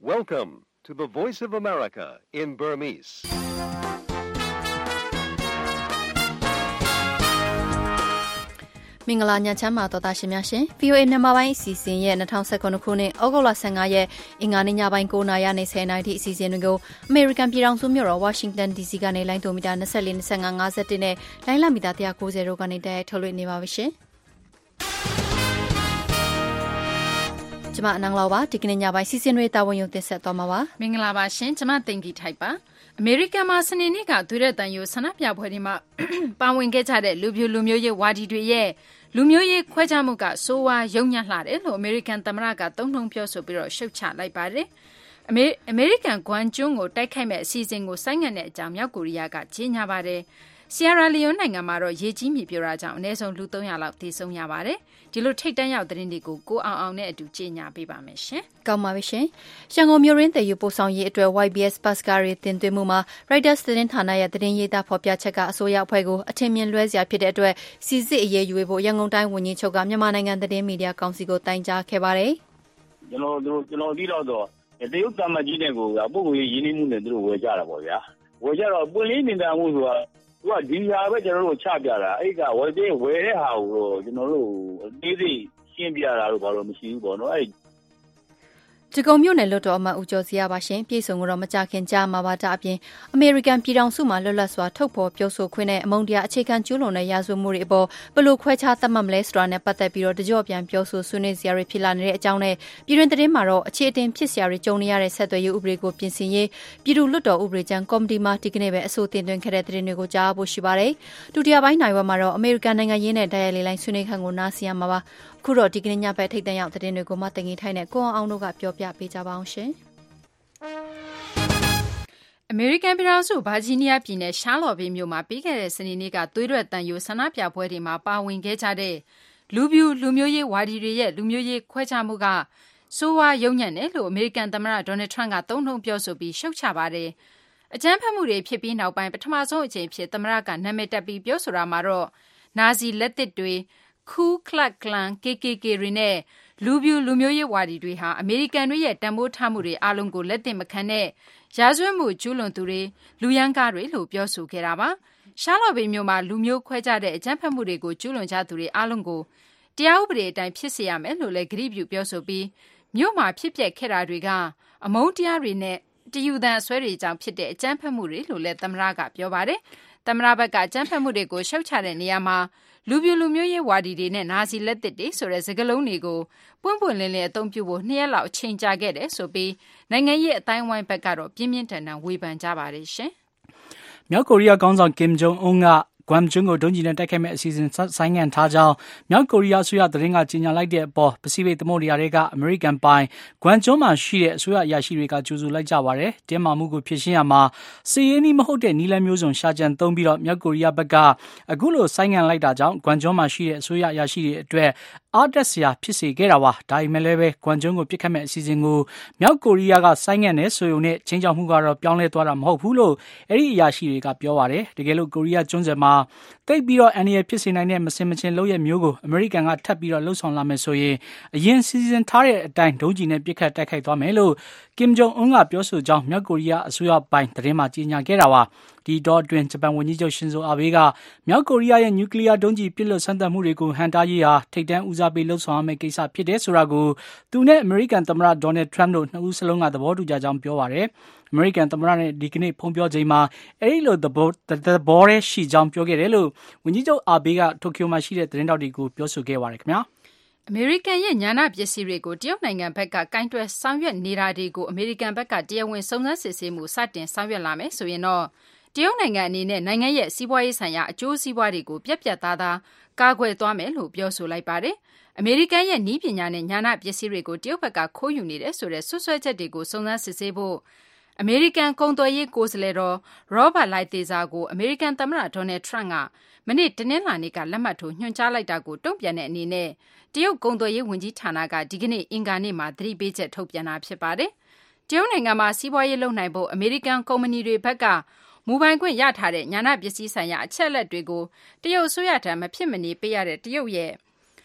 Welcome to the Voice of America in Burmese. ။မင်္ဂလာညချမ်းပါတော်သားရှင်များရှင် VOA မြန်မာပိုင်းအစီအစဉ်ရဲ့2019ခုနှစ်ဩဂုတ်လ15ရက်အင်္ဂါနေ့ညပိုင်း9:00နာရီနဲ့10:00နာရီထိအစီအစဉ်တွေကိုအမေရိကန်ပြည်ထောင်စုမြို့တော် Washington DC ကနေလိုင်းဒိုမီတာ24 25 51နဲ့လိုင်းလမီတာ190တို့ကနေတိုက်ရိုက်ထုတ်လွှင့်နေပါပြီရှင်။ကျွန်မအနန်းလောက်ပါဒီကနေ့ညပိုင်းစီစဉ်တွေတာဝန်ယူတင်ဆက်သွားမှာပါမင်္ဂလာပါရှင်ကျွန်မတင်ကြီးထိုက်ပါအမေရိကန်မှာစနေနေ့ကသွေးတဲ့တန်ယိုဆန္ဒပြပွဲတွေမှာပါဝင်ခဲ့ကြတဲ့လူမျိုးရေးဝါဒီတွေရဲ့လူမျိုးရေးခွဲခြားမှုကစိုးဝါးယုံညံ့လှတယ်လို့အမေရိကန်သမ္မတကတုံ့နှုံပြောဆိုပြီးတော့ရှုတ်ချလိုက်ပါတယ်အမေရိကန်ဂွမ်ကျွန်းကိုတိုက်ခိုက်မဲ့အစီအစဉ်ကိုဆိုင်းငံ့တဲ့အကြောင်းမြောက်ကိုရီးယားကကြေညာပါတယ်ဆီယရာလီယွန်းနိုင်ငံမှာတော့ရေကြီးမြေပြိုတာကြောင့်အနည်းဆုံးလူ300လောက်သေဆုံးရပါတယ်ဒီလိုထိတ်တန့်ရောက်သတင်းတွေကိုကိုအောင်နဲ့အတူကြေညာပေးပါမယ်ရှင်ကောင်းပါပြီရှင်ရန်ကုန်မြို့ရင်းတည်ယူပို့ဆောင်ရေးအတွက် YBS ဘတ်ကားတွေတင်သွင်းမှုမှာ Reuters သတင်းဌာနရဲ့သတင်းရေးသားဖော်ပြချက်ကအစိုးရအဖွဲ့ကိုအထင်မြင်လွဲစရာဖြစ်တဲ့အတွက်စီစစ်အရေးယူဖို့ရန်ကုန်တိုင်းဝန်ကြီးချုပ်ကမြန်မာနိုင်ငံသတင်းမီဒီယာကောင်စီကိုတိုင်ကြားခဲ့ပါတယ်ကျွန်တော်ပြီးတော့တရုတ်တမကြီးနဲ့ကိုပုဂ္ဂိုလ်ရေးရင်းနှီးမှုနဲ့သူတို့ဝယ်ကြတာပေါ့ဗျာဝယ်ကြတော့ပွင့်လင်းမြင်သာမှုဆိုတာသူကဒီဟာပဲကျွန်တော်တို့ချပြတာအဲ့ကဝယ်တဲ့ဟာကိုကျွန်တော်တို့အသေးစိတ်ရှင်းပြတာတော့ဘာလို့မရှိဘူးပေါ့နော်အဲ့ဂျကုံမြို့နယ်လွှတ်တော်အမတ်ဦးကျော်စီရပါရှင်ပြည်စုံကတော့မကြခင်ကြားမှာပါတာအပြင်အမေရိကန်ပြည်ထောင်စုမှာလွတ်လပ်စွာထုတ်ဖော်ပြောဆိုခွင့်နဲ့အမုန်းတရားအခြေခံကျူးလွန်တဲ့ရာဇဝတ်မှုတွေအပေါ်ဘယ်လိုခွဲခြားသတ်မှတ်မလဲဆိုတာနဲ့ပတ်သက်ပြီးတော့တကြော့ပြန်ပြောဆိုဆွေးနွေးစရာတွေဖြစ်လာနေတဲ့အကြောင်းနဲ့ပြည်တွင်သတင်းမှာတော့အခြေအတင်ဖြစ်စရာတွေကြုံနေရတဲ့ဆက်သွယ်ရေးဥပဒေကိုပြင်ဆင်ရေးပြည်သူ့လွှတ်တော်ဥပဒေကြမ်းကော်မတီမှဒီကနေ့ပဲအဆိုတင်သွင်းခဲ့တဲ့သတင်းတွေကိုကြားဖို့ရှိပါတယ်ဒုတိယပိုင်းနိုင်ဝက်မှာတော့အမေရိကန်နိုင်ငံရေးနဲ့တိုက်ရိုက်လေးလိုင်းဆွေးနွေးခန်းကိုနားဆင်ရမှာပါခုတော့ဒီကနေ့ညဘက်ထိတ်တန့်ရောက်သတင်းတွေကိုမှတင်ကြီးထိုင်းနဲ့ကိုအောင်တို့ကပြောပြပေးကြပါအောင်ရှင်အမေရိကန်ပြည်ထောင်စုဗာဂျီးနီးယားပြည်နယ်ရှားလော်ဗေးမြို့မှာပြီးခဲ့တဲ့စနေနေ့ကသွေးထွက်တန်ယိုဆန္ဒပြပွဲတွေမှာပါဝင်ခဲ့ကြတဲ့လူမျိုးရေးဝါဒီတွေရဲ့လူမျိုးရေးခွဲခြားမှုကစိုးဝါးယုံညံ့တယ်လို့အမေရိကန်သမ္မတဒေါ်နယ်ထရန့်ကတုံ့နှုံပြောဆိုပြီးရှုတ်ချပါတယ်အကြမ်းဖက်မှုတွေဖြစ်ပြီးနောက်ပိုင်းပထမဆုံးအကြိမ်ဖြစ်သမ္မတကနာမည်တက်ပြီးပြောဆိုတာမှာတော့နာဇီလက်သစ်တွေKu Klux Klan KKK တွေနဲ့လူမျိုးရေးဝါဒီတွေဟာအမေရိကန်တွေရဲ့တန်ဖိုးထားမှုတွေအားလုံးကိုလက်သင့်မခံတဲ့ရာဇဝတ်မှုကျူးလွန်သူတွေလူရန်ကားတွေလို့ပြောဆိုခဲ့တာပါရှားလော်ဗေးမြို့မှာလူမျိုးခွဲခြားတဲ့အကြမ်းဖက်မှုတွေကိုကျူးလွန်ကြသူတွေအားလုံးကိုတရားဥပဒေအတိုင်းဖြစ်စေရမယ်လို့လည်းကတိပြုပြောဆိုပြီးမြို့မှာဖြစ်ပျက်ခဲ့တာတွေကအမုန်းတရားတွေနဲ့တယူသန်အစွဲတွေကြောင့်ဖြစ်တဲ့အကြမ်းဖက်မှုတွေလို့လည်းသမ္မတကပြောပါတယ်သမ္မတဘက်ကအကြမ်းဖက်မှုတွေကိုရှုတ်ချတဲ့နေရာမှာလူမျိုးရေးဝါဒီတွေနဲ့နာဇီလက်သစ်တွေဆိုတဲ့စကားလုံးတွေကိုပွင့်ပွင့်လင်းလင်းအသုံးပြုဖို့2ရက်လောက်အချိန်ကြာခဲ့တယ်ဆိုပြီးနိုင်ငံရေးအတိုင်းအဝိုင်းဘက်ကတော့ပြင်းပြင်းထန်ထန်ဝေဖန်ကြပါတယ်ရှင်။မြောက်ကိုရီးယားခေါင်းဆောင်ကင်ဂျုံအွန်းကဂွမ်ကျွန်းကိုဒုံးကျည်နဲ့တိုက်ခိုက်မဲ့အစီအစဉ်ဆိုင်းငံ့ထားကြောင်းမြောက်ကိုရီးယားအစိုးရသတင်းကကြေညာလိုက်တဲ့အပေါ်ပစိဖိတ်သမုဒ္ဒရာတွေကအမေရိကန်ပိုင်ဂွမ်ကျွန်းမှာရှိတဲ့အစိုးရအရာရှိတွေကကြိုဆိုလိုက်ကြပါတယ်။တင်းမာမှုကိုဖြေရှင်းရမှာစစ်ရေးနည်းမဟုတ်တဲ့နည်းလမ်းမျိုးစုံရှာကြံသုံးပြီးတော့မြောက်ကိုရီးယားဘက်ကအခုလိုဆိုင်းငံ့လိုက်တာကြောင့်ဂွမ်ကျွန်းမှာရှိတဲ့အစိုးရအရာရှိတွေအတွက်အားတက်စရာဖြစ်စေခဲ့တာပါ။ဒါပေမဲ့လည်းပဲဂွမ်ကျွန်းကိုပြစ်ခတ်မဲ့အစီအစဉ်ကိုမြောက်ကိုရီးယားကဆိုင်းငံ့နေဆိုရုံနဲ့ချင်းချောက်မှုကတော့ပြောင်းလဲသွားတာမဟုတ်ဘူးလို့အဲ့ဒီအရာရှိတွေကပြောပါတယ်။တကယ်လို့ကိုရီးယားကျွန်းဆွယ်မှာတိတ်ပြီးတော့အန်ဒီရဖြစ်စေနိုင်တဲ့မစင်မချင်းလုပ်ရမျိုးကိုအမေရိကန်ကထပ်ပြီးတော့လှုံ့ဆော်လာမယ်ဆိုရင်အရင်စီစဉ်ထားတဲ့အတိုင်းဒုံးကျည်နဲ့ပစ်ခတ်တိုက်ခိုက်သွားမယ်လို့ကင်ဂျုံအွန်းကပြောဆိုကြောင်းမြောက်ကိုရီးယားအစိုးရပိုင်းသတင်းမှကြေညာခဲ့တာပါဒီတော့အတွင်းဂျပန်ဝန်ကြီးချုပ်ရှင်ဇိုအာဘေးကမြောက်ကိုရီးယားရဲ့နျူကလ িয়ার ဒုံးကျည်ပစ်လွှတ်စမ်းသပ်မှုတွေကိုဟန်တားရေးဟာထိပ်တန်းဦးစားပေးလှုံ့ဆော်ရမယ့်ကိစ္စဖြစ်တယ်ဆိုတာကိုသူနဲ့အမေရိကန်သမ္မတဒေါ်နယ်ထရန့်တို့နှစ်ဦးစလုံးကသဘောတူကြကြောင်းပြောပါတယ်အမေရိကန်သမ္မတနဲ့ဒီကနေ့ဖုန်းပြောချိန်မှာအဲဒီလိုသဘောရဲရှိကြောင်းပြောခဲ့တယ်လို့ဝန်ကြီးချုပ်အာဘေးကတိုကျိုမှာရှိတဲ့သတင်းတောက်တွေကိုပြောဆိုခဲ့ပါတယ်ခင်ဗျာအမေရိကန်ရဲ့ညာနာပစ္စည်းတွေကိုတရုတ်နိုင်ငံဘက်ကကင်တွယ်ဆောင်ရွက်နေတာတွေကိုအမေရိကန်ဘက်ကတရားဝင်စုံစမ်းစစ်ဆေးမှုစတင်ဆောင်ရွက်လာမယ်ဆိုရင်တော့တရုတ်နိုင်ငံအနေနဲ့နိုင်ငံရဲ့စီးပွားရေးဆိုင်ရာအကျိုးစီးပွားတွေကိုပြတ်ပြတ်သားသားကာကွယ်သွားမယ်လို့ပြောဆိုလိုက်ပါတယ်။အမေရိကန်ရဲ့နည်းပညာနဲ့ညာနာပစ္စည်းတွေကိုတရုတ်ဘက်ကခိုးယူနေတယ်ဆိုတဲ့ဆွဆွဲချက်တွေကိုစုံစမ်းစစ်ဆေးဖို့အမေရိကန်ကုန်သွယ်ရေးကိုယ်စားလှယ်တော်ရောဘတ်လိုက်သေးစာကိုအမေရိကန်သမ္မတဒေါ်နယ်ထရန့်ကမနေ့တနင်္လာနေ့ကလက်မှတ်ထိုးညွှန်ကြားလိုက်တာကိုတုံ့ပြန်တဲ့အနေနဲ့တရုတ်ကုန်သွယ်ရေးဝန်ကြီးဌာနကဒီကနေ့အင်္ဂါနေ့မှာသတိပေးချက်ထုတ်ပြန်တာဖြစ်ပါတယ်။တရုတ်နိုင်ငံမှာစီးပွားရေးလုပ်နိုင်ဖို့အမေရိကန်ကုမ္ပဏီတွေဘက်ကမူပိုင်ခွင့်ရထားတဲ့ညာနာပစ္စည်းဆိုင်ရာအချက်အလက်တွေကိုတရုတ်အစိုးရထံမဖြစ်မနေပေးရတဲ့တရုတ်ရဲ့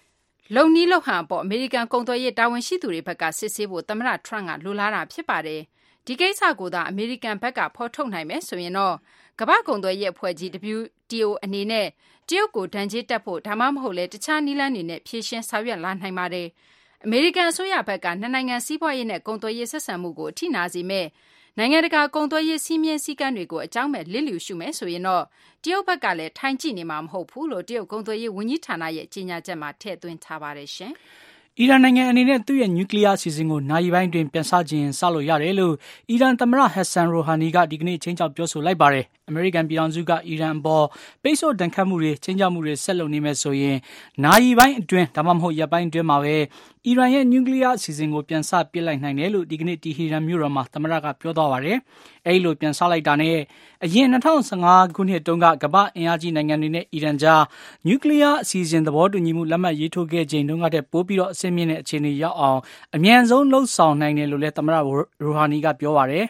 လုံနီးလောက်ဟန်ပေါ်အမေရိကန်ကုန်သွယ်ရေးတာဝန်ရှိသူတွေဘက်ကစစ်ဆေးဖို့သမ္မတထရန့်ကလိုလားတာဖြစ်ပါတယ်ဒီကိစ္စကိုသာအမေရိကန်ဘက်ကဖော်ထုတ်နိုင်မယ်ဆိုရင်တော့ကမ္ဘာကုန်သွယ်ရေးအဖွဲ့ကြီး WTO အနေနဲ့တရုတ်ကိုဒဏ်ကြေးတက်ဖို့ဒါမှမဟုတ်လေတခြားနည်းလမ်းတွေနဲ့ဖြေရှင်းဆောင်ရွက်လာနိုင်ပါတယ်အမေရိကန်အစိုးရဘက်ကနှစ်နိုင်ငံစီးပွားရေးနဲ့ကုန်သွယ်ရေးဆက်ဆံမှုကိုအထိနာစေမဲ့နိုင်ငံတကာကုန်သွယ်ရေးစည်းမျဉ်းစည်းကမ်းတွေကိုအကြောင်းမဲ့လစ်လျူရှုမယ်ဆိုရင်တော့တရုတ်ဘက်ကလည်းထိုင်ကြည့်နေမှာမဟုတ်ဘူးလို့တရုတ်ကုန်သွယ်ရေးဝန်ကြီးဌာနရဲ့ကြေညာချက်မှာထည့်သွင်းထားပါတယ်ရှင်အီရန်နိုင်ငံအနေနဲ့သူ့ရဲ့နျူကလ িয়ার အစီအစဉ်ကိုနာရီပိုင်းတွင်ပြန်ဆခြင်းစလို့ရတယ်လို့အီရန်သမ္မတဟက်ဆန်ရိုဟာနီကဒီကနေ့ချင်းချောက်ပြောဆိုလိုက်ပါတယ်အမေရိကန်ပြည်ထောင်စုကအီရန်အပေါ်ပိတ်ဆို့ဒဏ်ခတ်မှုတွေချင်းချောက်မှုတွေဆက်လုပ်နေမယ်ဆိုရင်နာရီပိုင်းအတွင်းဒါမှမဟုတ်ရက်ပိုင်းအတွင်းမှာပဲအီရန်ရဲ့နျူကလ িয়ার အစီအစဉ်ကိုပြန်ဆပစ်လိုက်နိုင်တယ်လို့ဒီကနေ့တီဟီရန်မြို့တော်မှာသမ္မတကပြောသွားပါတယ်အဲဒီလိုပြန်ဆလိုက်တာနဲ့အရင်2015ခုနှစ်တုန်းကကမ္ဘာအင်အားကြီးနိုင်ငံတွေနဲ့အီရန်ကြားနျူကလ িয়ার အစီအစဉ်သဘောတူညီမှုလက်မှတ်ရေးထိုးခဲ့ချိန်တုန်းကတည်းပိုပြီးတော့အဆင့်မြင့်တဲ့အခြေအနေရောက်အောင်အမြန်ဆုံးလှုပ်ဆောင်နိုင်တယ်လို့လည်းသမ္မတရိုဟာနီကပြောပါတယ်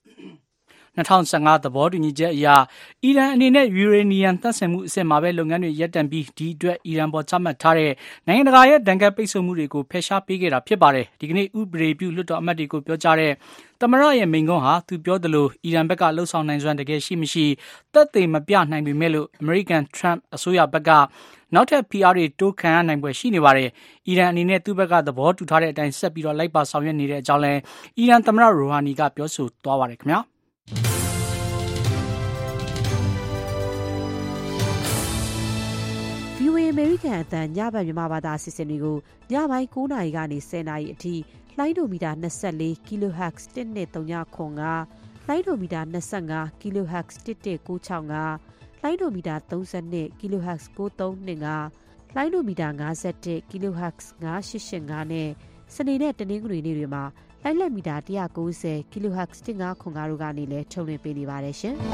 2015သဘောတူညီချက်အရအီရန်အနေနဲ့ယူရေနီယံသန့်စင်မှုအဆင့်မှာပဲလုပ်ငန်းတွေရပ်တန့်ပြီးဒီအတွက်အီရန်ပေါ်ချမှတ်ထားတဲ့နိုင်ငံတကာရဲ့ဒဏ်ခတ်ပိတ်ဆို့မှုတွေကိုဖယ်ရှားပေးခဲ့တာဖြစ်ပါတယ်ဒီကနေ့ဥပဒေပြုလွှတ်တော်အမတ်တွေကိုပြောကြားတဲ့သမ္မတရဲ့မိန့်ခွန်းဟာသူပြောသလိုအီရန်ဘက်ကလှုပ်ဆောင်နိုင်စွမ်းတကယ်ရှိမရှိသက်သေမပြနိုင်ပေမဲ့လို့အမေရိကန်ထရန့်အစိုးရဘက်ကနောက်ထပ် PR တွေတိုးခံရနိုင်ပွဲရှိနေပါတယ်အီရန်အနေနဲ့သူ့ဘက်ကသဘောတူထားတဲ့အတိုင်းဆက်ပြီးတော့လိုက်ပါဆောင်ရွက်နေတဲ့အကြောင်းလဲအီရန်သမ္မတရိုဟာနီကပြောဆိုသွားပါတယ်ခင်ဗျာအမေရိကန်အသံညဘက်မြန်မာဘာသာအစီအစဉ်တွေကိုညပိုင်း9:00 နာရီကနေ 10:00 နာရီအထိလိုင်းဒိုမီတာ24 kHz 1.395လိုင်းဒိုမီတာ25 kHz 1.965လိုင်းဒိုမီတာ32 kHz 9325လိုင်းဒိုမီတာ51 kHz 9885နဲ့စနေနဲ့တနင်္ဂနွေနေ့တွေမှာလိုင်းလက်မီတာ190 kHz 1505တို့ကနေလည်းထုတ်လွှင့်ပေးနေပါတယ်ရှင်။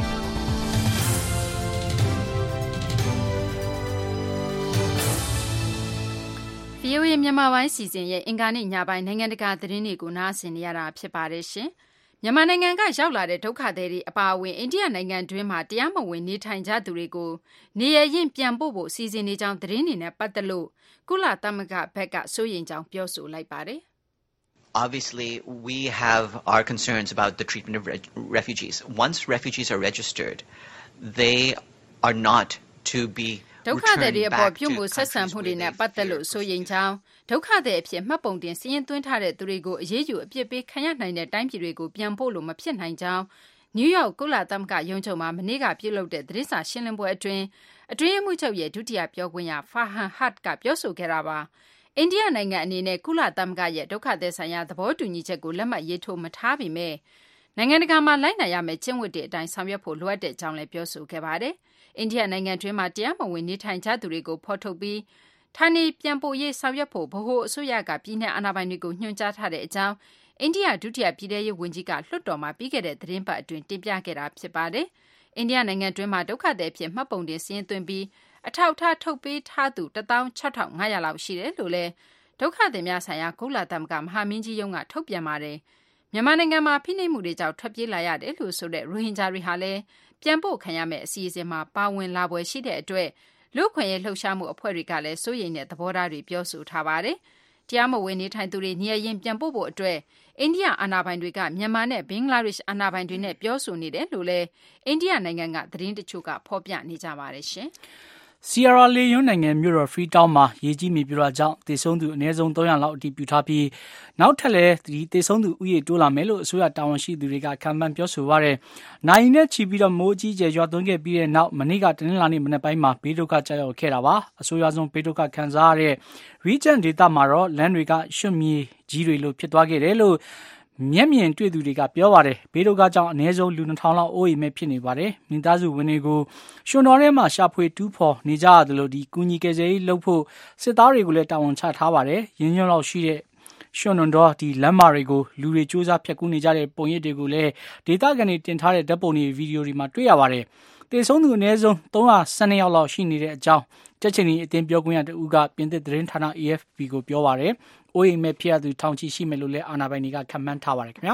VOA မြန်မာပိုင်းစီစဉ်ရဲ့အင်္ဂါနေ့ညပိုင်းနိုင်ငံတကာသတင်းတွေကိုနားဆင်နေရတာဖြစ်ပါတယ်ရှင်။မြန်မာနိုင်ငံကရောက်လာတဲ့ဒုက္ခသည်တွေအပါအဝင်အိန္ဒိယနိုင်ငံတွင်းမှာတရားမဝင်နေထိုင်ကြသူတွေကိုနေရရင်ပြန်ပို့ဖို့စီစဉ်နေကြောင်းသတင်းတွေနဲ့ပတ်သက်လို့ကုလသမဂ္ဂဘက်ကစိုးရိမ်ကြောင်းပြောဆိုလိုက်ပါတယ်။ Obviously, we have our concerns about the treatment of refugees. Once refugees are registered, they are not to be ဒုက္ခသည်တွေအပေါ်ပြုမှုဆက်ဆံမှုတွေနဲ့ပတ်သက်လို့စိုးရိမ်ကြောင်းဒုက္ခသည်အဖြစ်မှတ်ပုံတင်စီရင်သွင်းထားတဲ့သူတွေကိုအရေးယူအပြစ်ပေးခံရနိုင်တဲ့တိုင်းပြည်တွေကိုပြန်ပို့လို့မဖြစ်နိုင်ကြောင်းနယူးယောက်ကုလသမဂ္ဂရုံးချုပ်မှာမနေ့ကပြုလုပ်တဲ့သတင်းစာရှင်းလင်းပွဲအတွင်းအတွင်းရေးမှူးချုပ်ရဲ့ဒုတိယပြောခွင့်ရဖာဟန်ဟတ်ကပြောဆိုခဲ့တာပါ။အိန္ဒိယနိုင်ငံအနေနဲ့ကုလသမဂ္ဂရဲ့ဒုက္ခသည်ဆိုင်ရာသဘောတူညီချက်ကိုလက်မှတ်ရေးထိုးမထားပေမဲ့နိုင်ငံတကာမှာလိုက်နာရမယ့်ကျင့်ဝတ်တွေအတိုင်းဆောင်ရွက်ဖို့လိုအပ်တဲ့အကြောင်းလည်းပြောဆိုခဲ့ပါတယ်။အိန္ဒိယနိုင်ငံတွင်းမှာတရားမဝင်နေထိုင်ကြသူတွေကိုဖော်ထုတ်ပြီးဌာနေပြန်ပို့ရေးဆောင်ရွက်ဖို့ဗဟိုအစိုးရကပြည်내အာဏာပိုင်တွေကိုညွှန်ကြားထားတဲ့အကြောင်းအိန္ဒိယဒုတိယပြည်ထရေးဝန်ကြီးကလွှတ်တော်မှာပြီးခဲ့တဲ့သတင်းပတ်အတွင်းတင်ပြခဲ့တာဖြစ်ပါတယ်။အိန္ဒိယနိုင်ငံတွင်းမှာဒုက္ခသည်အဖြစ်မှတ်ပုံတင်စာရင်းသွင်းပြီးအထောက်အထားထုတ်ပေးထားသူ16500လောက်ရှိတယ်လို့လည်းဒုက္ခသည်များဆိုင်ရာကုလသမဂ္ဂမဟာမင်းကြီးရုံးကထုတ်ပြန်ပါတယ်။မြန်မာနိုင်ငံမှာဖိနှိပ်မှုတွေကြောင့်ထွက်ပြေးလာရတယ်လို့ဆိုတဲ့ရိုဟင်ဂျာတွေဟာလည်းပြန်ပို့ခံရမယ့်အစီအစဉ်မှာပါဝင်လာပွဲရှိတဲ့အတွက်လူ့ခွင့်ရေးလှုပ်ရှားမှုအဖွဲ့တွေကလည်းစိုးရိမ်တဲ့သဘောထားတွေပြောဆိုထားပါတယ်။တရားမဝင်နေထိုင်သူတွေနေရရင်ပြန်ပို့ဖို့အတွက်အိန္ဒိယအာဏာပိုင်တွေကမြန်မာနဲ့ဘင်္ဂလားဒေ့ရှ်အာဏာပိုင်တွေနဲ့ပြောဆိုနေတယ်လို့လည်းအိန္ဒိယနိုင်ငံကသတင်းတချို့ကဖော်ပြနေကြပါတယ်ရှင်။ Sierra Leone နိုင်ငံမြို့တော် Freetown မှာရေကြီးမြေပြိုတာကြောင့်သေဆုံးသူအနည်းဆုံး300လောက်အတည်ပြုထားပြီးနောက်ထပ်လည်းဒီသေဆုံးသူဥယျာဉ်တိုးလာမယ်လို့အစိုးရတာဝန်ရှိသူတွေကခန့်မှန်းပြောဆိုပါတယ်။နိုင်နဲ့ချီပြီးတော့မိုးကြီးကျယ်ရွာသွန်းခဲ့ပြီးတဲ့နောက်မနေ့ကတနင်္လာနေ့မနက်ပိုင်းမှာဘေးဒုက္ခကြောက်ရောက်ခဲ့တာပါ။အဆိုးရွားဆုံးဘေးဒုက္ခခံစားရတဲ့ Region ဒေသမှာတော့လမ်းတွေကရွှံ့မြေကြီးတွေလိုဖြစ်သွားခဲ့တယ်လို့မျက်မြင်တွေ့သူတွေကပြောပါတယ်ဘေးဒုက္ခကြောင့်အနည်းဆုံးလူ2000လောက်အိုးအိမ်မဲ့ဖြစ်နေပါတယ်မိသားစုဝင်တွေကိုရွှွန်တော်ထဲမှာရှာဖွေတူးဖော်နေကြရတယ်လို့ဒီကူညီကယ်ဆယ်ရေးလုပ်ဖို့စစ်သားတွေကိုလည်းတာဝန်ချထားပါတယ်ရင်းညွှန်းလောက်ရှိတဲ့ရွှွန်တော်ဒီလမ်းမတွေကိုလူတွေစူးစမ်းဖြတ်ကူးနေကြတဲ့ပုံရိပ်တွေကိုလည်းဒေသခံတွေတင်ထားတဲ့ဓာတ်ပုံတွေဗီဒီယိုတွေမှာတွေ့ရပါတယ်တေဆုံးသူအနည်းဆုံး312ယောက်လောက်ရှိနေတဲ့အကြောင်းတက်ချင်ဒီအတင်းပြောခွင့်ရတဦးကပြင်သစ်သတင်းဌာန AFP ကိုပြောပါတယ်အိုးအိမ်မဲ့ဖြစ်ရသူထောင်ချီရှိမယ်လို့လည်းအာဏာပိုင်တွေကခန့်မှန်းထားပါတယ်ခင်ဗျာ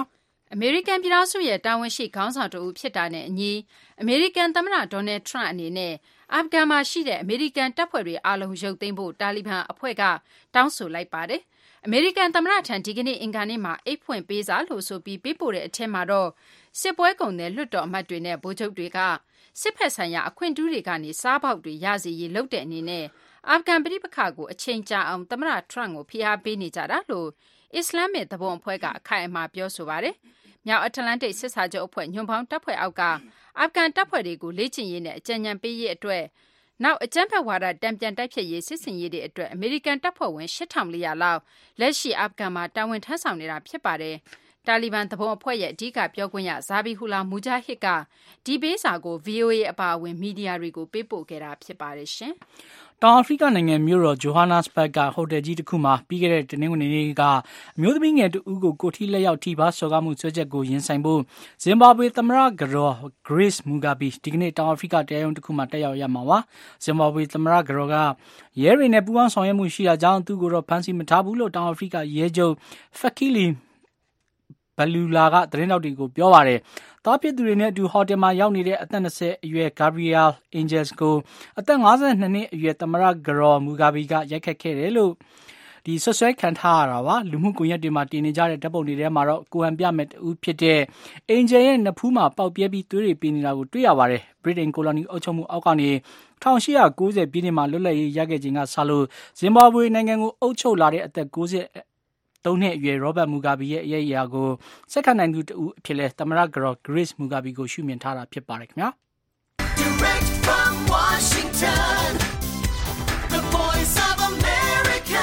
အမေရိကန်ပြည်ထောင်စုရဲ့တာဝန်ရှိခေါင်းဆောင်တူဖြစ်တာနဲ့အညီအမေရိကန်သမ္မတဒေါ်နယ်ထရန့်အနေနဲ့အာဖဂန်မှာရှိတဲ့အမေရိကန်တပ်ဖွဲ့တွေအားလုံးရုပ်သိမ်းဖို့တာလီဘန်အဖွဲ့ကတောင်းဆိုလိုက်ပါတယ်။အမေရိကန်သမ္မတထံဒီကနေ့အင်္ဂါနေ့မှာအိတ်ဖွင့်ပေးစာလို့ဆိုပြီးပေးပို့တဲ့အထက်မှာတော့စစ်ပွဲကုန်တဲ့လွှတ်တော်အမတ်တွေနဲ့ဗိုလ်ချုပ်တွေကစစ်ဖက်ဆိုင်ရာအခွင့်အရေးကနေစားပေါက်တွေရစေရေးလုပ်တဲ့အနေနဲ့အာဖဂန်ပြည်ပခါကိုအချိန်ကြာအောင်သမ္မတထရန့်ကိုဖိအားပေးနေကြတာလို့အစ္စလာမစ်သဘုံအဖွဲ့ကအခိုင်အမာပြောဆိုပါတယ်။မြောက်အတ္တလန္တိတ်စစ်စာချုပ်အဖွဲ့ညွန့်ပေါင်းတပ်ဖွဲ့အောက်ကအာဖဂန်တပ်ဖွဲ့တွေကိုလေ့ကျင့်ရေးနဲ့အကြံဉာဏ်ပေးရေးအတွက်နောက်အကြမ်းဖက်ဝါဒတံပြန်တိုက်ဖျက်ရေးစစ်စင်ရေးတွေအတွက်အမေရိကန်တပ်ဖွဲ့ဝင် 8,400 လောက်လက်ရှိအာဖဂန်မှာတာဝန်ထမ်းဆောင်နေတာဖြစ်ပါတယ်။တာလီဘန်သဘုံအဖွဲ့ရဲ့အဓိကပြောခွင့်ရဇာဘီဟူလာမူဂျာဟစ်ကဒီပေးစာကို VOA အပါအဝင်မီဒီယာတွေကိုပေးပို့ခဲ့တာဖြစ်ပါတယ်ရှင်။တောင်အာဖရိကနိုင်ငံမြို့တော်ဂျိုဟာနက်စ်ဘတ်ကဟိုတယ်ကြီးတစ်ခုမှာပြီးခဲ့တဲ့တနင်္ဂနွေနေ့ကအမျိုးသမီးငယ်တဦးကိုကိုထိလက်ရောက်ထိပါစော်ကားမှုဆွဲချက်ကိုရင်ဆိုင်ဖို့ဇင်ဘာဘွေသမ္မတကတော် Grace Mugabe ဒီကနေ့တောင်အာဖရိကတရားရုံးတစ်ခုမှာတက်ရောက်ရမှာပါဇင်ဘာဘွေသမ္မတကတော်ကရဲတွေနဲ့ပူးပေါင်းဆောင်ရွက်မှုရှိတာကြောင့်သူ့ကိုတော့ဖမ်းဆီးမထားဘူးလို့တောင်အာဖရိကရဲချုပ် Fakiliဘလူလာကသတင်းတောက်တွေကိုပြောပါတယ်။တားဖြစ်သူတွေနဲ့အတူဟိုတယ်မှာရောက်နေတဲ့အသက်20အရွယ် Gabriel Angels ကိုအသက်52နှစ်အရွယ်သမ္မတဂရော်မူဂါဘီကရိုက်ခတ်ခဲ့တယ်လို့ဆွဆွဲခံထားရတာပါ။လူမှုကွန်ရက်တွေမှာတင်နေကြတဲ့ဓာတ်ပုံတွေထဲမှာတော့ကိုဟန်ပြမဲ့တူဖြစ်တဲ့ Angel ရဲ့နဖူးမှာပေါက်ပြဲပြီးသွေးတွေပြနေတာကိုတွေ့ရပါတယ်။ Britain Colony အုပ်ချုပ်မှုအောက်ကနေ1890ပြည့်နှစ်မှာလွတ်လပ်ရေးရခဲ့ချိန်ကစလို့ဇင်ဘာဘွေနိုင်ငံကိုအုပ်ချုပ်လာတဲ့အသက်3နှစ်အရွယ် Robert Mugabe ရဲ့အရေးအရာကိုဆက်ခံနိုင်သူတူအဖြစ်လဲသမ္မတကတော် Grace Mugabe ကိုရှုမြင်ထားတာဖြစ်ပါတယ်ခင်ဗျာ Direct from Washington The Voice of America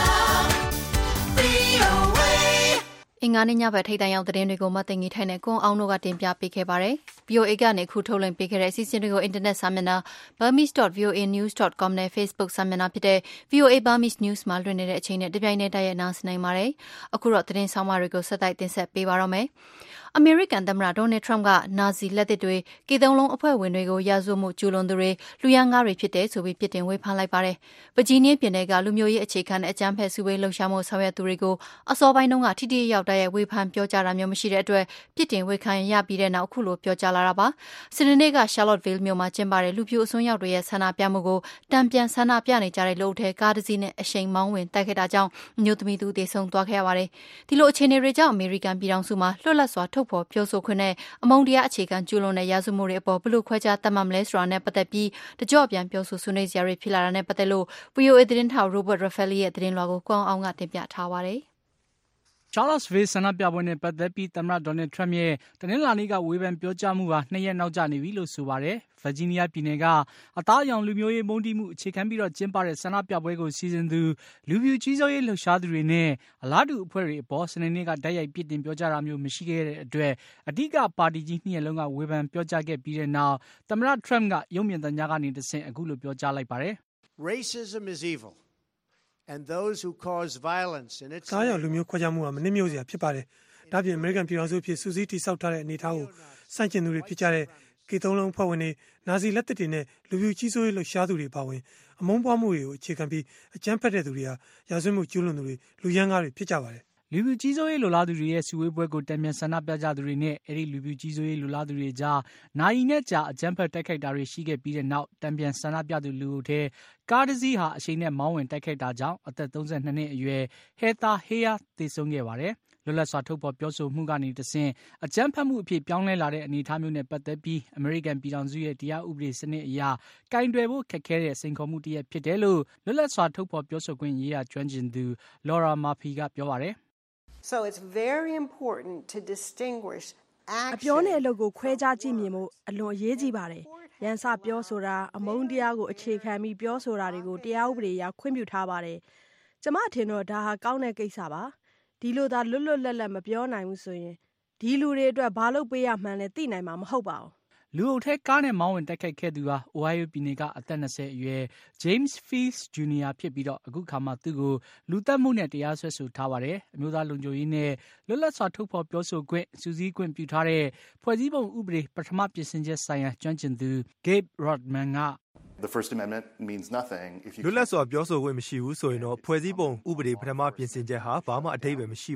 VOA အင်္ဂါနေ့ညဘက်ထိပ်တန်းရောက်သတင်းတွေကိုမသိငီထိုင်နဲ့ကွန်အောင်တို့ကတင်ပြပေးခဲ့ပါတယ်။ VOA ကနေခုထုတ်လွှင့်ပေးခဲ့တဲ့အစီအစဉ်တွေကိုအင်တာနက်စာမျက်နှာ burmese.voanews.com နဲ့ Facebook စာမျက်နှာဖြစ်တဲ့ VOA Burmese News မှာလွှင့်နေတဲ့အချိန်နဲ့တပြိုင်တည်းတိုက်ရိုက်နားဆင်နိုင်ပါတယ်။အခုတော့သတင်းဆောင်မတွေကိုဆက်တိုက်တင်ဆက်ပေးပါတော့မယ်။အမေရိကန်သမ္မတဒေါ်နယ်ထရန့်ကနာဇီလက်သစ်တွေကေသုံးလုံးအဖွဲ့ဝင်တွေကိုရာဇဝတ်မှုကျူးလွန်သူတွေလူရန်ကားတွေဖြစ်တယ်ဆိုပြီးပြစ်တင်ဝေဖန်လိုက်ပါတယ်။ဗာဂျီးနီးယားပြည်နယ်ကလူမျိုးရေးအခြေခံတဲ့အကြမ်းဖက်စုဝေးလှုပ်ရှားမှုဆောင်ရွက်သူတွေကိုအစောပိုင်းတုန်းကထိထိရောက်တိုက်ရိုက်ဝေဖန်ပြောကြားတာမျိုးမရှိတဲ့အတွက်ပြစ်တင်ဝေဖန်ရပြီးတဲ့နောက်အခုလိုပြောကြားလာတာပါ။စနေနေ့က Charlottesville မြို့မှာကျင်းပတဲ့လူဖြူအစွန်းရောက်တွေရဲ့ဆန္ဒပြမှုကိုတံပြန်ဆန္ဒပြနေကြတဲ့လူအုပ်ထဲကားတစ်စီးနဲ့အရှိန်မောင်းဝင်တိုက်ခဲ့တာကြောင့်မျိုးသမီးသူသေဆုံးသွားခဲ့ရပါတယ်။ဒီလိုအခြေအနေတွေကြောင့်အမေရိကန်ပြည်ထောင်စုမှာလွတ်လပ်စွာထုတ်ဖော်ပြောဆိုခွင့်နဲ့အမုန်းတရားအခြေခံကျူးလွန်တဲ့ရာဇဝတ်မှုတွေအပေါ်ဘယ်လိုခွဲခြားသတ်မှတ်မလဲဆိုတာနဲ့ပတ်သက်ပြီးတကြော့ပြန်ပြောဆိုဆွေးနွေးစရာတွေဖြစ်လာတာနဲ့ပတ်သက်လို့ VOA သတင်းထောက် Robert Raffelli ရဲ့သတင်းလွှာကိုကောင်းအောင်ကတင်ပြထားပါတယ်။ Charlottesville ဆန္ဒပြပွဲနဲ့ပတ်သက်ပြီးသမ္မတဒေါ်နယ်ထရန့်ရဲ့တနင်္လာနေ့ကဝေဖန်ပြောကြားမှုဟာ2ရက်နောက်ကျနေပြီလို့ဆိုပါတယ်။ ဗာဂျီးနီးယားပြည်နယ်ကအသားအရောင်လူမျိုးရေးမုန်းတီးမှုအခြေခံပြီးကျင်းပတဲ့ဆန္ဒပြပွဲကိုစီစဉ်သူလူဖြူကြီးစိုးရေးလှုပ်ရှားသူတွေနဲ့အလားတူအဖွဲ့တွေအပေါ်စနေနေ့ကတိုက်ရိုက်ပြစ်တင်ပြောကြားတာမျိုးမရှိခဲ့တဲ့အတွက်အဓိကပါတီကြီး2ရပ်လုံးကဝေဖန်ပြောကြားခဲ့ပြီးတဲ့နောက်သမ္မတထရန့်ကရုပ်မြင်သံကြားကနေတဆင့်အခုလိုပြောကြားလိုက်ပါတယ်။ Racism is evil.And those who cause violence in its သားရောင်လူမျိုးခွဲခြားမှုဟာမနှိမ့်ညွတ်စရာဖြစ်ပါတယ်။ဒါ့ပြင်အမေရိကန်ပြည်ထောင်စုဖြစ်စူးစီးတိစောက်ထားတဲ့အနေအထားကိုစန့်ကျင်သူတွေဖြစ်ကြတဲ့ကေသုံးလုံးအဖွဲ့ဝင်တွေနာဇီလက်သစ်တွေနဲ့လူဖြူကြီးစိုးရေးလှုပ်ရှားသူတွေပါဝင်အမုန်းပွားမှုတွေကိုအခြေခံပြီးအကြမ်းဖက်တဲ့သူတွေဟာရာဇဝတ်မှုကျူးလွန်သူတွေလူရန်ကားတွေဖြစ်ကြပါတယ်။လူဖြူကြီးစိုးရေးလိုလားသူတွေရဲ့စုဝေးပွဲကိုတံပြန်ဆန္ဒပြကြသူတွေနဲ့အဲဒီလူဖြူကြီးစိုးရေးလိုလားသူတွေကြားနာရီနဲ့ကြာအကြမ်းဖက်တိုက်ခိုက်တာတွေရှိခဲ့ပြီးတဲ့နောက်တံပြန်ဆန္ဒပြသူလူအုပ်ထဲကားတစ်စီးဟာအရှိန်နဲ့မောင်းဝင်တိုက်ခိုက်တာကြောင့်အသက်32နှစ်အရွယ်ဟဲသာဟေးယာသေဆုံးခဲ့ပါတယ်။လွတ်လပ်စွာထုတ်ဖော်ပြောဆိုမှုကနေတဆင့်အကြမ်းဖက်မှုအဖြစ်ပြောင်းလဲလာတဲ့အနေအထားမျိုးနဲ့ပတ်သက်ပြီးအမေရိကန်ပြည်ထောင်စုရဲ့တရားဥပဒေစနစ်အရကင်တွယ်ဖို့ခက်ခဲတဲ့စိန်ခေါ်မှုတစ်ရပ်ဖြစ်တယ်လို့လွတ်လပ်စွာထုတ်ဖော်ပြောဆိုခွင့်ရေးရာကျွမ်းကျင်သူ Laura Murphy ကပြောပါတယ်။ So it's very important to distinguish အပြောနဲ့အလုပ်ကိုခွဲခြားကြည့်မြင်ဖို့အလွန်အရေးကြီးပါတယ်။ရန်စပြောဆိုတာအမုန်းတရားကိုအခြေခံပြီးပြောဆိုတာတွေကိုတရားဥပဒေအရခွင့်ပြုထားပါတယ်။ကျမထင်တော့ဒါဟာကောင်းတဲ့ကိစ္စပါ။ဒီလိုသာလွတ်လွတ်လပ်လပ်မပြောနိုင်ဘူးဆိုရင်ဒီလူတွေအတွက်ဘာလို့ပေးရမှန်းလဲသိနိုင်မှာမဟုတ်ပါဘူး။လူအုပ်ထဲကားနဲ့မောင်းဝင်တိုက်ခိုက်ခဲ့သူဟာ Ohio ပြည်နယ်ကအသက်20အရွယ် James Fields Jr. ဖြစ်ပြီးအခုခါမှသူ့ကိုလူသတ်မှုနဲ့တရားစွဲဆိုထားပါတယ်။အမျိုးသားလုံခြုံရေးနဲ့လွတ်လပ်စွာထုတ်ဖော်ပြောဆိုခွင့်စူးစီးခွင့်ပြုထားတဲ့ဖွဲ့စည်းပုံဥပဒေပထမပြင်ဆင်ချက်ဆိုင်ရာကျွမ်းကျင်သူ Gabe Rodman က The First Amendment means nothing if you လွတ်လပ်စွာပြောဆိုခွင့်မရှိဘူးဆိုရင်တော့ဖွဲ့စည်းပုံဥပဒေပထမပြင်ဆင်ချက်ဟာဘာမှအဓိပ္ပာယ်မရှိပါဘူး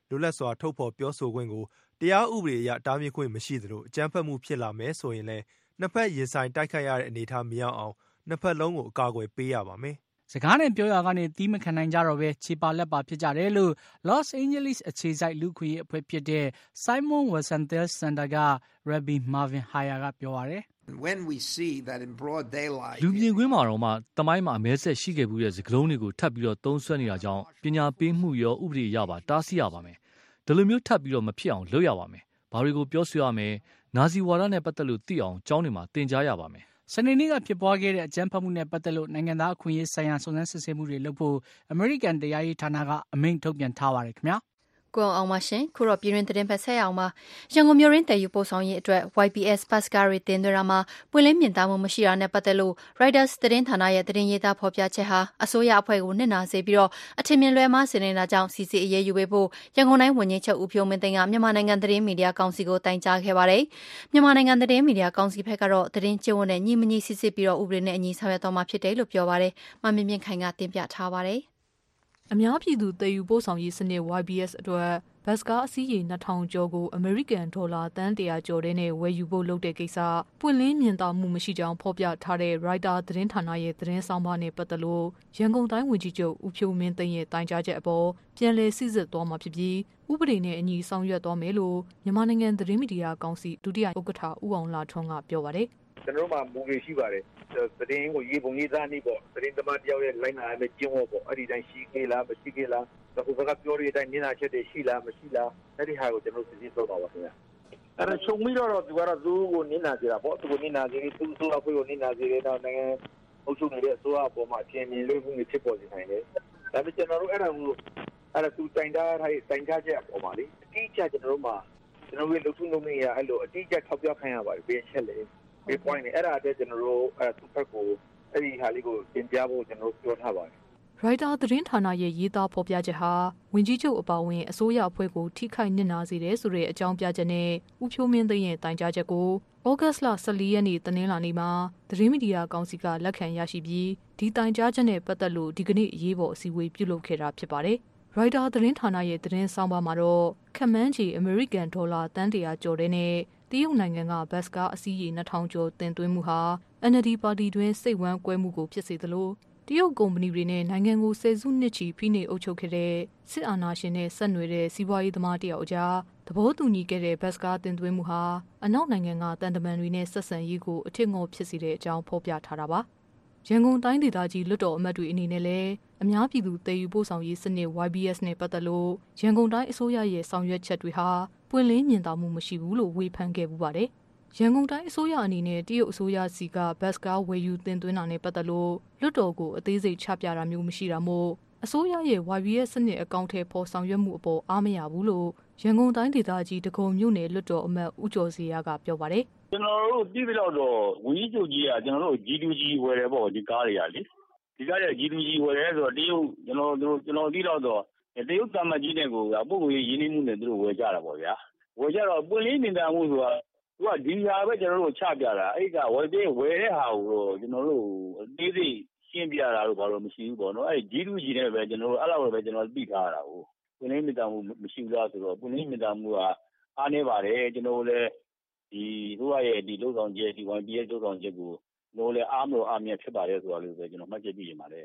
လွတ်လပ်စွာထုတ်ဖော်ပြောဆိုခွင့်ကိုတရားဥပဒေအရတားမြစ်ခွင့်မရှိသလိုအကြမ်းဖက်မှုဖြစ်လာမယ်ဆိုရင်လည်းနှစ်ဖက်ရင်ဆိုင်တိုက်ခိုက်ရတဲ့အနေအထားမရောက်အောင်နှစ်ဖက်လုံးကိုအကာအကွယ်ပေးရပါမယ်စကားနဲ့ပြောရကနေတီးမခံနိုင်ကြတော့ပဲခြေပါလက်ပါဖြစ်ကြတယ်လို့ Los Angeles အခြေစိုက်လူခွေအဖွဲ့ဖြစ်တဲ့ Simon Wiesenthal Center က Rabbi Marvin Haya ကပြောပါတယ် When we see that in broad daylight လူမြင်ကွင်းမှာတော့မှတမိုင်းမှာအမဲဆက်ရှိခဲ့မှုရဲ့စကားလုံးတွေကိုထပ်ပြီးတော့သုံးဆွဲနေတာကြောင့်ပညာပေးမှုရောဥပဒေရပါတားဆီးရပါမယ်ဒီလိုမျိုးထပ်ပြီးတော့မဖြစ်အောင်လုပ်ရပါမယ်ဘာတွေကိုပြောဆိုရမယ်နာဇီဝါဒနဲ့ပတ်သက်လို့သိအောင်ကျောင်းတွေမှာသင်ကြားရပါမယ်စနေနေ့ကဖြစ်ပွားခဲ့တဲ့အကြမ်းဖက်မှုနဲ့ပတ်သက်လို့နိုင်ငံသားအခွင့်အရေးဆိုင်ရာစုံစမ်းစစ်ဆေးမှုတွေလုပ်ဖို့အမေရိကန်တရားရေးဌာနကအမိန့်ထုတ်ပြန်ထားပါတယ်ခင်ဗျာကိုအောင်ပါရှင်ခုတော့ပြည်တွင်သတင်းဖက်ဆက်အောင်ပါရန်ကုန်မြို့ရင်းတည်ယူပို့ဆောင်ရေးအတွက် YBS ဘတ်စ်ကားတွေတင်သွင်းတာမှာပွင့်လင်းမြင်သာမှုမရှိတာနဲ့ပတ်သက်လို့ Reuters သတင်းဌာနရဲ့သတင်းရေးသားဖော်ပြချက်ဟာအစိုးရအဖွဲ့ကိုနစ်နာစေပြီးတော့အထင်မြင်လွဲမှားစင်နေတာကြောင့်စီစီအရေးယူပေးဖို့ရန်ကုန်တိုင်းဝန်ကြီးချုပ်ဦးဖြိုးမင်းသိန်းကမြန်မာနိုင်ငံသတင်းမီဒီယာကောင်စီကိုတိုင်ကြားခဲ့ပါတယ်မြန်မာနိုင်ငံသတင်းမီဒီယာကောင်စီဘက်ကတော့သတင်းကျင့်ဝတ်နဲ့ညီမညီစစ်စစ်ပြီးတော့ဥပဒေနဲ့အညီဆောင်ရွက်သွားမှာဖြစ်တယ်လို့ပြောပါတယ်မမြင့်မြင့်ခိုင်ကတင်ပြထားပါတယ်အများပြည်သူတည်ယူပို့ဆောင်ရေးစနစ် YBS အတွက်ဘတ်စကားအစီးရေ2000ကျော်ကိုအမေရိကန်ဒေါ်လာတန်း100ကျော်တဲ့နဲ့ဝယ်ယူဖို့လုပ်တဲ့ကိစ္စပွင့်လင်းမြင်သာမှုမရှိကြောင်းဖော်ပြထားတဲ့ Reuters သတင်းဌာနရဲ့သတင်းဆောင်ပါနဲ့ပတ်သက်လို့ရန်ကုန်တိုင်းဝန်ကြီးချုပ်ဦးဖြိုးမင်းသိန်းရဲ့တိုင်ကြားချက်အပေါ်ပြန်လည်စစ်စစ်သွားမှာဖြစ်ပြီးဥပဒေနဲ့အညီဆောင်ရွက်သွားမယ်လို့မြန်မာနိုင်ငံသတင်းမီဒီယာကောင်စီဒုတိယဥက္ကဋ္ဌဦးအောင်လှထွန်းကပြောပါတယ်ကျွန်တော်တို့မှာမူတွေရှိပါတယ်သတင်းကိုရေးပုံရေးသားနေပေါ့သတင်းသမားတယောက်ရဲ့လိုက်နာရမယ့်ကျင့်ဝတ်ပေါ့အဲ့ဒီတိုင်းရှိခဲ့လားမရှိခဲ့လားအခုဘက်ကပြောရတဲ့အတိုင်းနင်းနာချက်တွေရှိလားမရှိလားအဲ့ဒီဟာကိုကျွန်တော်စစ်စစ်လုပ်ပါပါခင်ဗျာအဲ့ဒါချုပ်ပြီးတော့သူကတော့သူ့ကိုနင်းနာကြတာပေါ့သူကိုနင်းနာကြတယ်သူ့ဆိုအဖွေးကိုနင်းနာကြတယ်တော့နိုင်ငံအုပ်ချုပ်နေတဲ့အစိုးရအပေါ်မှာအပြင်းပြင်းလို့မှုတွေဖြစ်ပေါ်နေနိုင်တယ်ဒါပေမဲ့ကျွန်တော်တို့အဲ့ဒါသူတိုင်ကြားချက်အပေါ်မှာလေအတိအကျကျွန်တော်တို့မှာကျွန်တော်တို့လုံထုံလုံးနေရအဲ့လိုအတိအကျထောက်ပြခိုင်းရပါတယ်ဘယ်ချက်လဲဒီ point နဲ့အဲ့ဒါအတွက်ကျွန်တော်တို့သူ့ဘက်ကိုအဲ့ဒီဟာလေးကိုတင်ပြဖို့ကျွန်တော်တို့ပြောထားပါတယ် Reuters သတင်းဌာနရဲ့ရေးသားဖော်ပြချက်ဟာဝန်ကြီးချုပ်အပါအဝင်အစိုးရအဖွဲ့ကိုထိခိုက်နစ်နာစေတယ်ဆိုတဲ့အကြောင်းပြချက်နဲ့ဦးဖြိုးမင်းသိန်းရဲ့တိုင်ကြားချက်ကိုဩဂတ်စ်လ14ရက်နေ့တနင်္လာနေ့မှာသတင်းမီဒီယာကောင်စီကလက်ခံရရှိပြီးဒီတိုင်ကြားချက်နဲ့ပတ်သက်လို့ဒီကနေ့အရေးပေါ်အစည်းအဝေးပြုလုပ်ခဲ့တာဖြစ်ပါတယ်။ Reuters သတင်းဌာနရဲ့သတင်းဆောင်ပါမှာတော့ခန့်မှန်းခြေအမေရိကန်ဒေါ်လာတန်း100ကျော်တဲ့နဲ့တရုတ်နိုင်ငံကဘတ်စကားအစီးရေ2000ကျော်တင်သွင်းမှုဟာ NLD ပါတီတွင်စိတ်ဝမ်းကွဲမှုကိုဖြစ်စေသလိုတရုတ်ကုမ္ပဏီတွေနဲ့နိုင်ငံကိုဆယ်စုနှစ်ချီဖိနှိပ်အုပ်ချုပ်ခဲ့တဲ့စစ်အာဏာရှင်နဲ့ဆက်နွယ်တဲ့စီးပွားရေးသမားတယောက်အကြားသဘောတူညီခဲ့တဲ့ဘတ်စကားတင်သွင်းမှုဟာအနောက်နိုင်ငံကတန်တမန်တွေနဲ့ဆက်ဆံရေးကိုအထစ်ငေါ်ဖြစ်စေတဲ့အကြောင်းဖော်ပြထားတာပါ။ရန်ကုန်တိုင်းဒေသကြီးလွှတ်တော်အမတ်တွေအနေနဲ့လည်းအများပြည်သူတည်ယူပို့ဆောင်ရေးစနစ် YBS နဲ့ပတ်သက်လို့ရန်ကုန်တိုင်းအစိုးရရဲ့ဆောင်ရွက်ချက်တွေဟာပွင့်လင်းမြင်သာမှုမရှိဘူးလို့ဝေဖန်ခဲ့ပူပါတယ်။ရန်ကုန်တိုင်းအစိုးရအနေနဲ့တရုတ်အစိုးရစီကဘတ်စကားဝယ်ယူတင်သွင်းတာနဲ့ပတ်သက်လို့လွှတ်တော်ကိုအသေးစိတ်ချပြတာမျိုးမရှိတာမို့အစိုးရရဲ့ YBS စနစ်အကောင့်ထဲပေါ်ဆောင်ရွက်မှုအပေါ်အားမရဘူးလို့ရန်ကုန်တိုင်းဒေသကြီးဒဂုံမြို့နယ်လွှတ်တော်အမတ်ဦးကျော်စီရကပြောပါတယ်။ကျွန်တော်တို့သိပြီးတော့ဝန်ကြီးချုပ်ကြီးကကျွန်တော်တို့ G2G ဝယ်တယ်ပေါ့ဒီကားတွေကလေဒီကားတွေက G2G ဝယ်တယ်ဆိုတော့တရုတ်ကျွန်တော်သိတော့တရုတ်တမန်ကြီးနဲ့ကိုပုဂ္ဂိုလ်ရေးရင်းနှီးမှုနဲ့သူတို့ဝယ်ကြတာပေါ့ဗျာဝယ်ကြတော့ပွင့်လင်းမြင်သာမှုဆိုတာသူကဒီဟာပဲကျွန်တော်တို့ချပြတာအဲ့ကဝယ်တဲ့ဟာကိုကျွန်တော်တို့အသေးစိတ်ရှင်းပြတာတော့ဘာလို့မရှိဘူးပေါ့နော်အဲ့ G2G နဲ့ပဲကျွန်တော်တို့အဲ့လောက်ပဲကျွန်တော်သိထားတာကိုပွင့်လင်းမြင်သာမှုမရှိဘူးလားဆိုတော့ပွင့်လင်းမြင်သာမှုကအားနေပါတယ်ကျွန်တော်လည်းဒီတို့ရဲ့ဒီလုံဆောင်ချက်ဒီ YBS လုံဆောင်ချက်ကိုတို့လည်းအားမလို့အားမြဖြစ်ပါတယ်ဆိုတာလို့ပဲကျွန်တော်မှတ်ချက်ပြနေပါတယ်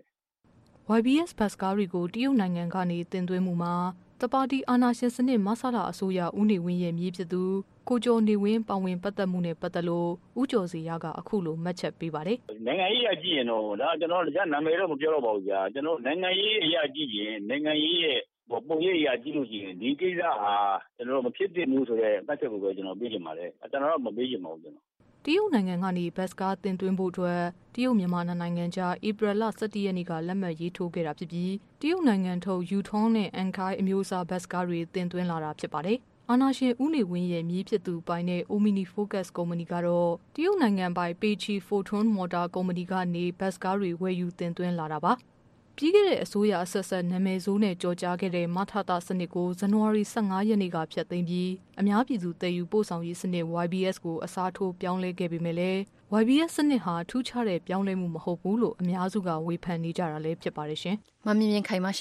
YBS ဘတ်စကားတွေကိုတရုတ်နိုင်ငံကနေတင်သွင်းမှုမှာတပါတီအာဏာရှင်စနစ်မဆလာအစိုးရဦးနေဝင်းရဲ့မြေးဖြစ်သူကိုကျော်နေဝင်းပါဝင်ပတ်သက်မှုနဲ့ပတ်သက်လို့ဦးကျော်စီရကအခုလိုမှတ်ချက်ပေးပါတယ်နိုင်ငံရေးအကြည့်ရင်တော့ဒါကျွန်တော်နာမည်တော့မပြောတော့ပါဘူးကြာကျွန်တော်နိုင်ငံရေးအရာကြည့်ရင်နိုင်ငံရေးရဲ့ပုံရိပ်အရာကြည့်လို့ရှိရင်ဒီကိစ္စဟာကျွန်တော်မဖြစ်သင့်ဘူးဆိုတဲ့မှတ်ချက်ကိုပဲကျွန်တော်ပေးချင်ပါတယ်ကျွန်တော်တော့မပေးချင်ပါဘူးကျွန်တော်တရုတ်နိုင်ငံကနေဘတ်စကားတင်သွင်းဖို့အတွက်တရုတ်မြန်မာနိုင်ငံကြားဧပြီလ17ရက်နေ့ကလက်မှတ်ရေးထိုးခဲ့တာဖြစ်ပြီးတရုတ်နိုင်ငံထုတ်ယူထုံးနဲ့အန်ခိုင်အမျိုးအစားဘတ်စကားတွေတင်သွင်းလာတာဖြစ်ပါတယ်။အာဏာရှင်ဦးနေဝင်းရဲ့မြေးဖြစ်သူပိုင်တဲ့ Omni Focus ကုမ္ပဏီကတော့တရုတ်နိုင်ငံပိုင် Peiqi Foton Motor ကုမ္ပဏီကနေဘတ်စကားတွေဝယ်ယူတင်သွင်းလာတာပါ။ပြီးခဲ့တဲ့အစိုးရအဆက်ဆက်နာမည်ဆိုးနဲ့ကြော်ကြားခဲ့တဲ့မထတာစနစ်ကိုဇန်နဝါရီ15ရက်နေ့ကဖျက်သိမ်းပြီးအများပြည်သူတည်ယူပို့ဆောင်ရေးစနစ် YBS ကိုအစားထိုးပြောင်းလဲခဲ့ပေမဲ့လည်း YBS စနစ်ဟာထူးခြားတဲ့ပြောင်းလဲမှုမဟုတ်ဘူးလို့အများစုကဝေဖန်နေကြတာလည်းဖြစ်ပါတယ်ရှင်။မမြင်ခိုင်ပါရှင်။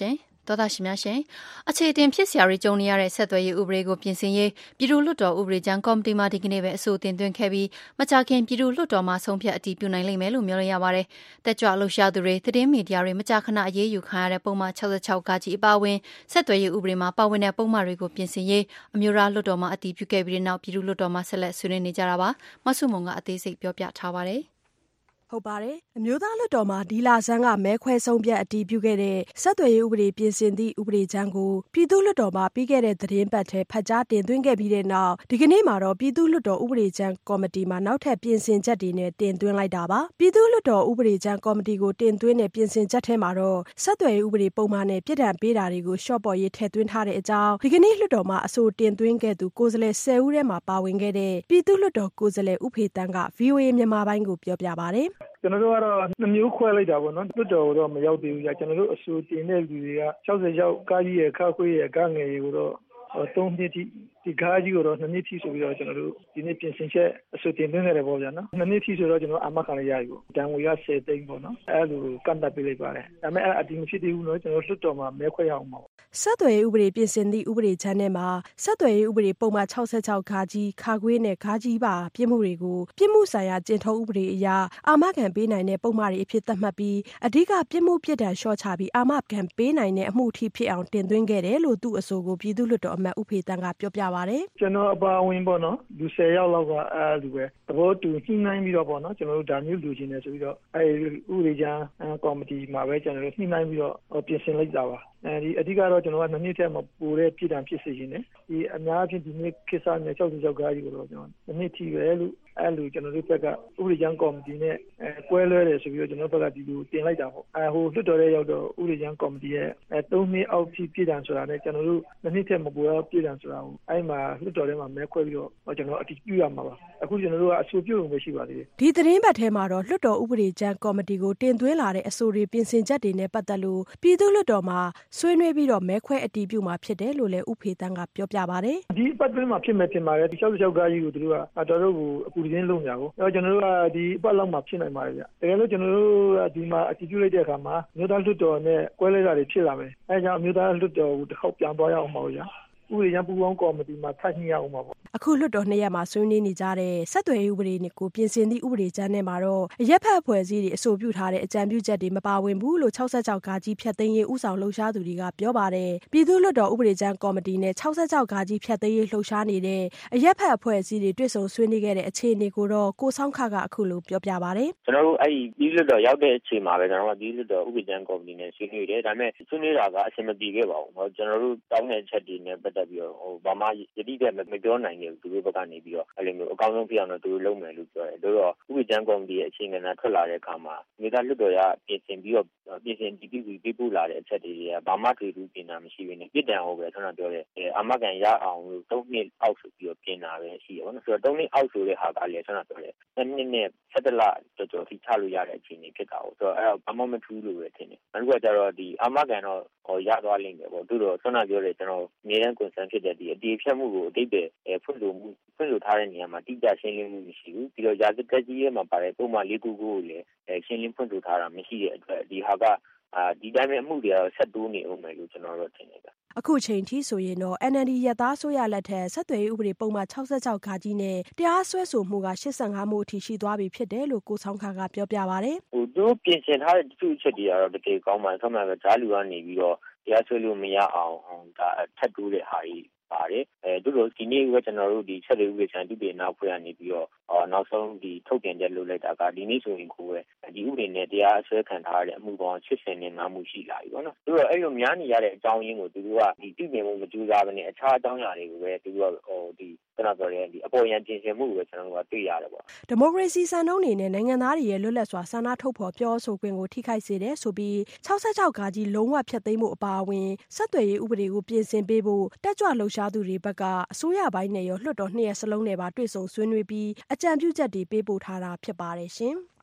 သောသားရှင်များရှင်အခြေအတင်ဖြစ်စရာတွေကြုံနေရတဲ့ဆက်သွယ်ရေးဥပဒေကိုပြင်ဆင်ရေးပြည်သူ့လွှတ်တော်ဥပဒေကြမ်းကော်မတီမှဒီကနေ့ပဲအဆိုတင်သွင်းခဲ့ပြီးမကြာခင်ပြည်သူ့လွှတ်တော်မှဆုံးဖြတ်အတည်ပြုနိုင်လိမ့်မယ်လို့မျှော်လင့်ရပါတယ်။တက်ကြွလှုပ်ရှားသူတွေသတင်းမီဒီယာတွေမကြာခဏအရေးယူခံရတဲ့ပုံမှန်66ကကြီးအပါအဝင်ဆက်သွယ်ရေးဥပဒေမှာပါဝင်တဲ့ပုံမှန်တွေကိုပြင်ဆင်ရေးအမျိုးသားလွှတ်တော်မှအတည်ပြုခဲ့ပြီးတဲ့နောက်ပြည်သူ့လွှတ်တော်မှဆက်လက်ဆွေးနွေးနေကြတာပါ။မဆုမွန်ကအသေးစိတ်ပြောပြထားပါတယ်။ဟုတ်ပါတယ်အမျိုးသားလွှတ်တော်မှာဒီလဆန်းကမဲခွဲဆုံးဖြတ်အတည်ပြုခဲ့တဲ့ဆက်သွယ်ရေးဥပဒေပြင်ဆင်သည့်ဥပဒေကြမ်းကိုပြည်သူ့လွှတ်တော်မှာပြီးခဲ့တဲ့သတင်းပတ်ထဲဖတ်ကြားတင်သွင်းခဲ့ပြီးတဲ့နောက်ဒီကနေ့မှာတော့ပြည်သူ့လွှတ်တော်ဥပဒေကြမ်းကော်မတီမှာနောက်ထပ်ပြင်ဆင်ချက်တွေနဲ့တင်သွင်းလိုက်တာပါပြည်သူ့လွှတ်တော်ဥပဒေကြမ်းကော်မတီကိုတင်သွင်းတဲ့ပြင်ဆင်ချက်ထဲမှာတော့ဆက်သွယ်ရေးဥပဒေပုံမှန်နဲ့ပြည်ထောင်ပေးတာတွေကိုရှော့ပေါ်ရေးထည့်သွင်းထားတဲ့အကြောင်းဒီကနေ့လွှတ်တော်မှာအဆိုတင်သွင်းခဲ့သူကိုယ်စားလှယ်10ဦးထဲမှာပါဝင်ခဲ့တဲ့ပြည်သူ့လွှတ်တော်ကိုယ်စားလှယ်ဦးဖေတန်းက VOA မြန်မာပိုင်းကိုပြောပြပါတယ်ကျွန်တော်တို့ကတော့2မျိုးခွဲလိုက်တာပေါ့နော်လွှတ်တော်တော့မရောက်သေးဘူးကြာကျွန်တော်တို့အဆိုတင်တဲ့လူတွေက66ကားကြီးရဲ့ခါခွေးရဲ့ကားငယ်တွေကိုတော့3နှစ်ထိဒီကားကြီးကိုတော့2နှစ်ထိဆိုပြီးတော့ကျွန်တော်တို့ဒီနေ့ပြင်ဆင်ချက်အဆိုတင်သွင်းခဲ့တယ်ပေါ့ဗျာနော်2နှစ်ထိဆိုတော့ကျွန်တော်အာမခံရရပြီပေါ့တန်ငွေက10သိန်းပေါ့နော်အဲ့လိုကန့်တက်ပေးလိုက်ပါတယ်ဒါပေမဲ့အဲ့အတီးမဖြစ်သေးဘူးနော်ကျွန်တော်လွှတ်တော်မှာမဲခွဲရအောင်ပါဆက်သွယ်ရေးဥပဒေပြင်ဆင်သည့်ဥပဒေချမ်းထဲမှာဆက်သွယ်ရေးဥပဒေပုံမှန်66ခါကြီးခါခွေးနဲ့ခါကြီးပါပြစ်မှုတွေကိုပြစ်မှုဆိုင်ရာကျင့်ထုံးဥပဒေအရအာမခံပေးနိုင်တဲ့ပုံမှန်တွေအဖြစ်သတ်မှတ်ပြီးအဓိကပြစ်မှုပြစ်ဒဏ်လျှော့ချပြီးအာမခံပေးနိုင်တဲ့အမှုထိဖြစ်အောင်တင်သွင်းခဲ့တယ်လို့သူ့အဆိုကိုပြည်သူ့လွှတ်တော်အမတ်ဦးဖေတန်းကပြောပြပါတယ်ကျွန်တော်အပါအဝင်ပေါ့နော်လူ10ယောက်လောက်ကအဲ့လိုပဲသဘောတူညှိနှိုင်းပြီးတော့ပေါ့နော်ကျွန်တော်တို့ဒါမျိုးလူချင်းနေဆိုပြီးတော့အဲ့ဥပဒေချမ်းကော်မတီမှာပဲကျွန်တော်တို့ညှိနှိုင်းပြီးတော့ပြင်ဆင်လိုက်တာပါဒီအဓိကတော့ကျွန်တော်က2နှစ်ထဲမှာပိုတဲ့ပြည်တံဖြစ်စေခြင်းနဲ့ဒီအများအပြားဒီနေ့ခေတ်စားနေ66ကားကြီးကိုတော့ကျွန်တော်2နှစ်ထိပဲလို့အဲ့လိုကျွန်တော်တို့ဘက်ကဥပဒေချမ်းကော်မတီနဲ့ကွဲလွဲတယ်ဆိုပြီးတော့ကျွန်တော်ဘက်ကဒီလိုတင်လိုက်တာပေါ့ဟိုလွှတ်တော်ရဲ့ရောက်တော့ဥပဒေချမ်းကော်မတီရဲ့3နှစ်အောက်ထိပြည်တံဆိုတာနဲ့ကျွန်တော်တို့2နှစ်ထဲမှာပိုတဲ့ပြည်တံဆိုတာကိုအဲ့မှာလွှတ်တော်ထဲမှာမဲခွဲပြီးတော့ကျွန်တော်အတည်ပြုရမှာပါအခုကျွန်တော်တို့ကအဆိုပြုလို့မရှိပါသေးဘူးဒီသတင်းပတ်ထဲမှာတော့လွှတ်တော်ဥပဒေချမ်းကော်မတီကိုတင်သွင်းလာတဲ့အဆိုတွေပြင်ဆင်ချက်တွေနဲ့ပတ်သက်လို့ပြည်သူ့လွှတ်တော်မှာဆွေးနွေးပြီးတော့မဲခွဲအတည်ပြုမှာဖြစ်တယ်လို့လည်းဦးဖေတန်းကပြောပြပါတယ်ဒီပတ်တွင်းမှာဖြစ်မယ်တင်ပါတယ်ဒီ66ကားကြီးကိုသူတို့ကတော်တော်ကိုအပူရင်းလုံးညာကိုကျွန်တော်တို့ကဒီအပတ်လောက်မှာဖြစ်နိုင်ပါတယ်ဗျတကယ်လို့ကျွန်တော်တို့ကဒီမှာအတည်ပြုလိုက်တဲ့အခါမှာမြို့သားလွှတ်တော်နဲ့ကွဲလဲတာတွေဖြစ်လာမယ်အဲကြောင့်မြို့သားလွှတ်တော်ကိုတစ်ခေါက်ပြန်သွားရအောင်ပါဗျာဥပဒေချမ်းပူပေါင်းကော်မတီမှာထပ်ညှိရအောင်ပါပေါ့အခုလွှတ်တော်2ရက်မှာဆွေးနွေးနေကြတဲ့ဆက်သွယ်ရေးဥပဒေကိုပြင်ဆင်သည့်ဥပဒေကြမ်းထဲမှာတော့အရက်ဖက်အဖွဲ့အစည်းတွေအဆိုပြုထားတဲ့အကြံပြုချက်တွေမပါဝင်ဘူးလို့66ကာကြီးဖြတ်သိမ်းရေးဥဆောင်လှုပ်ရှားသူတွေကပြောပါတယ်ပြည်သူ့လွှတ်တော်ဥပဒေကြမ်းကော်မတီနဲ့66ကာကြီးဖြတ်သိမ်းရေးလှုပ်ရှားနေတဲ့အရက်ဖက်အဖွဲ့အစည်းတွေတွေ့ဆုံဆွေးနွေးခဲ့တဲ့အခြေအနေကိုတော့ကိုဆောင်ခကအခုလိုပြောပြပါတယ်ကျွန်တော်တို့အဲ့ဒီပြည်လွှတ်တော်ရောက်တဲ့အချိန်မှာပဲကျွန်တော်တို့ပြည်လွှတ်တော်ဥပဒေကြမ်းကော်မတီနဲ့ဆွေးနွေးတယ်ဒါပေမဲ့ဆွေးနွေးတာကအဆင်မပြေခဲ့ပါဘူးเนาะကျွန်တော်တို့တောင်းတဲ့ချက်တွေနဲ့ပတ်သက်ပြီးတော့ဘာမှယတိပြတ်မပြောနိုင်ခဲ့ဘူးသူတို့ဘက်ကနေပြီးတော့အဲ့လိုမျိုးအကောင်းဆုံးဖြစ်အောင်တော့သူတို့လုပ်မယ်လို့ပြောတယ်တို့တော့ဥပဒေကြမ်းကော်မတီရဲ့အခြေခံနဲ့ထွက်လာတဲ့အခါမှာမြေသားလွှတ်တော်ရပြင်ဆင်ပြီးတော့ပြင်ဆင်တည်ပြီးပေးပို့လာတဲ့အချက်တွေကဘာမှတွေ့ဘူးပြင်တာမရှိဘဲနဲ့ပြည်တံဟောပဲဆန္ဒပြောတယ်အာမခံရအောင်လို့3နှစ်အောက်ဆိုပြီးတော့ပြင်တာပဲရှိတယ်ပေါ့နော်ဆိုတော့3နှစ်အောက်ဆိုတဲ့ဟာကလည်းဆန္ဒပြောတယ်2နှစ်နဲ့17လတော်တော်ထိချလို့ရတဲ့အခြေအနေဖြစ်တာပေါ့ဆိုတော့အဲ့တော့ဘာမှမထူးလို့ပဲထင်တယ်နောက်တစ်ခုကကျတော့ဒီအာမခံတော့ရသွားလိမ့်မယ်ပေါ့တို့တော့ဆန္ဒပြောတယ်ကျွန်တော်အမြဲတမ်း concern ဖြစ်တဲ့ဒီအတီးဖြတ်မှုကိုအတိတ်ပဲဖွင့်လို့ထားတဲ့နေရာမှာတိကျရှင်းလင်းမှုမရှိဘူးပြီးတော့ရာဇသက်ကြီးရဲ့မှာပါတဲ့ပုံမှန်၄ခုကိုလည်းရှင်းလင်းဖွင့်လို့ထားတာမရှိတဲ့အတွက်ဒီဟာကဒီတိုင်းအမှုတွေကတော့ဆက်တိုးနေအောင်မယ်လို့ကျွန်တော်တို့ထင်တယ်အခုချိန်ထိဆိုရင်တော့ NLD ရသားဆိုရလက်ထက်ဆက်သွယ်ရေးဥပဒေပုံမှန်66ခါကြီးနဲ့တရားစွဲဆိုမှုက85မှုအထိရှိသွားပြီဖြစ်တယ်လို့ကိုဆောင်ခါကပြောပြပါတယ်သူပြင်ဆင်ထားတဲ့တချို့အချက်တွေကတော့တကယ်ကောင်းပါတယ်။ဆက်မှပဲဂျားလူကနေပြီးတော့တရားစွဲလို့မရအောင်ဒါထပ်တိုးတဲ့ဟာကြီးပါတယ်။တို့ဒီနေ့ကကျွန်တော်တို့ဒီချက်တွေဥပဒေချမ်းတူပြည်နောက်ဖွဲ့ရနေပြီးတော့နောက်ဆုံးဒီထုတ်ပြန်ချက်လုပ်လိုက်တာကဒီနေ့ဆိုရင်ကိုပဲဒီဥပဒေနဲ့တရားစွဲခံထားရတဲ့အမှုပေါင်း85မှုရှိလာပြီပေါ့နော်။တို့တော့အဲ့လိုများနေရတဲ့အကြောင်းရင်းကိုသူတို့ကဒီတည်မြဲမှုမကြိုးစားဘဲနဲ့အခြားအကြောင်းအရာတွေကိုပဲသူတို့ကဒီကျွန်တော်ပြောတဲ့ဒီအပေါ်ယံပြင်ဆင်မှုကိုကျွန်တော်တို့ကတွေ့ရတယ်ပေါ့ဒီမိုကရေစီစံနှုန်းတွေနဲ့နိုင်ငံသားတွေရဲ့လွတ်လပ်စွာဆန္ဒထုတ်ဖော်ပြောဆိုခွင့်ကိုထိခိုက်စေတယ်ဆိုပြီး66ကာကြီးလုံးဝဖျက်သိမ်းမှုအပါအဝင်ဆက်သွယ်ရေးဥပဒေကိုပြင်ဆင်ပေးဖို့တက်ကြွလှုပ်ရှားသူတွေဘက်ကအစိုးရပိုင်းနဲ့ရောလွှတ်တော်2ရက်စလုံးနဲ့ပါတွေ့ဆုံဆွေးနွေးပြီးအကြံပြုချက်တွေပေးပို့ထားတာဖြစ်ပါတယ်ရှင်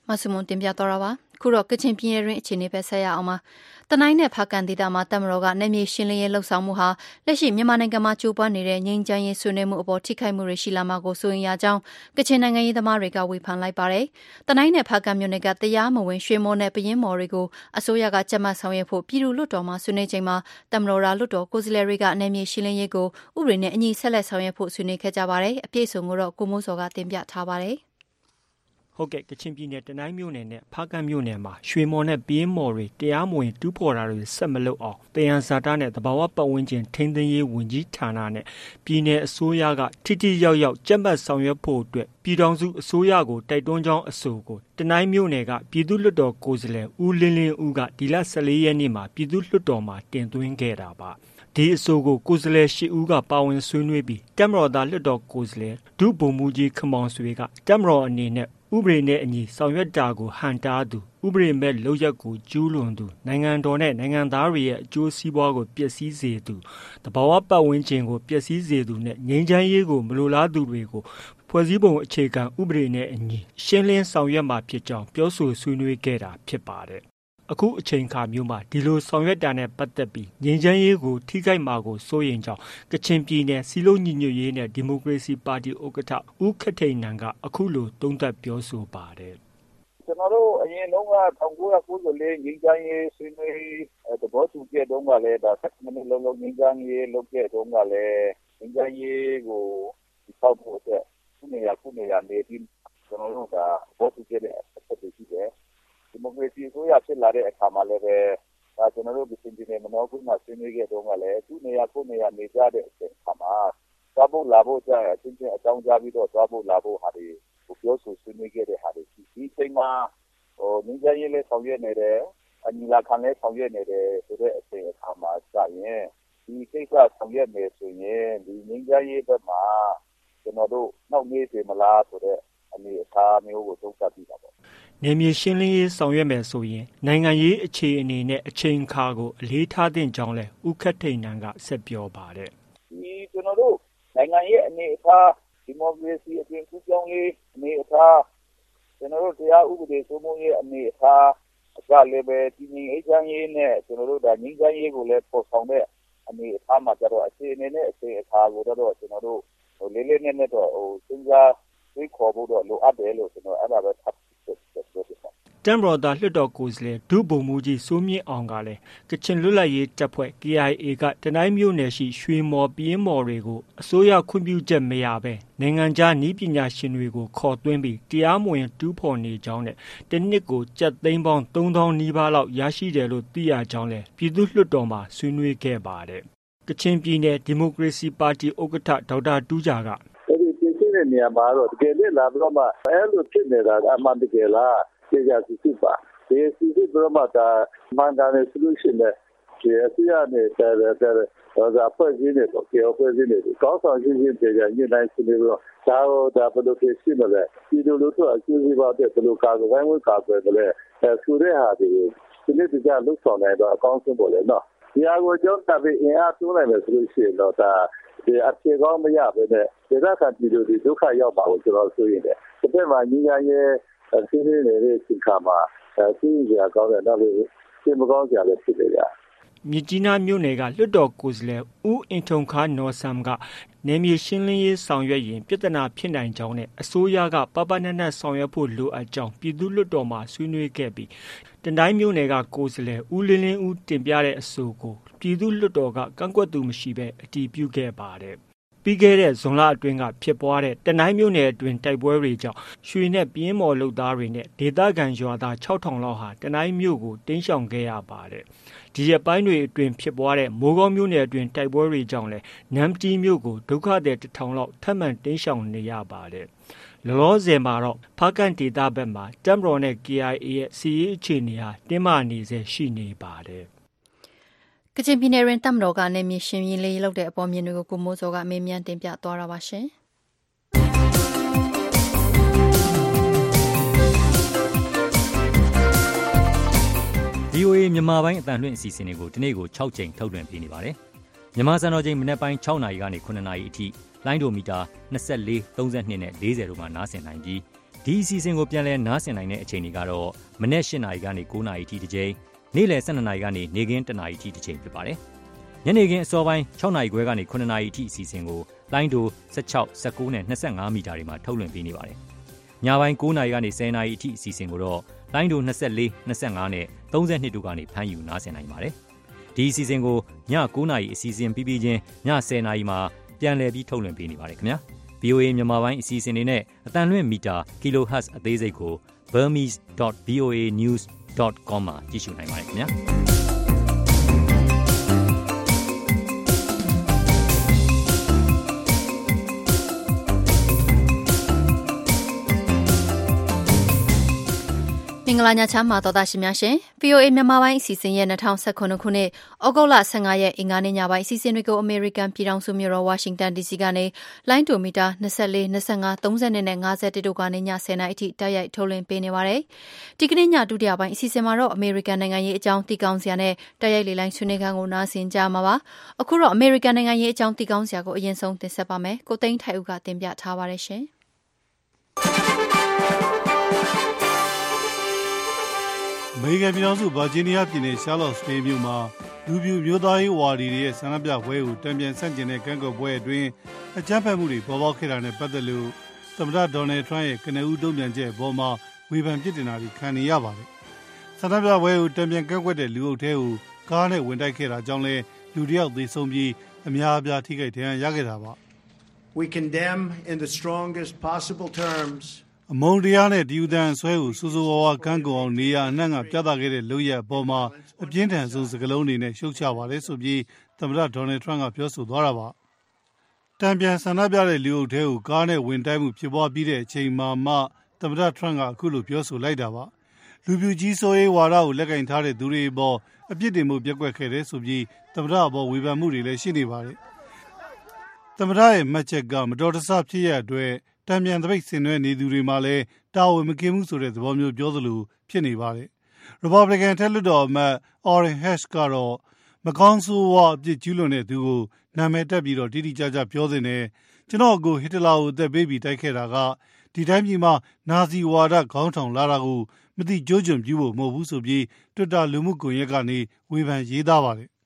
မဆုမွန်တင်ပြတော့တာပါခုတော့ကချင်ပြည်နယ်တွင်အခြေအနေပဲဆက်ရအောင်ပါတနိုင်းနဲ့ဖာကန်ဒေသမှာတပ်မတော်ကနေမြေရှင်းလင်းရေးလှုပ်ဆောင်မှုဟာလက်ရှိမြန်မာနိုင်ငံမှာကြိုးပမ်းနေတဲ့ငြိမ်းချမ်းရေးဆွေးနွေးမှုအပေါ်ထိခိုက်မှုတွေရှိလာမှာကိုစိုးရိမ်ရကြောင်းကချင်နိုင်ငံရေးသမားတွေကဝေဖန်လိုက်ပါတယ်တနိုင်းနဲ့ဖာကန်မြို့နယ်ကတရားမဝင်ရွှေမော်နဲ့ပယင်းမော်တွေကိုအစိုးရကကြက်မှတ်ဆောင်ရွက်ဖို့ပြည်သူ့လွှတ်တော်မှာဆွေးနွေးချိန်မှာတပ်မတော်ရာလွှတ်တော်ကိုယ်စားလှယ်တွေကနေမြေရှင်းလင်းရေးကိုဥပဒေနဲ့အညီဆက်လက်ဆောင်ရွက်ဖို့ဆွေးနွေးခဲ့ကြပါတယ်အပြည့်အစုံကိုတော့ကိုမိုးစောကတင်ပြထားပါတယ်ဟုတ်ကဲ့ကချင်ပြည်နယ်တနိုင်းမြို့နယ်နဲ့ဖားကန့်မြို့နယ်မှာရွှေမော်နဲ့ပယင်းမော်တွေတရားမဝင်တူးဖော်တာတွေဆက်မလုပ်အောင်တယံဇာတနဲ့သဘာဝပတ်ဝန်းကျင်ထိန်းသိမ်းရေးဝန်ကြီးဌာနနဲ့ပြည်내အစိုးရကထိထိရောက်ရောက်ကြက်မှတ်ဆောင်ရွက်ဖို့အတွက်ပြည်ထောင်စုအစိုးရကိုတိုက်တွန်းကြောင်းအဆိုကိုတနိုင်းမြို့နယ်ကပြည်သူ့လွှတ်တော်ကိုယ်စားလှယ်ဦးလင်းလင်းဦးကဒီလ14ရက်နေ့မှာပြည်သူ့လွှတ်တော်မှာတင်သွင်းခဲ့တာပါဒီအဆိုကိုကိုယ်စားလှယ်၈ဦးကပါဝင်ဆွေးနွေးပြီးတပ်မတော်သားလွှတ်တော်ကိုယ်စားလှယ်ဒုဗိုလ်မှူးကြီးခမောင်ဆွေကတပ်မတော်အနေနဲ့ဥပဒေနဲ့အညီဆောင်ရွက်တာကိုဟန်တားသူဥပဒေမဲ့လုပ်ရက်ကိုကျူးလွန်သူနိုင်ငံတော်နဲ့နိုင်ငံသားတွေရဲ့အကျိုးစီးပွားကိုပျက်စီးစေသူတဘာဝပတ်ဝန်းကျင်ကိုပျက်စီးစေသူနဲ့ငြိမ်းချမ်းရေးကိုမလိုလားသူတွေကိုဖွဲ့စည်းပုံအခြေခံဥပဒေနဲ့အညီရှင်းလင်းဆောင်ရွက်မှာဖြစ်ကြောင်းပြောဆိုဆွေးနွေးခဲ့တာဖြစ်ပါတယ်အခုအချိန်အခါမျိုးမှာဒီလိုဆောင်ရွက်တာနဲ့ပတ်သက်ပြီးငြိမ်းချမ်းရေးကိုထိခိုက်မှာကိုစိုးရိမ်ကြောင်းကချင်ပြည်နယ်စီလုံးညီညွတ်ရေးနဲ့ဒီမိုကရေစီပါတီဥက္ကဋ္ဌဦးခထိန်နန်ကအခုလိုသုံးသပ်ပြောဆိုပါတယ်ကျွန်တော်တို့အရင်လုံးက1994ငြိမ်းချမ်းရေးဆွေးနွေးသဘောတူခဲ့တုန်းကလည်းဒါ7မိနစ်လုံးငြိမ်းချမ်းရေးလုပ်ခဲ့တုန်းကလည်းငြိမ်းချမ်းရေးကိုစောက်ဖို့အတွက်ခုနေရနေပြီးကျွန်တော်တို့ကသဘောတူခဲ့တဲ့အချက်တွေရှိတယ်ဒီမိုကရေစီအစိုးရဖြစ်လာတဲ့အခါမှာလည်းပဲဒါကျွန်တော်တို့ပြည်ပြည်မနောကုမှာဆွေးနွေးခဲ့တုန်းကလည်းသူနေရာနေကြတဲ့အချိန်အခါမှာသွားဖို့လာဖို့ကြာအချင်းချင်းအကြောင်းကြားပြီးတော့သွားဖို့လာဖို့ဟာတွေပြောဆိုဆွေးနွေးခဲ့တဲ့ဟာတွေရှိဒီချိန်မှာငြိမ်းချမ်းရေးလည်းဆောင်ရွက်နေတယ်အညီလာခံလည်းဆောင်ရွက်နေတယ်ဆိုတဲ့အချိန်အခါမှာစရင်ဒီကိစ္စဆောင်ရွက်မယ်ဆိုရင်ဒီငြိမ်းချမ်းရေးဘက်မှာကျွန်တော်တို့နှောက်နှေးပြီမလားဆိုတဲ့အနေအထားမျိုးကိုသုံးသပ်ပြီးတာပေါ့နယ်မြေရှင်းလင်းရေးဆောင်ရွက်မယ်ဆိုရင်နိုင်ငံရေးအခြေအနေနဲ့အချိန်အခါကိုအလေးထားသင့်ကြောင်းလဲဦးခတ်ထိန်နန်ကဆက်ပြောပါတယ်ဒီကျွန်တော်တို့နိုင်ငံရေးအနေအထားဒီမိုကရေစီအသွင်ကူးပြောင်းရေးအနေအထားကျွန်တော်တို့တရားဥပဒေစိုးမိုးရေးအနေအထားအကြလည်းပဲဒီငြိမ်းချမ်းရေးနဲ့ကျွန်တော်တို့ဒါငြိမ်းချမ်းရေးကိုလည်းပေါ်ဆောင်တဲ့အနေအထားမှာကြတော့အခြေအနေနဲ့အခြေအခါကိုတော့ကျွန်တော်တို့လေးလေးနက်နက်တော့စဉ်းစားတွေးခေါ်ဖို့တော့လိုအပ်တယ်လို့ကျွန်တော်အဲ့ဒါပဲထပ်တမ်ဘော်သားလွှတ်တော်ကိုယ်စားလှယ်ဒုဗိုလ်မှူးကြီးစိုးမြင့်အောင်ကလည်းကချင်လွတ်လပ်ရေးတပ်ဖွဲ့ KIA ကတနိုင်းမြို့နယ်ရှိရွှေမော်ပယင်းမော်တွေကိုအစိုးရခွင့်ပြုချက်မရဘဲနိုင်ငံခြားနည်းပညာရှင်တွေကိုခေါ်သွင်းပြီးတရားမဝင်တူးဖော်နေကြောင်းနဲ့တစ်နှစ်ကိုကျပ်သိန်းပေါင်း3000နီးပါးလောက်ရရှိတယ်လို့သိရကြောင်းလည်းပြည်သူ့လွှတ်တော်မှာဆွေးနွေးခဲ့ပါတယ်ကချင်ပြည်နယ်ဒီမိုကရေစီပါတီဥက္ကဋ္ဌဒေါက်တာတူးဂျာကတဲ့နေရာမှာတော့တကယ်လည်းလာပြီးတော့မှအဲ့လိုဖြစ်နေတာကအမှန်တကယ်လားကြာစီပါဒီစီပြီးတော့မှဒါမှန်တယ်ဆိုလို့ရှိရင်ဒီအစီအနဲ့ဒါဖွဲ့စည်းနေတော့ကြောက်ဖွဲ့စည်းနေကောင်းဆောင်ချင်းကြာညနိုင်စီနေတော့ဒါဘယ်လိုဖြစ်ရှိမလဲဒီလိုလို့အကျိုးစီးပွားတဲ့ဘယ်လိုကာကွယ်ဝိုင်းကာကွယ်တယ်လဲဆိုတဲ့ဟာဒီနေ့တကြလှုပ်ဆောင်နိုင်တော့အကောင်းဆုံးပေါ့လေနော်ဒီအကိုကြောင့်တပည့်အင်အားတိုးနိုင်မယ်ဆိုလို့ရှိရင်တော့ဒါဒီအဖြေကောင်းမရဘဲနဲ့ဒေသခံပြည်သူတွေဒုက္ခရောက်ပါလို့ကျွန်တော်ဆိုရင်ဒီဘက်မှာညီညာရဲ့စီးနေနေတဲ့စိတ်ခါမှာစီးကြကောင်းတဲ့နောက်ပြီးစိတ်မကောင်းကြလည်းဖြစ်တယ်ကြာမြစ်ကြီးနားမြို့နယ်ကလွှတ်တော်ကိုယ်စားလှယ်ဦးအင်ထုံခါနော်ဆမ်ကနယ်မြေရှင်းလင်းရေးဆောင်ရွက်ရင်ပြဿနာဖြစ်နိုင်ကြောင်းနဲ့အစိုးရကပပနနတ်ဆောင်ရွက်ဖို့လိုအပ်ကြောင်းပြည်သူ့လွှတ်တော်မှာဆွေးနွေးခဲ့ပြီးတတိုင်းမြို့နယ်ကကိုယ်စားလှယ်ဦးလင်းလင်းဦးတင်ပြတဲ့အဆိုကိုပြည်သူ့လွှတ်တော်ကကန့်ကွက်သူမရှိဘဲအတည်ပြုခဲ့ပါတယ်ပြီးခဲ့တဲ့ဇွန်လအတွင်းကဖြစ်ပွားတဲ့တနိုင်းမြို့နယ်အတွင်းတိုက်ပွဲတွေကြောင့်ရွှေနဲ့ပြင်းမော်လုပ်သားတွေနဲ့ဒေသခံရွာသား6000လောက်ဟာတနိုင်းမြို့ကိုတင်းရှောင်ခဲ့ရပါတယ်။ဒီရက်ပိုင်းတွေအတွင်းဖြစ်ပွားတဲ့မိုးကောင်းမြို့နယ်အတွင်းတိုက်ပွဲတွေကြောင့်လည်းနမ်တီမြို့ကိုဒုက္ခသည်1000လောက်ထပ်မံတင်းရှောင်နေရပါတယ်။လောလောဆယ်မှာတော့ဖားကန်ဒေသဘက်မှာတပ်မတော်နဲ့ KIA ရဲ့စီးရေးအခြေအနေဟာတင်းမာနေစေရှိနေပါတယ်ကချင်ပြည်နယ်တွင်တပ်မတော်ကနေမြေရှင်းရေးလေးလုပ်တဲ့အပေါ်မြင်တွေကိုကိုမိုးစောကမေးမြန်းတင်ပြသွားတာပါရှင်။ VOA မြန်မာပိုင်းအတန်လွှင့်အစီအစဉ်တွေကိုဒီနေ့ကို6ကြိမ်ထုတ်လွှင့်ပေးနေပါတယ်။မြန်မာစံတော်ချိန်မနက်ပိုင်း6နာရီကနေ9နာရီအထိလိုင်းဒိုမီတာ24 32နဲ့40တို့မှာနားဆင်နိုင်ပြီးဒီအစီအစဉ်ကိုပြန်လည်နားဆင်နိုင်တဲ့အချိန်တွေကတော့မနက်၈ နာရီကနေ9 နာရီထိတစ်ချိန်နေ့လယ်12 နာရီကနေနေ့ခင်း1 နာရီထိတစ်ချိန်ဖြစ်ပါတယ်ညနေခင်းအစောပိုင်း6 နာရီခွဲကနေ9 နာရီထိအစီအစဉ်ကိုလိုင်းဒို16 19နဲ့25မီတာတွေမှာထုတ်လွှင့်ပေးနေပါတယ်ညပိုင်း9 နာရီကနေ10 နာရီအထိအစီအစဉ်ကိုတော့လိုင်းဒို24 25နဲ့32တို့ကနေဖမ်းယူနားဆင်နိုင်ပါတယ်ဒီအစီအစဉ်ကိုည9 နာရီအစီအစဉ်ပြီးချင်းည10 နာရီမှာပြန်လည်ပြီးထုတ်လွှင့်ပေးနေပါတယ်ခင်ဗျာVOA မြန်မာပိုင်းအစီအစဉ်တွေနဲ့အတန်လွင့်မီတာ kilohertz အသေးစိတ်ကို burmese.voanews.com မှာကြည့်ရှုနိုင်ပါတယ်ခင်ဗျာမင်္ဂလာညချမ်းပါတော်သားရှင်များရှင် VOA မြန်မာပိုင်းအစီအစဉ်ရဲ့2019ခုနှစ်ဩဂုတ်လ15ရက်အင်္ဂါနေ့ညပိုင်းအစီအစဉ်တွေကို American ပြည်ထောင်စုမြို့တော် Washington DC ကနေလိုင်းတိုမီတာ24 25 30နဲ့51တို့ကနေည10နာရီအထိတိုက်ရိုက်ထုတ်လွှင့်ပေးနေပါတယ်။ဒီကနေ့ညဒုတိယပိုင်းအစီအစဉ်မှာတော့ American နိုင်ငံရေးအကြောင်းသိကောင်းစရာနဲ့တိုက်ရိုက်လေလိုင်းဆွေးနွေးခန်းကိုနားဆင်ကြမှာပါ။အခုတော့ American နိုင်ငံရေးအကြောင်းသိကောင်းစရာကိုအရင်ဆုံးတင်ဆက်ပါမယ်။ကိုသိန်းထိုက်ဦးကတင်ပြထားပါတယ်ရှင်။အမေရိကန်ပြည်ထောင်စုဗာဂျီးနီးယားပြည်နယ်ရှားလော့စ်ဗေးမြို့မှာလူပြူမျိုးသားရေးဝါဒီတွေရဲ့ဆန္ဒပြပွဲကိုတံပြန်ဆန့်ကျင်တဲ့ကန့်ကွက်ပွဲအတွင်းအကြမ်းဖက်မှုတွေပေါ်ပေါက်ခဲ့တာနဲ့ပတ်သက်လို့သမ္မတဒေါ်နယ်ထရန့်ရဲ့ကနဦးတုံ့ပြန်ချက်အပေါ်မှာဝေဖန်ပြစ်တင်တာတွေခံနေရပါတယ်။ဆန္ဒပြပွဲကိုတံပြန်ကန့်ကွက်တဲ့လူအုပ်ထဲကိုကားနဲ့ဝင်တိုက်ခဲ့တာကြောင့်လည်းလူတစ်ယောက်သေဆုံးပြီးအများအပြားထိခိုက်ဒဏ်ရာရခဲ့တာပါ။ We condemn in the strongest possible terms အမုန်းတရားနဲ့ဒီယူတန်ဆွဲကိုစူးစူးဝါးဝါကန့်ကွက်အောင်နေရအနှံ့ကပြသခဲ့တဲ့လုပ်ရက်အပေါ်မှာအပြင်းထန်ဆုံးစကားလုံးတွေနဲ့ရှုတ်ချပါတယ်ဆိုပြီးသမ္မတဒေါ်နယ်ထရန့်ကပြောဆိုသွားတာပါ။တံပြန်ဆန္ဒပြတဲ့လူအုပ်ထဲကိုကားနဲ့ဝင်တိုက်မှုဖြစ်ပွားပြီးတဲ့အချိန်မှာမှသမ္မတထရန့်ကအခုလိုပြောဆိုလိုက်တာပါ။လူပြူကြီးစိုးရေးဝါဒကိုလက်ကင်ထားတဲ့သူတွေအပေါ်အပြစ်တင်မှုပြက်ကွက်ခဲ့တယ်ဆိုပြီးသမ္မတအပေါ်ဝေဖန်မှုတွေလည်းရှိနေပါတယ်။သမ္မတရဲ့မှတ်ချက်ကမတော်တဆဖြစ်ရတဲ့တံပြန်တပိတ်ဆင်နွှဲနေသူတွေမှလည်းတာဝန်မကင်းဘူးဆိုတဲ့သဘောမျိုးပြောသလိုဖြစ်နေပါတယ်။ Republican ထက်လွှတ်တော်အမတ် Orrin Hatch ကတော့မကောင်းဆိုးဝါးအပြစ်ကျူးလွန်တဲ့သူကိုနာမည်တက်ပြီးတော့တိတိကျကျပြောသင့်တယ်။ကျွန်တော်ကိုဟစ်တလာကိုအသက်ပေးပြီးတိုက်ခဲ့တာကဒီတိုင်းပြည်မှာနာဇီဝါဒခေါင်းထောင်လာတာကိုမသိကြိုးကြွပြုဖို့မဟုတ်ဘူးဆိုပြီး Twitter လူမှုကွန်ရက်ကနေဝေဖန်ရေးသားပါတယ်။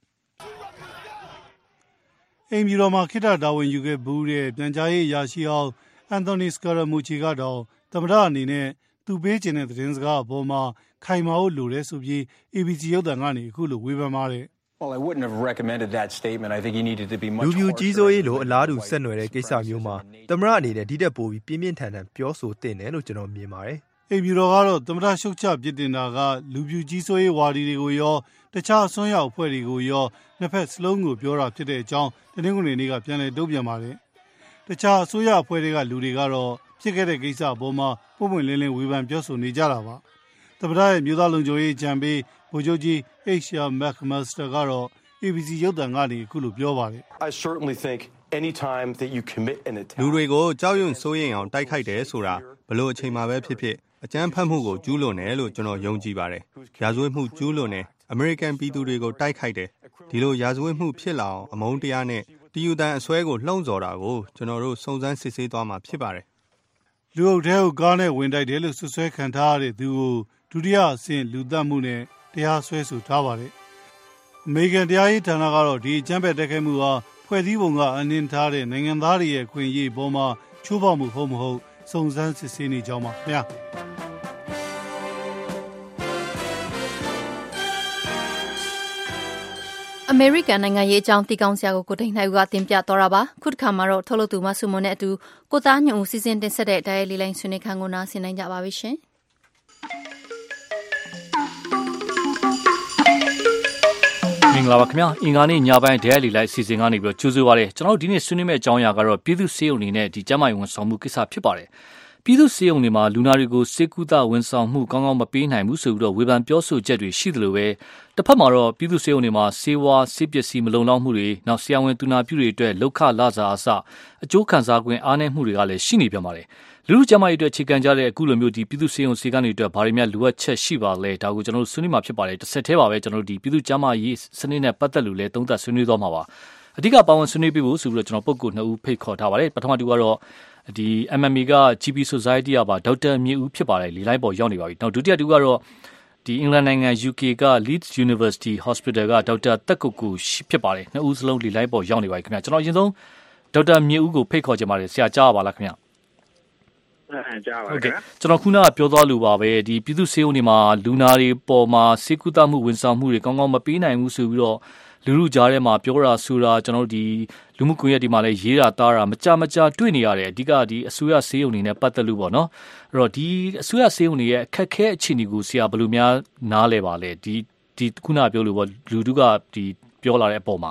အိမ်ပြည်တော်မှာခေတ္တတာဝန်ယူခဲ့ဘူးတဲ့ပြန်ကြားရေးအရာရှိအောင်Anthony Scaramucci ကတော့သမ္မတအနေနဲ့သူပေးချင်တဲ့သတင်းစကားအပေါ်မှာခိုင်မာဖို့လိုတယ်ဆိုပြီး ABC ရုပ်သံကနေအခုလိုဝေဖန်ပါတယ်။ Well, I wouldn't have recommended that statement. I think he needed to be much more. လူပြူကြီးစိုးရေးလိုအလားတူဆက်နွယ်တဲ့ကိစ္စမျိုးမှာသမ္မတအနေနဲ့ဒီတက်ပိုပြီးပြင်းပြင်းထန်ထန်ပြောဆိုသင့်တယ်လို့ကျွန်တော်မြင်ပါတယ်။အိမ်ပြည်တော်ကတော့သမ္မတရှုတ်ချပြစ်တင်တာကလူပြူကြီးစိုးရေးဝါဒီတွေကိုရောတခြားအစွန်းရောက်အဖွဲ့တွေကိုရောနှစ်ဖက်စလုံးကိုပြောတာဖြစ်တဲ့အကြောင်းတနင်္ဂနွေနေ့ကပြန်လည်တုံ့ပြန်ပါတယ်။တခြားအစိုးရအဖွဲ့တွေကလူတွေကတော့ဖြစ်ခဲ့တဲ့ကိစ္စအပေါ်မှာပုံပွင့်လင်းလင်းဝေဖန်ပြောဆိုနေကြတာပါ။သမ္မတရဲ့မြို့သားလုံခြုံရေးအကြံပေးဗိုလ်ချုပ်ကြီး H.R. McMaster ကတော့ ABC ရုပ်သံကနေအခုလိုပြောပါတယ် I certainly think any time that you commit an attack လူတွေကိုကြောက်ရွံ့စိုးရိမ်အောင်တိုက်ခိုက်တယ်ဆိုတာဘလို့အချိန်မှာပဲဖြစ်ဖြစ်အကြမ်းဖက်မှုကိုကျူးလွန်တယ်လို့ကျွန်တော်ယုံကြည်ပါတယ်။ရာဇဝတ်မှုကျူးလွန်တယ်အမေရိကန်ပြည်သူတွေကိုတိုက်ခိုက်တယ်ဒီလိုရာဇဝတ်မှုဖြစ်လာအောင်အမုန်းတရားနဲ့တီယူတန်အစွဲကိုလှုံ့ဆော်တာကိုကျွန်တော်တို့စုံစမ်းစစ်ဆေးသွားမှာဖြစ်ပါတယ်။လူအုပ်ထဲကိုကားနဲ့ဝင်တိုက်တယ်လို့ဆွဆွဲခံထားရတဲ့သူကိုဒုတိယအဆင့်လူသတ်မှုနဲ့တရားစွဲဆိုထားပါတယ်။အမေရိကန်တရားရေးဌာနကတော့ဒီအကြမ်းဖက်တိုက်ခိုက်မှုဟာဖွဲ့စည်းပုံကအနှင်းထားတဲ့နိုင်ငံသားတွေရဲ့ခွင့်ရေးပေါ်မှာချိုးဖောက်မှုဟုတ်မဟုတ်စုံစမ်းစစ်ဆေးနေကြောင်းပါခင်ဗျာ။အမေရိကန်နိုင်ငံရေးအကြောင်းသိကောင်းစရာကိုကိုတိန်နိုင်ဦးကတင်ပြတော်တာပါခုတစ်ခါမှာတော့ထုတ်လုပ်သူမဆုမွန်နဲ့အတူကိုသားညွန့်ဦးစီစဉ်တင်ဆက်တဲ့ဒိုင်ရီလိုင်းဆွေးနွေးခန်းကိုနားဆင်နိုင်ကြပါပြီရှင်မင်္ဂလာပါခင်ဗျာအင်္ဂါနေ့ညပိုင်းဒိုင်ရီလိုင်းစီစဉ်ကနေပြီးတော့ကြိုးဆိုပါရစေကျွန်တော်ဒီနေ့ဆွေးနွေးမယ့်အကြောင်းအရာကတော့ပြည်သူ့စေယုံနေနဲ့ဒီကျန်းမာရေးဝန်ဆောင်မှုကိစ္စဖြစ်ပါတယ်ပြည်သူ့စေယုံတွေမှာလူနာတွေကိုစေကူတာဝန်ဆောင်မှုကောင်းကောင်းမပေးနိုင်ဘူးဆိုပြီးတော့ဝေဖန်ပြောဆိုချက်တွေရှိတယ်လို့ပဲတစ်ဖက်မှာတော့ပြည်သူ့စေယုံတွေမှာစေဝါစေပစ္စည်းမလုံလောက်မှုတွေနောက်ဆရာဝန်သူနာပြုတွေအတွက်လောက်ခလာစားအစအကျိုးခံစား권အားနည်းမှုတွေကလည်းရှိနေပြန်ပါတယ်လူလူကျန်းမာရေးအတွက်ခြေခံကြတဲ့အခုလိုမျိုးဒီပြည်သူ့စေယုံစေကနေအတွက်ဘာတွေများလိုအပ်ချက်ရှိပါလဲဒါကိုကျွန်တော်တို့ဆွေးနွေးမှာဖြစ်ပါတယ်တစ်ဆက်တည်းပါပဲကျွန်တော်တို့ဒီပြည်သူ့ကျန်းမာရေးစနစ်နဲ့ပတ်သက်လို့လည်းသုံးသပ်ဆွေးနွေးသွားမှာပါအဓိကပါဝင်ဆွေးနွေးပေးဖို့ဆိုပြီးတော့ကျွန်တော်ပုဂ္ဂိုလ်2ဦးဖိတ်ခေါ်ထားပါတယ်ပထမတူကတော့ဒီ MMA က GP Society ကပါဒေါက်တာမြေဦးဖြစ်ပါတယ်လေလိုက်ပေါ်ရောက်နေပါပြီနောက်ဒုတိယတူကတော့ဒီအင်္ဂလန်နိုင်ငံ UK က Leeds University Hospital ကဒေါက်တာတက်ကုတ်ကူဖြစ်ပါတယ်နှစ်ဦးစလုံးလေလိုက်ပေါ်ရောက်နေပါပြီခင်ဗျကျွန်တော်အရင်ဆုံးဒေါက်တာမြေဦးကိုဖိတ်ခေါ်ချင်ပါတယ်ဆရာကြားပါလားခင်ဗျကြားပါဟုတ်ကဲ့ကျွန်တော်ခုနကပြောသွားလို့ပါပဲဒီပြည်သူ့ဆေးရုံတွေမှာလူနာတွေပေါ်မှာဆေးကုသမှုဝန်ဆောင်မှုတွေကောင်းကောင်းမပေးနိုင်ဘူးဆိုပြီးတော့လူကြားထဲမှာပြောတာဆိုတာကျွန်တော်တို့ဒီလူမှုကွန်ရက်ဒီမှာလည်းရေးတာတားတာမကြတွေ့နေရတယ်အဓိကဒီအစိုးရဆေးရုံတွေနဲ့ပတ်သက်လို့ပေါ့နော်အဲ့တော့ဒီအစိုးရဆေးရုံတွေရဲ့အခက်ခဲအခြေအနေကိုဆရာဘယ်လိုများနားလဲပါလဲဒီခုနပြောလို့ပေါ့လူတို့ကဒီပြောလာတဲ့အပေါ်မှာ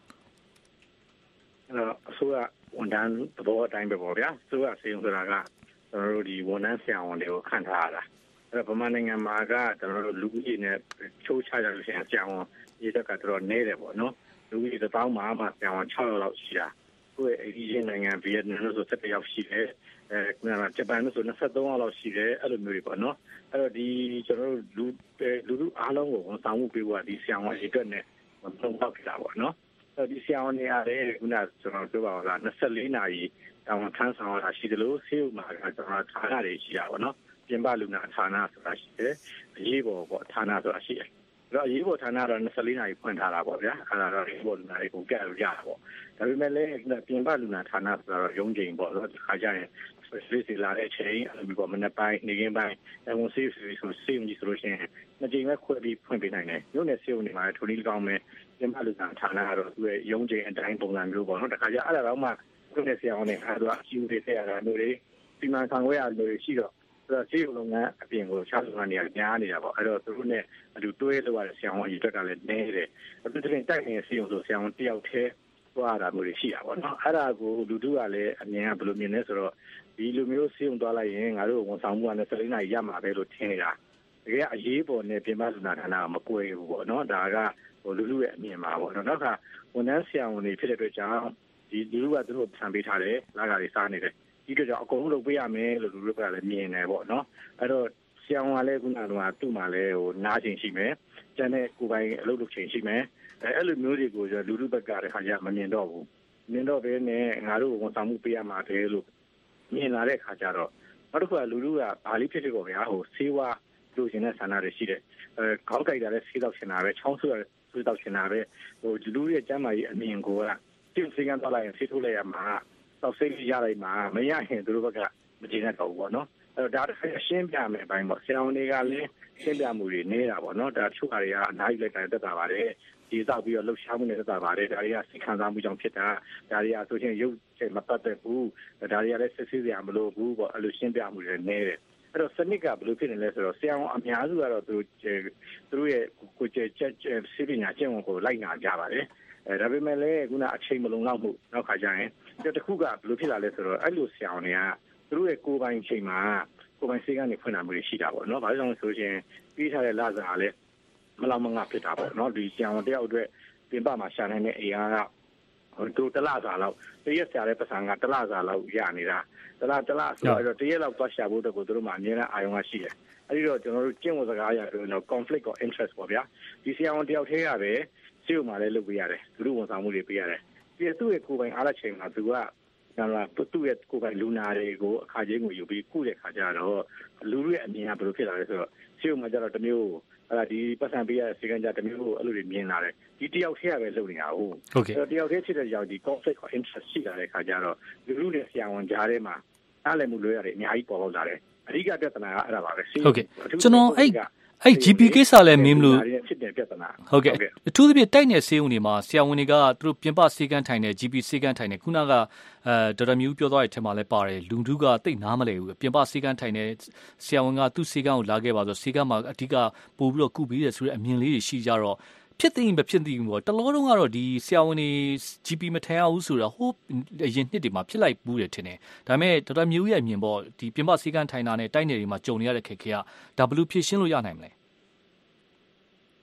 အစိုးရဝန်ထမ်းသဘောအတိုင်းပဲပေါ့ဗျာအစိုးရဆေးရုံဆိုတာကကျွန်တော်တို့ဒီဝန်ထမ်းဆရာဝန်တွေကိုခန့်ထားရတာအဲ့တော့ဗမာနိုင်ငံမှာကကျွန်တော်တို့လူကြီးနဲ့ချိုးချကြလို့ရှိရင်ဆရာဝန်ရေးတက်ကတော်တော်နေတယ်ပေါ့နော်လူကြီးတစ်ပေါင်းမှာဆရာဝန်6ယောက်လောက်ရှိတာကိုယ့်ရဲ့အကြီးနိုင်ငံဗီယက်နမ်လို့ဆို17ယောက်ရှိတယ်ခုနကဂျပန်လို့ဆို23ယောက်လောက်ရှိတယ်အဲ့လိုမျိုးတွေပေါ့နော်အဲ့တော့ဒီကျွန်တော်တို့လူအားလုံးကိုဝန်ဆောင်မှုပေးဖို့ကဒီဆရာဝန်အရေးအတွက်နဲ့ဝန်ဆောင်တောက်ကြတာပေါ့နော်အဲ့တော့ဒီဆရာဝန်တွေအားလည်းခုနကျွန်တော်ပြောပါဦးလား24နာရီတာဝန်ထမ်းဆောင်ရတာရှိတယ်လို့ဆေးရုံမှာကကျွန်တော်ဌာနတွေရှိတာပေါ့နော်ပြင်ပလူနာဌာနဆိုတာရှိတယ်အရေးပေါ်ပေါ့ဌာနဆိုတာရှိတယ်အဲ့တော့အရေးပေါ်ဌာနတော့24နာရီဖွင့်ထားတာပေါ့ဗျာအဲ့ဒါတော့အရေးပေါ်လူနာတွေကိုကြည့်လို့ရတာပေါ့ဒါပေမဲ့လည်းပြင်ပလူနာဌာနဆိုတာတော့ရုံးချိန်ပေါ့နော်ဒီခါကျရင် specialist လာတဲ့အချိန်အဲ့လိုမျိုးပေါ့မနေ့ပိုင်းနေ့ကင်းပိုင်းဝန်ဆေးဆိုဆေးရုံကြီးဆိုလို့ရှိရင်နှစ်ချိန်ပဲခွဲပြီးဖွင့်ပေးနိုင်တယ်ညနေဆေးရုံတွေမှာထိုနည်းကောင်းမဲ့ပြင်ပလူနာဌာနကတော့သူ့ရဲ့ရုံးချိန်အတိုင်းပုံစံမျိုးပေါ့နော်တခါကျအဲ့ဒါတော့မှသူ့ရဲ့ဆရာဝန်တွေအဲ့ဒါအကျိုးတွေထည့်ရတာမျိုးတွေဒီမှာခံခွဲရမျိုးတွေရှိတော့ဆေးရုံလုပ်ငန်းအပြင်ကိုခြားလုပ်ငန်းတွေကများနေတာပေါ့အဲ့တော့သူတို့နဲ့အတူတွဲလုပ်ရတဲ့ဆရာဝန်အရေးအတွက်ကလည်းနည်းတယ်အထူးသဖြင့်တိုက်နေတဲ့ဆေးရုံဆိုဆရာဝန်တယောက်တည်းသွားတာမျိုးတွေရှိတာပေါ့နော်အဲ့ဒါကိုလူတို့ကလည်းအမြင်ကဘယ်လိုမြင်လဲဆိုတော့ဒီလိုမျိုးဆေးရုံသွားလိုက်ရင်ငါတို့ဝန်ဆောင်မှုကလည်း14နာရီရမှာပဲလို့ထင်နေတာတကယ်အရေးပေါ်နဲ့ပြင်ပလူနာဌာနကမကွဲဘူးပေါ့နော်ဒါကလူလူရဲ့အမြင်ပါပေါ့နော်နောက်ကဝန်ထမ်းဆရာဝန်တွေဖြစ်တဲ့အတွက်ကြောင့်ဒီလူလူကသူတို့ဆံပေးထားတယ်လာကတွေစားနေတယ်ဒီကကြောင့်အကုန်လုံးလုပ်ပေးရမယ်လို့လူတို့ကလည်းမြင်တယ်ပေါ့နော်အဲ့တော့ဆရာဝန်ကလည်းခုနကသူ့မှာလည်းနားချိန်ရှိမယ်ကျန်တဲ့ကိုယ်ပိုင်အလုပ်လုပ်ချိန်ရှိမယ်အဲ့လိုမျိုးတွေကိုလူလူဘက်ကတခါကျမမြင်တော့ဘူးမြင်တော့ဘဲနဲ့ငါတို့ဝန်ဆောင်မှုပေးရမှာတယ်လို့မြင်လာတဲ့ခါကျတော့နောက်တစ်ခုကလူလူကဘာလေးဖြစ်ဖြစ်ပေါ့ဗျာဆေးဝါးလိုချင်တဲ့ဆန္ဒတွေရှိတယ်ခေါင်းကြိုက်တာလည်းဆေးတော့ချင်တာပဲချောင်းဆိုးရတယ်ဆေးတော့ချင်တာပဲလူရဲ့ကျန်းမာရေးအမြင်ကိုကတင်ဆေးကန်းသွားလိုက်ရင်ဆေးထိုးလိုက်ရမှာတော့ဆေးရလိုက်မှာမရရင်သူတို့ဘက်ကမကျေနပ်တော့ဘူးပေါ့နော်အဲ့တော့ဒါတစ်ခါရှင်းပြမယ်အပိုင်းပေါ့ဆရာဝန်တွေကလည်းရှင်းပြမှုတွေနေတာပေါ့နော်ဒါတချို့ဟာတွေကအနားယူလိုက်တယ်တက်တာပါတယ်ဒီစောက်ပြီးတော့လှုပ်ရှားမှုနဲ့တက်တာပါတယ်ဒါတွေကစိတ်ခံစားမှုကြောင့်ဖြစ်တာဒါတွေကဆိုရင်ရုပ်ချက်မပတ်သက်ဘူးဒါတွေကလည်းစစ်ဆေးစရာမလိုဘူးပေါ့အဲ့လိုရှင်းပြမှုတွေနေတယ်အဲ့တော့စနစ်ကဘယ်လိုဖြစ်နေလဲဆိုတော့ဆရာဝန်အများစုကတော့သူတို့ရဲ့ကိုယ်ချက်စိပညာကျင့်ဝတ်ကိုလိုက်နာကြပါတယ်ဒါပေမဲ့လည်းခုနအချိန်မလုံလောက်မှုနောက်ခါကျရင်တခုကဘယ်လိုဖြစ်လာလဲဆိုတော့အဲ့လိုဆရာဝန်တွေကသူတို့ရဲ့ကိုယ်ပိုင်ချိန်မှာကိုယ်ပိုင်စိတ်ကနေဖွင့်တာမျိုးရှိတာပေါ့နော်ဘာလို့လဲဆိုရင်ပြီးထားတဲ့လစာလည်းမလောက်မငါဖြစ်တာပေါ့နော်ဒီဆရာဝန်တယောက်အတွက်ပြင်ပမှာရှာနိုင်တဲ့အိမ်ကသူတလစာလောက်တရက်ဆရာတဲ့ပတ်စံကတလစာလောက်ရနေတာတလဆိုတော့တရက်လောက်သွားရှာဖို့တော့ကိုတို့မှအမြဲတမ်းအာရုံကရှိတယ်အဲဒီတော့ကျွန်တော်တို့ကျင့်ဝတ်စကားအရပြောရင်တော့ conflict of interest ပေါ့ဗျာဒီဆရာဝန်တယောက်တည်းကပဲဆေးရုံမှာလည်းလုပ်ပေးရတယ်သူတို့ဝန်ဆောင်မှုတွေပေးရတယ်ပြီးသူ့ရဲ့ကိုယ်ပိုင်အားလက်ချိန်မှာသူကသူ့ရဲ့ကိုယ်ပိုင်လူနာတွေကိုအခါချင်းကိုယူပြီးကုတဲ့ခါကျတော့လူတွေရဲ့အမြင်ကဘယ်လိုဖြစ်လာလဲဆိုတော့ဆေးရုံမှာကျတော့တမျိုးဒီပတ်စံပေးရတဲ့စေကန်းကြတမျိုးအဲ့လိုတွေမြင်လာတယ်ဒီတယောက်တည်းကပဲလုပ်နေတာဟုတ်တယောက်တည်းဖြစ်တဲ့ကြောင့်ဒီ conflict of interest ရှိလာတဲ့ခါကျတော့လူတွေဆရာဝန်ကြားထဲမှာအားလည်းမှုလွဲရတယ်အများကြီးပေါ်ပေါက်လာတယ်အဓိကပြဿနာကအဲ့ဒါပါပဲဟုတ်ကဲ့ကျွန်တော်အဲ့ GP ကိစ္စလည်းမင်းမလို့ဖြစ်တဲ့ပြဿနာဟုတ်ကဲ့အထူးသဖြင့်တိုက်နယ်ဆေးရုံတွေမှာဆရာဝန်တွေကသူတို့ပြင်ပဆေးကန်းထိုင်တယ် GP ဆေးကန်းထိုင်တယ်ခုနကဒေါက်တာမြူပြောသွားတဲ့အထက်မှာလည်းပါတယ်လူထုကတိတ်နားမလဲဘူးပြင်ပဆေးကန်းထိုင်တယ်ဆရာဝန်ကသူ့ဆေးကန်းကိုလာခဲ့ပါဆိုဆေးကန်းမှာအဓိကပို့ပြီးတော့ကုပြီးတယ်ဆိုတဲ့အမြင်လေးတွေရှိကြတော့ဖြစ်သိမဖြစ်သိဘူးပေါ့တလောတုန်းကတော့ဒီဆရာဝန်တွေ GP မထိုင်ရဘူးဆိုတာဟိုအရင်နှစ်တွေမှာဖြစ်လိုက်ဘူးတယ်ထင်တယ်ဒါပေမဲ့ဒေါက်တာမြူရဲ့အမြင်ပေါ့ဒီပြင်ပဆေးကန်းထိုင်တာနဲ့တိုက်နယ်တွေမှာကြုံနေရတဲ့ခက်ခဲကဒါဘယ်လိုဖြေရှင်းလို့ရနိုင်မလဲ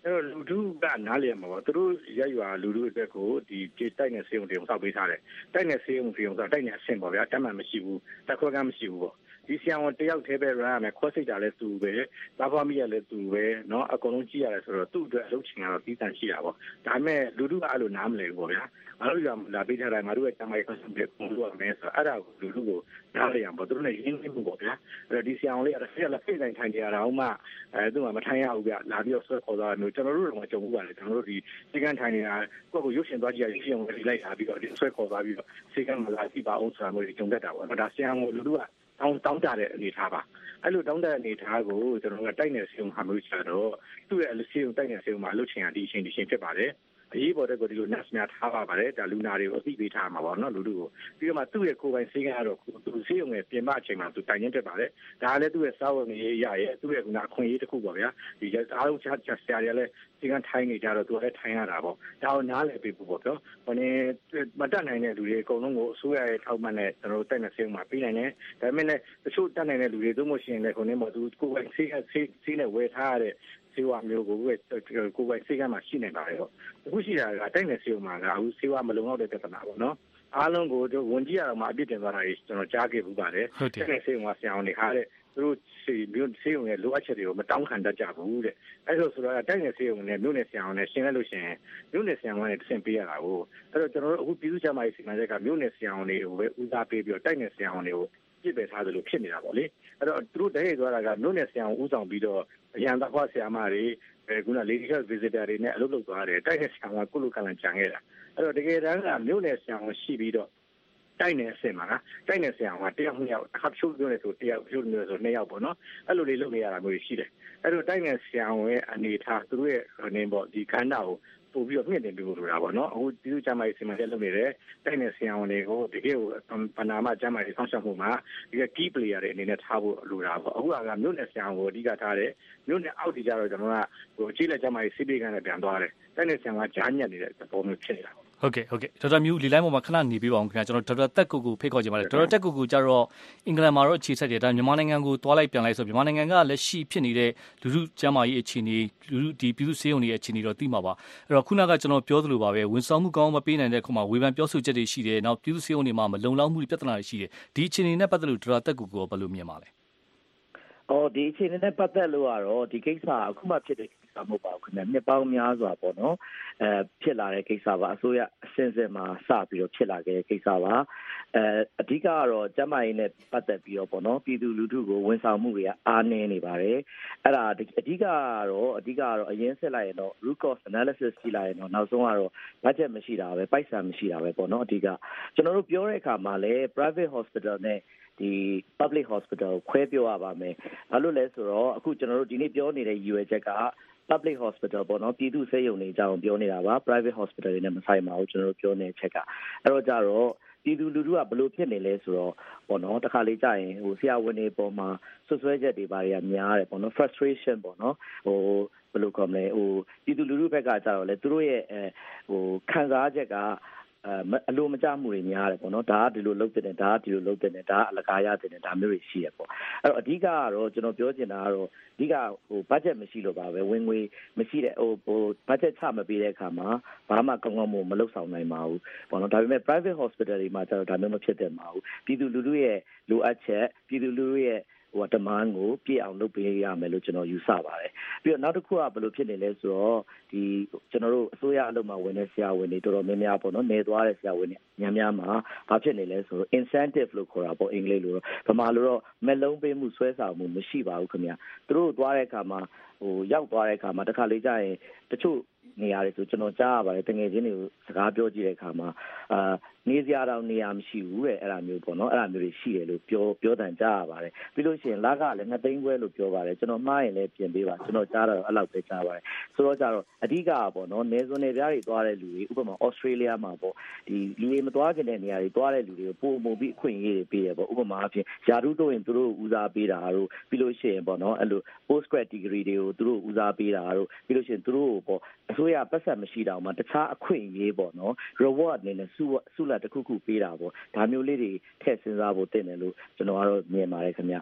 လူထုကနားလည်မှာပေါ့သူတို့ရက်ရွာလူထုအတွက်ကိုဒီတိုက်နယ်စေုံတွေဆောက်ပေးထားတယ်တိုက်နယ်စေုံတွေဆိုတိုက်နယ်အဆင့်ပေါ့ဗျာတတ်မှတ်မရှိဘူးတက်ခွဲကမ်းမရှိဘူးပေါ့ဒီဆရာဝန်တယောက်တည်းပဲရရမယ်ခွဲစိတ်တာလည်းသူပဲသားဖွားမိရလည်းသူပဲเนาะအကုန်လုံးကြည့်ရတယ်ဆိုတော့သူ့အတွက်အလုပ်ချင်ကတော့ပြီးတန်ရှိတာပေါ့ဒါပေမဲ့လူထုကအဲ့လိုနားမလည်ဘူးပေါ့ဗျာငါတို့ရလာပေးထားတယ်ငါတို့ရဲ့တမိုင်းကွန်ဆပ်ကိုပုံလို့ရမယ်ဆိုတော့အဲ့ဒါကိုလူထုကိုနားလည်အောင်ပေါ့သူတို့လည်းရင်းနှီးမှုပေါ့ဗျာအဲ့တော့ဒီဆရာဝန်လေးအဲ့ဒါဆက်လက်ဖိနိုင်ထိုင်ကြရတာအောင်မှသူကမထိုင်ရဘူးဗျလာပြီးတော့ဆွဲခေါ်သွားတယ်မျိုးကျွန်တော်တို့တော့ကြုံဘူးပါလေကျွန်တော်တို့ဒီစိတ်ကန်းထိုင်နေတာကိုယ့်ကိုရုပ်ရှင်သွားကြည့်ရရှင်းအောင်လိုက်လာပြီးတော့ဒီဆွဲခေါ်သွားပြီးတော့စိတ်ကန်းမလာကြည့်ပါအောင်ဆိုတာမျိုးကြုံတတ်တာပေါ့ဒါဆရာဝန်လူထုကတောင်းတတဲ့အနေထားပါအဲ့လိုတောင်းတဲ့အနေထားကိုကျွန်တော်တို့ကတိုက်နယ်စီုံဟာမျိုးချတော့သူ့ရဲ့စီုံတိုက်နယ်စီုံမှာအလုပ်ချင်ရဒီအချိန်ဖြစ်ပါတယ်အရေးပေါ်တဲ့ကိုဒီလို nurse များထားပါပါတယ်ဒါလူနာတွေကိုအသိပေးထားမှာပေါ့နော်လူထုကိုပြီးတော့မှသူ့ရဲ့ကိုယ်ပိုင်ဆေးကန်းကတော့သူဆေးရုံရဲ့ပြင်ပအချိန်မှာသူတိုင်ရင်းတက်ပါတယ်ဒါကလည်းသူ့ရဲ့စာဝန်ရေးရရဲ့သူ့ရဲ့အခွင့်အရေးတစ်ခုပေါ့ဗျာဒီအားလုံးချက်ဆရာတွေလည်းဆေးကန်းထိုင်းနေကြတော့သူလည်းထိုင်းရတာပေါ့ဒါကိုနားလည်ပေးဖို့ပေါ့နော်ဟိုနေမတက်နိုင်တဲ့လူတွေအကုန်လုံးကိုအစိုးရရဲ့ထောက်ပံ့နဲ့ကျွန်တော်တို့တိုက်နယ်ဆေးရုံမှာပေးနိုင်တယ်ဒါပေမဲ့လည်းတချို့တက်နိုင်တဲ့လူတွေသို့မဟုတ်ရှင်လည်းခုနေမှာသူကိုယ်ပိုင်ဆေးနဲ့ဝယ်ထားရတဲ့ဆေးဝါးမျိုးကိုကိုယ်ပိုင်ဆေးကမ်းမှာရှိနေပါတယ်ပေါ့အခုရှိတာကတိုက်နယ်ဆေးရုံမှာကအခုဆေးဝါးမလုံလောက်တဲ့ပြဿနာပေါ့နော်အားလုံးကိုဝန်ကြီးရအောင်မှာအပြစ်တင်သွားတာကြီးကျွန်တော်ကြားခဲ့ဘူးပါတယ်တိုက်နယ်ဆေးရုံမှာဆရာဝန်တွေခါတဲ့သူတို့ဆေးရုံရဲ့လိုအပ်ချက်တွေကိုမတောင်းခံတတ်ကြဘူးတဲ့အဲ့လိုဆိုတော့တိုက်နယ်ဆေးရုံနဲ့မြို့နယ်ဆရာဝန်နဲ့ရှင်းလိုက်လို့ရှိရင်မြို့နယ်ဆရာဝန်နဲ့တဆင့်ပေးရတာကိုအဲ့တော့ကျွန်တော်တို့အခုပြည်သူ့ကျန်းမာရေးစီမံချက်ကမြို့နယ်ဆရာဝန်တွေကိုပဲဦးစားပေးပြီးတော့တိုက်နယ်ဆရာဝန်တွေကိုပြစ်ပယ်ထားသလိုဖြစ်နေတာပေါ့လေအဲ့တော့သူတို့တကယ်သွားတာကမြို့နယ်ဆရာဝန်ဦးဆောင်ပြီးတော့အရန်သားခွာဆရာမတွေခုန lady health visitor တွေနဲ့အလုပ်လုပ်သွားတယ်တိုက်နယ်ဆရာဝန်ကုလကလန်ကြံခဲ့တာအဲ့တော့တကယ်တမ်းကမြို့နယ်ဆရာဝန်ရှိပြီးတော့တိုက်နယ်အဆင့်မှာတိုက်နယ်ဆရာဝန်တယောက်နှစ်ယောက်တစ်ခါချိုးပြောနေဆိုတယောက်ချိုးနေဆိုနှစ်ယောက်ပေါ့နော်အဲ့လိုလေးလုပ်နေရတာမျိုးရှိတယ်အဲ့တော့တိုက်နယ်ဆရာဝန်ရဲ့အနေထားသူတို့ရဲ့အနေပေါ့ဒီခန္ဓာကိုပို့ပြီးတော့မြင့်တင်ပြီးလို့ဆိုတာပေါ့နော်အခုဒီလိုကျမ်းမာရေးစီမံချက်လုပ်နေတဲ့တိုက်နယ်ဆရာဝန်တွေကိုတကယ်ကိုပဏာမကျမ်းမာရေးဆောင်ရှောက်မှုမှာဒီက key player တွေအနေနဲ့ထားဖို့လိုတာပေါ့အခုကမြို့နယ်ဆရာဝန်ကိုအဓိကထားတယ်မြို့နယ်အောက်ဒီကြတော့ကျွန်တော်ကဟိုကြီးလက်ကျမ်းမာရေးစီးပေးကန်းနဲ့ပြန်သွားတယ်တိုက်နယ်ဆရာဝန်ကကြားညက်နေတဲ့ပုံမျိုးဖြစ်နေတာဟုတ်ကဲ့ဒေါက်တာမြူလီလိုင်းပေါ်မှာခဏနေပေးပါအောင်ခင်ဗျာကျွန်တော်ဒေါက်တာတက်ကူကိုဖိတ်ခေါ်ချင်ပါတယ်ဒေါက်တာတက်ကူကြတော့အင်္ဂလန်မှာတော့အခြေစိုက်တယ်ဒါမြန်မာနိုင်ငံကိုသွားလိုက်ပြန်လိုက်ဆိုမြန်မာနိုင်ငံကလက်ရှိဖြစ်နေတဲ့လူထုကျန်းမာရေးအခြေအနေလူထုဒီပြည်သူဆေးရုံတွေအခြေအနေတော့သိမှာပါအဲ့တော့ခုနကကျွန်တော်ပြောသလိုပါပဲဝန်ဆောင်မှုကောင်းမပေးနိုင်တဲ့ခုမှဝေဖန်ပြောဆိုချက်တွေရှိတယ်နောက်ပြည်သူဆေးရုံတွေမှာမလုံလောက်မှုပြဿနာတွေရှိတယ်ဒီအခြေအနေနဲ့ပတ်သက်လို့ဒေါက်တာတက်ကူကိုဘယ်လိုမြင်ပါလဲဒီအခြေအနေနဲ့ပတ်သက်လို့ကတော့ဒီကိစ္စအခုမှဖြစ်တဲ့ကိစ္စမဟုတ်ပါဘူးခင်ဗျနှစ်ပေါင်းများစွာပေါ့နော်ဖြစ်လာတဲ့ကိစ္စပါအစိုးရအစဉ်စဉ်မှာစပြီးတော့ဖြစ်လာခဲ့တဲ့ကိစ္စပါအဓိကကတော့ကျန်းမာရေးနဲ့ပတ်သက်ပြီးတော့ပေါ့နော်ပြည်သူလူထုကိုဝန်ဆောင်မှုတွေကအားနည်းနေပါတယ်အဲ့ဒါအဓိကကတော့အရင်ဆက်လိုက်ရင်တော့ root cause analysis ကြည့်လိုက်ရင်တော့နောက်ဆုံးကတော့ budget မရှိတာပဲပိုက်ဆံမရှိတာပဲပေါ့နော်အဓိကကျွန်တော်တို့ပြောတဲ့အခါမှာလည်း private hospital နဲ့ဒီ public hospital ခွဲပြောရပါမယ်ဘာလို့လဲဆိုတော့အခုကျွန်တော်တို့ဒီနေ့ပြောနေတဲ့ရည်ရွယ်ချက်က public hospital ပေါ့နော်ပြည်သူ့ဆေးရုံတွေအကြောင်းပြောနေတာပါ private hospital တွေနဲ့မဆိုင်ပါဘူးကျွန်တော်တို့ပြောနေတဲ့ချက်ကအဲ့တော့ကြတော့ပြည်သူလူထုကဘယ်လိုဖြစ်နေလဲဆိုတော့ပေါ့နော်တခါလေးကြာရင်ဟိုဆရာဝန်တွေပေါ်မှာဆွဆွဲချက်တွေဘာတွေကများတယ်ပေါ့နော် frustration ပေါ့နော်ဟိုဘယ်လိုခေါ်မလဲဟိုပြည်သူလူထုဘက်ကကြတော့လေသူတို့ရဲ့ဟိုခံစားချက်ကအလိုမကျမှုတွေများတယ်ပေါ့နော်ဒါကဒီလိုလုပ်တဲ့ဒါကဒီလိုလုပ်တဲ့ဒါကအလကားရတဲ့ဒါမျိုးတွေရှိရပေါ့အဲ့တော့အဓိကကတော့ကျွန်တော်ပြောချင်တာကတော့အဓိကဟို budget မရှိလို့ပါပဲဝင်ငွေမရှိတဲ့ဟို budget ချမပေးတဲ့အခါမှာဘာမှကောင်းကောင်းမလုပ်ဆောင်နိုင်ပါဘူးပေါ့နော်ဒါပေမဲ့ private hospital တွေမှာကျတော့ဒါမျိုးမဖြစ်တဲ့မှာဘူးပြည်သူလူထုရဲ့လိုအပ်ချက်ပြည်သူလူထုရဲ့ဟိုတမန်ကိုပြည့်အောင်လုပ်ပေးရမယ်လို့ကျွန်တော်ယူဆပါတယ်ပြီးတော့နောက်တစ်ခုကဘယ်လိုဖြစ်နေလဲဆိုတော့ဒီကျွန်တော်တို့အစိုးရအလုပ်မှာဝင်တဲ့ဆရာဝန်တွေတော်တော်များများပေါ့နော်နေသွားတဲ့ဆရာဝန်တွေများမှာဘာဖြစ်နေလဲဆိုတော့ incentive လို့ခေါ်တာပေါ့အင်္ဂလိပ်လိုတော့ဗမာလိုတော့မဲ့လုံးပေးမှုဆွဲဆောင်မှုမရှိပါဘူးခင်ဗျာသူတို့သွားတဲ့အခါမှာဟိုရောက်သွားတဲ့အခါမှာတစ်ခါလေးကြာရင်တချို့နေရာတွေဆိုကျွန်တော်ကြားရပါတယ်တကယ်ချင်းတွေကိုစကားပြောကြည့်တဲ့အခါမှာနေစရာတော့နေရာမရှိဘူးတဲ့အဲ့ဒါမျိုးပေါ့နော်အဲ့ဒါမျိုးတွေရှိတယ်လို့ပြောတန်ကြားရပါတယ်ပြီးလို့ရှိရင်လကလည်း2သိန်းခွဲလို့ပြောပါတယ်ကျွန်တော်မှားရင်လည်းပြင်ပေးပါကျွန်တော်ကြားတော့အဲ့လောက်ပဲကြားပါတယ်ဆိုတော့ကြတော့အဓိကပေါ့နော်နေစွန်နေပြားတွေသွားတဲ့လူတွေဥပမာဩစတြေးလျမှာပေါ့ဒီလူတွေမသွားခင်တဲ့နေရာတွေသွားတဲ့လူတွေကိုပို့မှုပြီးအခွင့်အရေးတွေပေးရပေါ့ဥပမာအဖြစ်ယာတုတို့ရင်သူတို့ဦးစားပေးတာတို့ပြီးလို့ရှိရင်ပေါ့နော်အဲ့လို post grad degree တွေကိုသူတို့ဦးစားပေးတာတို့ပြီးလို့ရှိရင်သူတို့ပေါ့အစိုးရပတ်စံမရှိတော့မှတခြားအခွင့်အရေးပေါ့နော် reward အနေနဲ့ဆုလက်တစ်ခုခုပေးတာပေါ့ဒါမျိုးလေးတွေထည့်စဉ်းစားဖို့တင်တယ်လို့ကျွန်တော်ကတော့မြင်ပါတယ်ခင်ဗျ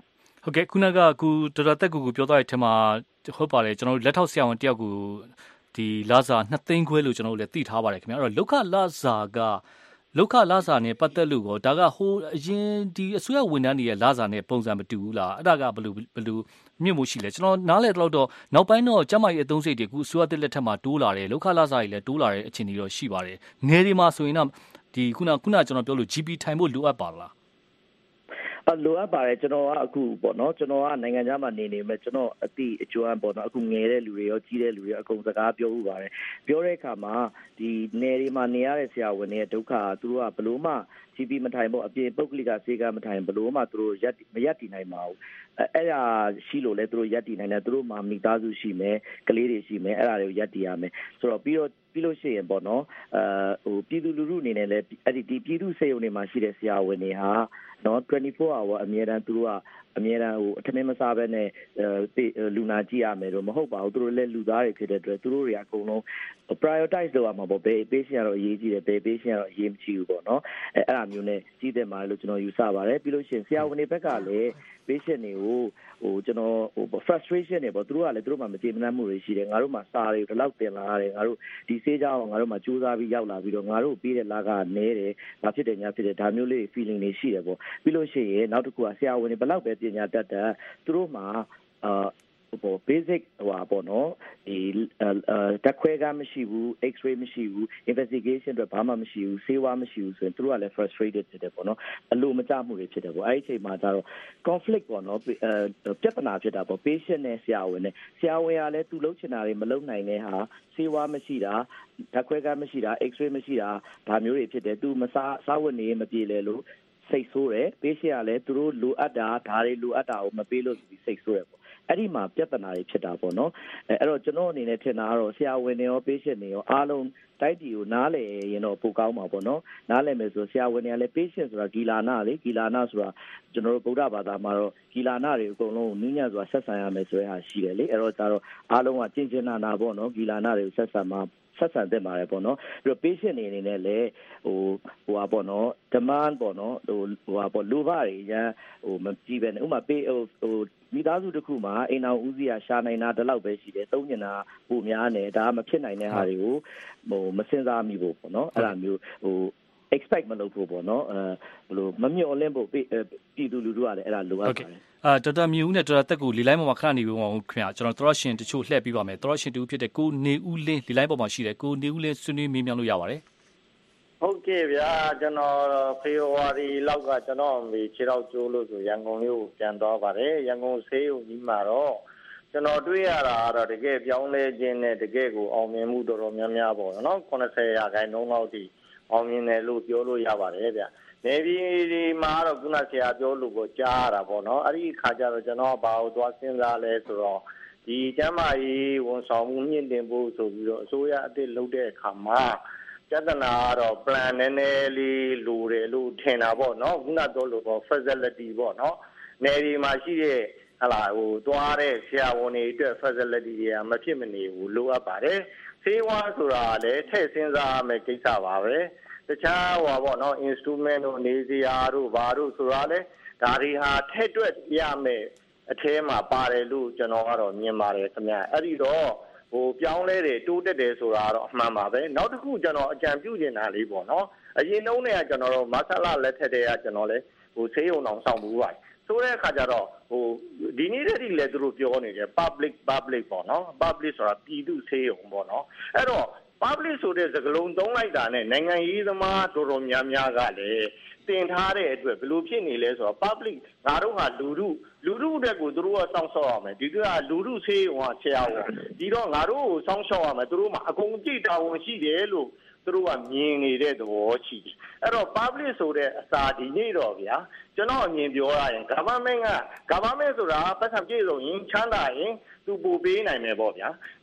ဟုတ်ကဲ့ခုနကကူဒေါက်တာတက်ကူပြောသွားတဲ့အထက်မှာဟုတ်ပါတယ်ကျွန်တော်တို့လက်ထောက်ဆရာဝန်တယောက်ကိုဒီလာစာ2သိန်းခွဲလို့ကျွန်တော်တို့လည်းသိထားပါတယ်ခင်ဗျာအဲ့တော့လောက်ခလာစာနဲ့ပတ်သက်လို့ဒါကဟိုအရင်ဒီအစိုးရဝန်ထမ်းတွေရဲ့လာစာနဲ့ပုံစံမတူဘူးလားအဲ့ဒါကဘယ်လိုမြင့်မှုရှိလဲကျွန်တော်နားလည်တော့နောက်ပိုင်းတော့ကျမကြီးအသုံးစိတ်တွေအခုအစိုးရတက်လက်ထက်မှာတိုးလာတယ်လောက်ခလာစာတွေလည်းတိုးလာတဲ့အခြေအနေတော့ရှိပါတယ်ငယ်တွေမှာဆိုရင်တော့ဒီခုနကျွန်တော်ပြောလို့ GP ထိုင်ဖို့လိုအပ်ပါလားလိုအပ်ပါတယ်ကျွန်တော်ကအခုပေါ့နော်ကျွန်တော်ကနိုင်ငံခြားမှာနေမဲ့ကျွန်တော်အတိအကျွမ်းပေါ့နော်အခုငယ်တဲ့လူတွေရောကြီးတဲ့လူတွေအကုန်စကားပြောဥပါတယ်ပြောတဲ့အခါမှာဒီနယ်တွေမှာနေရတဲ့ဆရာဝန်တွေရဲ့ဒုက္ခသူတို့ကဘလို့မှ GP မထိုင်ဖို့အပြင်ပုဂ္ဂလိကစေကမထိုင်ဘလို့မှသူတို့မရက်တည်နိုင်ပါဘူးအဲ့ဒါရှိလို့လဲသူတို့ရက်တည်နိုင်တယ်သူတို့မှာမိသားစုရှိမယ်ကလေးတွေရှိမယ်အဲ့ဒါတွေကိုရက်တည်ရမယ်ဆိုတော့ပြီးလို့ရှိရင်ပေါ့နော်ဟိုပြည်သူလူထုအနေနဲ့လည်းအဲ့ဒီပြည်သူစေုံတွေမှာရှိတဲ့ဆရာဝန်တွေဟာနော်24 hour အမြဲတမ်းသူတို့ကအမြဲတမ်းဟိုအထမင်းမစားဘဲနဲ့လူနာကြည့်ရမယ်တော့မဟုတ်ပါဘူးသူတို့လည်းလူသားတွေဖြစ်တဲ့အတွက်သူတို့တွေအကုန်လုံး prioritize လုပ်ရမှာပေါ့ဘယ် patient ကတော့အရေးကြီးတယ်ဘယ် patient ကတော့အရေးမကြီးဘူးပေါ့နော်အဲ့ဒါမျိုးနဲ့ကြီးတယ်မှာလို့ကျွန်တော်ယူဆပါတယ်ပြီးလို့ရှိရင်ဆရာဝန်တွေဘက်ကလည်း patient တွေကိုဟိုကျွန်တော်ဟို frustration တွေပေါ့သူတို့ကလည်းသူတို့မှမကျေမနပ်မှုတွေရှိတယ်ငါတို့မှစာတွေဒီလောက်တင်လာရတယ်ငါတို့ဒီစေးကြောင်းငါတို့မှစူးစမ်းပြီးရောက်လာပြီးတော့ငါတို့ပေးတဲ့လာကနဲတယ်ဘာဖြစ်တယ်ညာဖြစ်တယ်ဒါမျိုးလေး feeling တွေရှိတယ်ပေါ့ပြီးလို့ရှိရင်နောက်တစ်ခုကဆရာဝန်တွေဘယ်လောက်ပဲပညာတတ်တဲ့သူတို့မှပေါ့ basic ဟိုပါပေါ့နော်ဒီတက်ခွဲကမရှိဘူး x-ray မရှိဘူး investigation တွေဘာမှမရှိဘူးဆေးဝါးမရှိဘူးဆိုရင်သူတို့ကလည်း frustrated ဖြစ်တယ်ပေါ့နော်အလိုမကျမှုတွေဖြစ်တယ်ပေါ့အဲ့ဒီအချိန်မှာကျတော့ conflict ပေါ့နော်ပြဿနာဖြစ်တာပေါ့ patient နဲ့ဆရာဝန်နဲ့ဆရာဝန်ကလည်းသူလုပ်ချင်တာတွေမလုပ်နိုင်တဲ့ဟာဆေးဝါးမရှိတာတက်ခွဲကမရှိတာ x-ray မရှိတာဒါမျိုးတွေဖြစ်တယ်သူမစားဝတ်နေမပြေလဲလို့စိတ်ဆိုးတယ် patient ကလည်းသူတို့လိုအပ်တာဒါတွေလိုအပ်တာကိုမပေးလို့စိတ်ဆိုးတယ်ပေါ့အဲ့ဒီမှာပြဿနာတွေဖြစ်တာပေါ့နော်အဲ့တော့ကျွန်တော်အနေနဲ့ထင်တာကတော့ဆရာဝန်တွေရော patient တွေရောအားလုံးတိုက်တီကိုနားလည်ရင်တော့ပိုကောင်းမှာပေါ့နော်နားလည်မယ်ဆိုဆရာဝန်တွေကလည်း patient ဆိုတာဂီလာနာလေဂီလာနာဆိုတာကျွန်တော်တို့ဗုဒ္ဓဘာသာမှာတော့ဂီလာနာတွေအကုန်လုံးနည်းညံ့စွာဆက်ဆံရမယ်ဆိုတဲ့ဟာရှိတယ်လေအဲ့တော့ကျတော့အားလုံးကကျင့်ကျင့်နာနာပေါ့နော်ဂီလာနာတွေကိုဆက်ဆံမှာဆက်ဆံတဲ့ပါတယ်ပေါ့နော်ပြီးတော့ patient တွေအနေနဲ့လည်းဟိုဟာပေါ့နော် demand ပေါ့နော်ဟိုဟာပေါ့လိုဘတွေရန်ဟိုမကြည့်ပဲဥမာပေးဟိုမိသားစုတစ်ခုမှာအိမ်အောင်ဦးစီးရရှာနိုင်တာဒီလောက်ပဲရှိတယ်သုံးညင်တာပိုများနေဒါမဖြစ်နိုင်တဲ့ဟာတွေကိုဟိုမစင်စားမိဖို့ပေါ့နော်အဲ့ဒါမျိုးဟို expect မလုပ်ဖို့ပေါ့နော်ဘယ်လိုမမျှော်လင့်ဖို့ပြည်သူလူထုကလည်းအဲ့ဒါလိုအပ်ပါတယ်ဒေါက်တာမြူဦးနဲ့ဒေါက်တာတက်ကိုလီလိုင်းပေါ်မှာခဏနေပြီးအောင်ခင်ဗျာကျွန်တော်သောရရှင်တချို့လှည့်ပြီးပါမယ်သောရရှင်တူဖြစ်တဲ့ကိုနေဦးလင်းလီလိုင်းပေါ်မှာရှိတယ်ကိုနေဦးလင်းဆွေးနွေးမေးမြန်းလို့ရပါတယ်ဟုတ်ကဲ့ဗျာကျွန်တော်ဖေဖော်ဝါရီလောက်ကကျွန်တော်မိခြေထောက်ကျိုးလို့ဆိုရန်ကုန်လေးကိုပြန်သွားပါတယ်ရန်ကုန်ဆေးရုံကြီးမှာတော့ကျွန်တော်တွေ့ရတာကတော့တကယ်ပြောင်းလဲခြင်းနဲ့တကယ်ကိုအောင်မြင်မှုတော်တော်များများပေါ့နော်80%လောက်ထိအောင်မြင်တယ်လို့ပြောလို့ရပါတယ်ဗျနေပြည်ဒီမှာတော့ခုနဆရာပြောလို့ကိုကြားရတာပေါ့နော်အဲ့ဒီခါကျတော့ကျွန်တော်ဘာလို့သွားစဉ်းစားလဲဆိုတော့ဒီကျမ်းမာရေးဝန်ဆောင်မှုမြင့်တင်ဖို့ဆိုပြီးတော့အစိုးရအသစ်လုပ်တဲ့အခါမှာပြဿနာကတော့ plan နည်းနည်းလေးလိုတယ်လို့ထင်တာပေါ့နော်ခုနပြောလို့ပေါ့ facility ပေါ့နော်နေဒီမှာရှိတဲ့ဟလာဟိုသွားတဲ့ဆရာဝန်တွေအတွက် facility တွေကမဖြစ်မနေဘူးလိုအပ်ပါတယ်ဆေးဝါးဆိုတာလည်းထည့်စဉ်းစားရမယ့်ကိစ္စပါပဲတခြားဟောပေါ့နော် instrument တို့နေစရာတို့ဘာတို့ဆိုတာလဲဒါတွေဟာထည့်တွက်ရမယ်အထဲမှာပါတယ်လို့ကျွန်တော်ကတော့မြင်ပါတယ်ခင်ဗျအဲ့ဒီတော့ဟိုပြောင်းလဲတယ်တိုးတက်တယ်ဆိုတာတော့အမှန်ပါပဲနောက်တစ်ခုကျွန်တော်အကြံပြုနေတာလေးပေါ့နော်အရင်နှုံးတွေကကျွန်တော်တို့မဆလာလက်ထက်တွေကကျွန်တော်လဲဟိုဆေးရုံအောင်ဆောင်မှုပါဆိုတဲ့အခါကျတော့ဟိုဒီနေ့တည်းလည်းသူတို့ပြောနေတယ် public ပေါ့နော် public ဆိုတာပြည်သူဆေးရုံပေါ့နော်အဲ့တော့ public ဆိုတဲ့စကားလုံးသုံးလိုက်တာနဲ့နိုင်ငံရေးသမားတော်တော်များများကလည်းတင်ထားတဲ့အတွက်ဘယ်လိုဖြစ်နေလဲဆိုတော့ public ငါတို့ဟာလူထုအတွက်ကိုသူတို့ကစောင့်ရှောက်ရမယ်ဒီကလူထုဆေးရုံကဆရာဝန်ဒီတော့ငါတို့ကိုစောင့်ရှောက်ရမယ်သူတို့မှာအကုန်ကြည့်တာဝန်ရှိတယ်လို့သူတို့ကမြင်နေတဲ့သဘောရှိတယ်အဲ့တော့ public ဆိုတဲ့အစာဒီနေ့တော့ဗျာကျွန်တော်အမြင်ပြောရရင် government ဆိုတာပတ်စံပြည့်စုံရင်ချမ်းသာရင်သူပို့ပေးနိုင်မယ်ပေါ့ဗျာ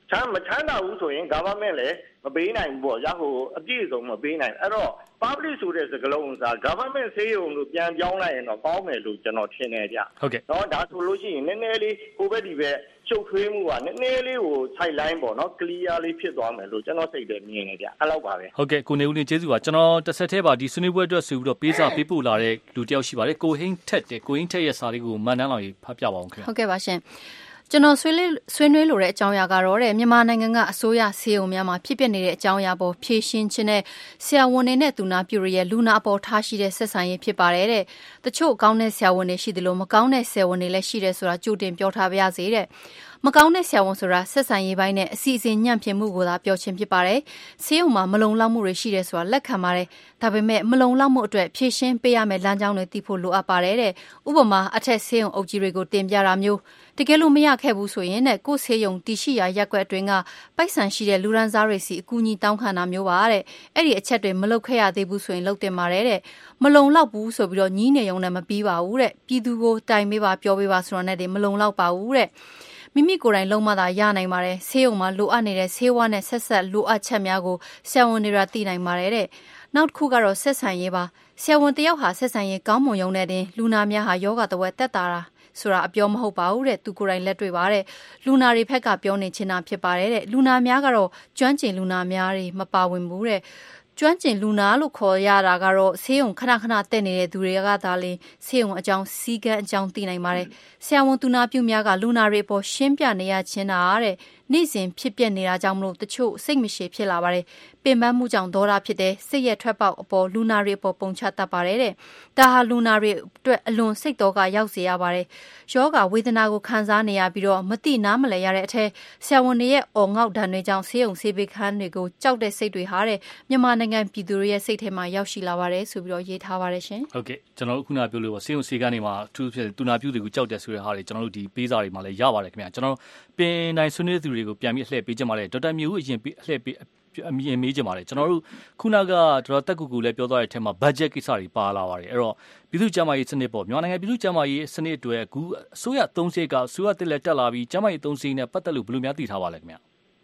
ချမ်းသာဘူးဆိုရင် government လည်းမပေးနိုင်ဘူးပေါ့ဗျာဟိုအပြည့်အစုံမပေးနိုင်အဲ့တော့ public ဆိုတဲ့စကားလုံးက government ဆေးရုံလို့ပြန်ပြောင်းလိုက်ရင်တော့ကောင်းမယ်လို့ကျွန်တော်ထင်တယ်ဗျဟုတ်ကဲ့နော်ဒါဆိုလို့ရှိရင်နည်းနည်းလေးဟိုဘက်ဒီဘက်ရှုပ်ထွေးမှုကနည်းနည်းလေးကို side line ပေါ့နော် clear လေးဖြစ်သွားမယ်လို့ကျွန်တော်စိတ်ထဲမြင်နေဗျအဲ့လောက်ပါပဲဟုတ်ကဲ့ကိုနေဦးလင်းကျေးဇူးပါကျွန်တော်တစ်ဆက်သေးပါဒီဆွေးနွေးပွဲအတွက်ဆိုပြီးတော့ပေးစာပေးပို့လာတဲ့လူတယောက်ရှိပါတယ်ကိုဟင်းထက်တဲ့ကိုဟင်းထက်ရဲ့စာလေးကိုမန်နန်းလောင်ကြီးဖတ်ပြပါအောင်ခင်ဗျဟုတ်ကဲ့ပါရှင်ကျွန်တော်ဆွေးနွေးလိုတဲ့အကြောင်းအရာကတော့တဲ့မြန်မာနိုင်ငံကအစိုးရဆေးရုံများမှာဖြစ်ပျက်နေတဲ့အကြောင်းအရာပေါ်ဖြည့်ရှင်းခြင်းနဲ့ဆရာဝန်တွေနဲ့သူနာပြုတွေရဲ့လူနာအပေါ်ထားရှိတဲ့ဆက်ဆံရေးဖြစ်ပါတယ်တဲ့တချို့ကောင်းတဲ့ဆရာဝန်တွေရှိတယ်လို့မကောင်းတဲ့ဆရာဝန်တွေလည်းရှိတယ်ဆိုတာကြိုတင်ပြောထားပါရစေတဲ့မကောင်းတဲ့ဆရာဝန်ဆိုတာဆက်ဆံရေးပိုင်းနဲ့အစီအစဉ်ညံ့ဖျင်းမှုကိုသာပြောချင်းဖြစ်ပါတယ်။ဆေးရုံမှာမလုံလောက်မှုတွေရှိတယ်ဆိုတာလက်ခံပါတယ်။ဒါပေမဲ့မလုံလောက်မှုအတွက်ဖြည့်ရှင်းပေးရမယ့်လမ်းကြောင်းတွေသိဖို့လိုအပ်ပါတယ်တဲ့။ဥပမာအထက်ဆေးရုံအုပ်ကြီးတွေကိုတင်ပြတာမျိုးတကယ်လို့မရခဲ့ဘူးဆိုရင်ကိုဆေးရုံတရှိရာရက်ွက်အတွင်းကပိုက်ဆံရှိတဲ့လူရန်စားတွေစီအကူအညီတောင်းခံတာမျိုးပါတဲ့။အဲ့ဒီအချက်တွေမလုပ်ခဲ့ရသေးဘူးဆိုရင်လုပ်တင်ပါတယ်တဲ့။မလုံလောက်ဘူးဆိုပြီးတော့ညီးနေုံနဲ့မပြီးပါဘူးတဲ့။ပြည်သူကိုတိုင်ပေးပါပြောပေးပါဆိုတာနဲ့တည်းမလုံလောက်ပါဘူးတဲ့။မိမိကိုယ်တိုင်လုံးမသာရနိုင်ပါတယ်ဆေးရုံမှာလိုအပ်နေတဲ့ဆေးဝါးနဲ့ဆက်ဆက်လိုအပ်ချက်များကိုဆရာဝန်တွေကသိနိုင်ပါတယ်တဲ့နောက်တစ်ခုကတော့ဆက်ဆံရေးပါဆရာဝန်တယောက်ဟာဆက်ဆံရေးကောင်းမွန်ရုံနဲ့တင်လူနာများဟာယောဂတဝက်တက်တာဆိုတာအပြောမဟုတ်ပါဘူးတဲ့သူကိုယ်တိုင်လက်တွေ့ပါတဲ့လူနာတွေဖက်ကပြောနေချင်တာဖြစ်ပါတယ်တဲ့လူနာများကတော့ကျွမ်းကျင်လူနာများတွေမပါဝင်ဘူးတဲ့ကျွမ်းကျင်လူနာလို့ခေါ်ရတာကတော့ဆေးရုံခဏခဏတက်နေတဲ့သူတွေကသာလျှင်ဆေးရုံအကြောင်းစီးကမ်းအကြောင်းသိနိုင်ပါတယ်ဆရာဝန်သူနာပြုများကလူနာတွေပေါ်ရှင်းပြနေရခြင်းတာတဲ့နေ့စဉ်ဖြစ်ပျက်နေတာကြောင့်မလို့တချို့စိတ်မရှိဖြစ်လာပါတယ်ပင်ပန်းမှုကြောင့်ဒေါသဖြစ်တဲ့စိတ်ရထွက်ပေါက်အပေါ်လူနာတွေပေါ်ပုံချတတ်ပါတယ်တဲ့ဒါဟာလူနာတွေအတွက်အလွန်စိတ်တော့ကရောက်စေရပါတယ်ယောဂဝေဒနာကိုခံစားနေရပြီးတော့မတိနားမလဲရတဲ့အထက်ဆရာဝန်တွေရဲ့အော်ငေါက်ဓာတ်တွေကြောင့်ဆေးရုံဆေးပေးခန်းတွေကိုကြောက်တဲ့စိတ်တွေဟာတဲ့မြန်မာနိုင်ငံပြည်သူတွေရဲ့စိတ်ထဲမှာရောက်ရှိလာပါတယ်ဆိုပြီးတော့ရေးထားပါတယ်ရှင်ဟုတ်ကဲ့ကျွန်တော်တို့ခုနပြောလို့ဆေးရုံဆေးခန်းတွေမှာအထူးဖြစ်သူနာပြုတွေကိုကြောက်တဲ့ဆိုတဲ့ဟာတွေကျွန်တော်တို့ဒီပေးစာတွေမှာလည်းရပါတယ်ခင်ဗျာကျွန်တော်ပင်တိုင်းဆွေးနွေးသူတွေကိုပြန်ပြီးအလှည့်ပေးကြပါလေဒေါက်တာမျိုးအရင်အလှည့်ပေးအမြင်မေးကြပါလေကျွန်တော်တို့ခုနကတော်တက်ကူကူလည်းပြောသွားတဲ့အထက်မှာ budget ကိစ္စတွေပါလာပါတယ်အဲ့တော့ပြည်သူ့ကျန်းမာရေးစနစ်ပေါ့မြန်မာနိုင်ငံပြည်သူ့ကျန်းမာရေးစနစ်တွေအခုအစိုးရသုံးစိတ်ကအစိုးရတက်လက်တက်လာပြီးကျန်းမာရေးသုံးစိတ်နဲ့ပတ်သက်လို့ဘယ်လိုများသိထားပါလဲခင်ဗျာ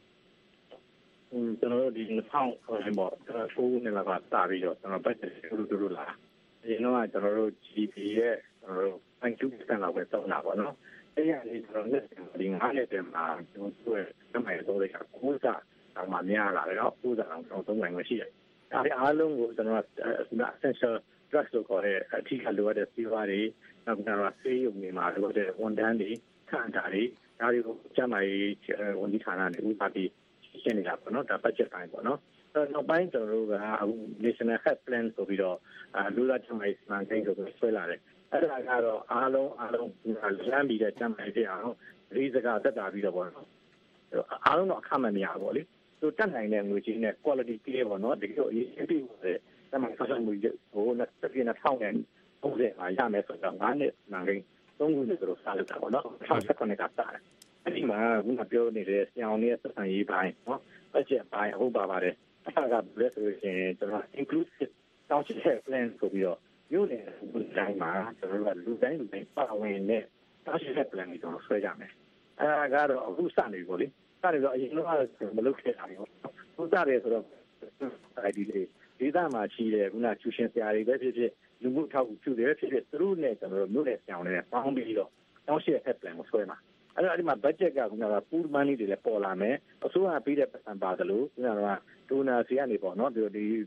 ကျွန်တော်တို့ဒီ2000ပေါ့ကိုယ်နဲ့လာတာပြီးတော့ကျွန်တော် budget တို့လာအရင်တော့ကျွန်တော်တို့ GDP ရဲ့ကျွန်တော်တို့ 5% လောက်ပဲသုံးတာပေါ့နော်အဲ့ရလေးကျွန်တော်လက်ဒီ9နှစ်တည်းမှာကျွန်တော်တို့ကျန်းမာရေးသုံးစိတ်က9စားတောင်မှများလာတယ်နော်9စားတောင်သုံးနိုင်မရှိတယ်ဒါပေမဲ့အားလုံးကိုကျွန်တော်က essential drugs လို့ခေါ်တဲ့အထူးကလိုအပ်တဲ့ဆေးဝါးတွေနောက်ကတော့ဆေးရုံတွေမှာလိုအပ်တဲ့ဝန်ထမ်းတွေခန့်တာတွေဒါတွေကိုကျန်းမာရေးဝန်ကြီးဌာနနဲ့ဥပဒေရှင်းနေတာပေါ့နော်ဒါ budget ပိုင်းပေါ့နော်နောက်ပိုင်းကျွန်တော်တို့ကအခု National Health Plan ဆိုပြီးတော့လူသားကျန်းမာရေးစီမံကိန်းကိုဆွဲလာတယ်အဲ့ဒါကတော့အားလုံးလမ်းပြီးတဲ့ကျန်းမာရေးတရားအောင်ဒီစကားတက်တာပြီးတော့ပေါ့နော်အားလုံးတော့အခမဲ့မရဘူးပေါ့လေသူတက်နိုင်တဲ့ငွေကြီးနဲ့ quality ပြေးပေါ့နော်ဒီလိုအရေးကြီးပါတယ်တမန်ဆက်မှုဟို2030မှာရမယ်ဆိုတော့9နှစ်မှန်ကိန်း3ခုနဲ့တို့စားလို့တာပေါ့နော်2019ကတာတယ်အဲ့ဒီမှာခုနပြောနေတဲ့ဆရာဝန်ရဲ့ဆက်ဆံရေးပိုင်းနော် budget ပိုင်းဟုတ်ပါပါတယ်အဲ့ဒါကဘယ်လိုဆိုရင်ကျွန်တော် inclusive township plan ဆိုပြီးတော့မြို့နယ်လူတိုင်းမှာကျွန်တော်တို့ကလူတိုင်းပါဝင်တဲ့ township plan ကိုကျွန်တော်ဆွဲကြမယ်အဲ့ဒါကတော့အခုစနေပြီပေါ့လေစနေတော့အရင်ကတော့မလုပ်ခဲ့တာမျိုးခုစတယ်ဆိုတော့အဲဒီလေးဒေသမှာရှိတဲ့ခုနကျူရှင်ဆရာတွေပဲဖြစ်ဖြစ်လူမှုထောက်ကူပြုတယ်ဖြစ်ဖြစ်သူတို့နဲ့ကျွန်တော်တို့မြို့နယ်ဆရာဝန်တွေပေါင်းပြီးတော့ township plan ကိုဆွဲမှာအဲ့တော့ဒီမှာ budget ကခုနက pool money တွေလည်းပေါ်လာမယ်အစိုးရပေးတဲ့ပတ်စံပါတယ်လို့ခုနကdonor စီကနေပေါ့နော်ဒီ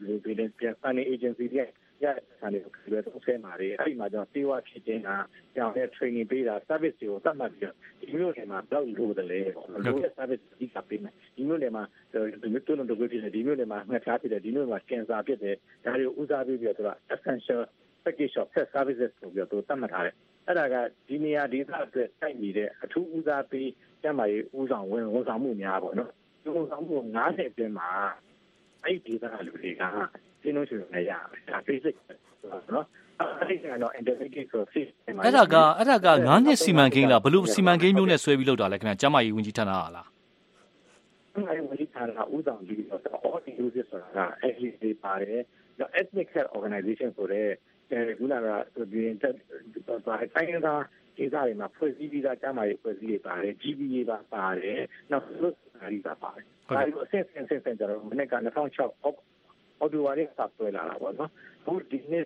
funding agency တွေရဆန်တွေကိုပြီးတော့ဆဲမှာတွေအဲ့ဒီမှာကျွန်တော်တေးဝဖြစ်ခြင်းကကြောင်တဲ့ training ပေးတာ service တွေကိုသတ်မှတ်ပြီးတော့ဒီမျိုးတွေမှာဘယ်လိုလုပ်တယ်လဲပေါ့လိုတဲ့ service ဒီကပေးမယ်ဒီမျိုးတွေမှာဒီမျိုးတို့တို့ဖြစ်နေဒီမျိုးတွေမှာငှက်ဖျားဖြစ်တယ်ဒီမျိုးတွေမှာ cancer ဖြစ်တယ်ဒါတွေကိုဦးစားပေးပြီးတော့ essential package of health services ကိုပြီးတော့သတ်မှတ်ထားတယ်အဲ့ဒါကဒီနေရာဒေသအတွက်တိုက်နေတဲ့အထူးဦးစားပေးကျန်းမာရေးဦးဆောင်ဝန်ဆောင်မှုများပေါ့နော်ဒီဝန်ဆောင်မှု9နှစ်အတွင်းမှာအဲ့ဒီဒေသလူတွေကရှင်းလို့ရှိရင်ရမယ်ဒါ basic နော်အဲ့ဒါကတော့ intermediate ဆိုစစ်အဲ့ဒါက9နှစ်စီမံကိန်းလားဘယ်လိုစီမံကိန်းမျိုးနဲ့ဆွဲပြီးလုပ်တာလဲခင်ဗျာကျန်းမာရေးဝန်ကြီးဌာနဟာလားအဲ့ဝန်ကြီးဌာနဦးဆောင်ပြီးတော့ all inclusive ဆိုတာက AHD ပါတယ်နောက် ethnic health organization ဆိုတဲ့ခုနကဒီတိုင်းသားဒေသတွေမှာဖွဲ့စည်းပြီးသားကျန်းမာရေးဖွဲ့စည်းတွေပါတယ် GPA ပါပါတယ်နောက်လို့အဲဒီပါပါတယ်ဒါလိုအဆင့်ကျွန်တော်မနေ့က2006အော်တိုဝါရီကဆွဲလာတာပေါ့နော်အခုဒီနေ့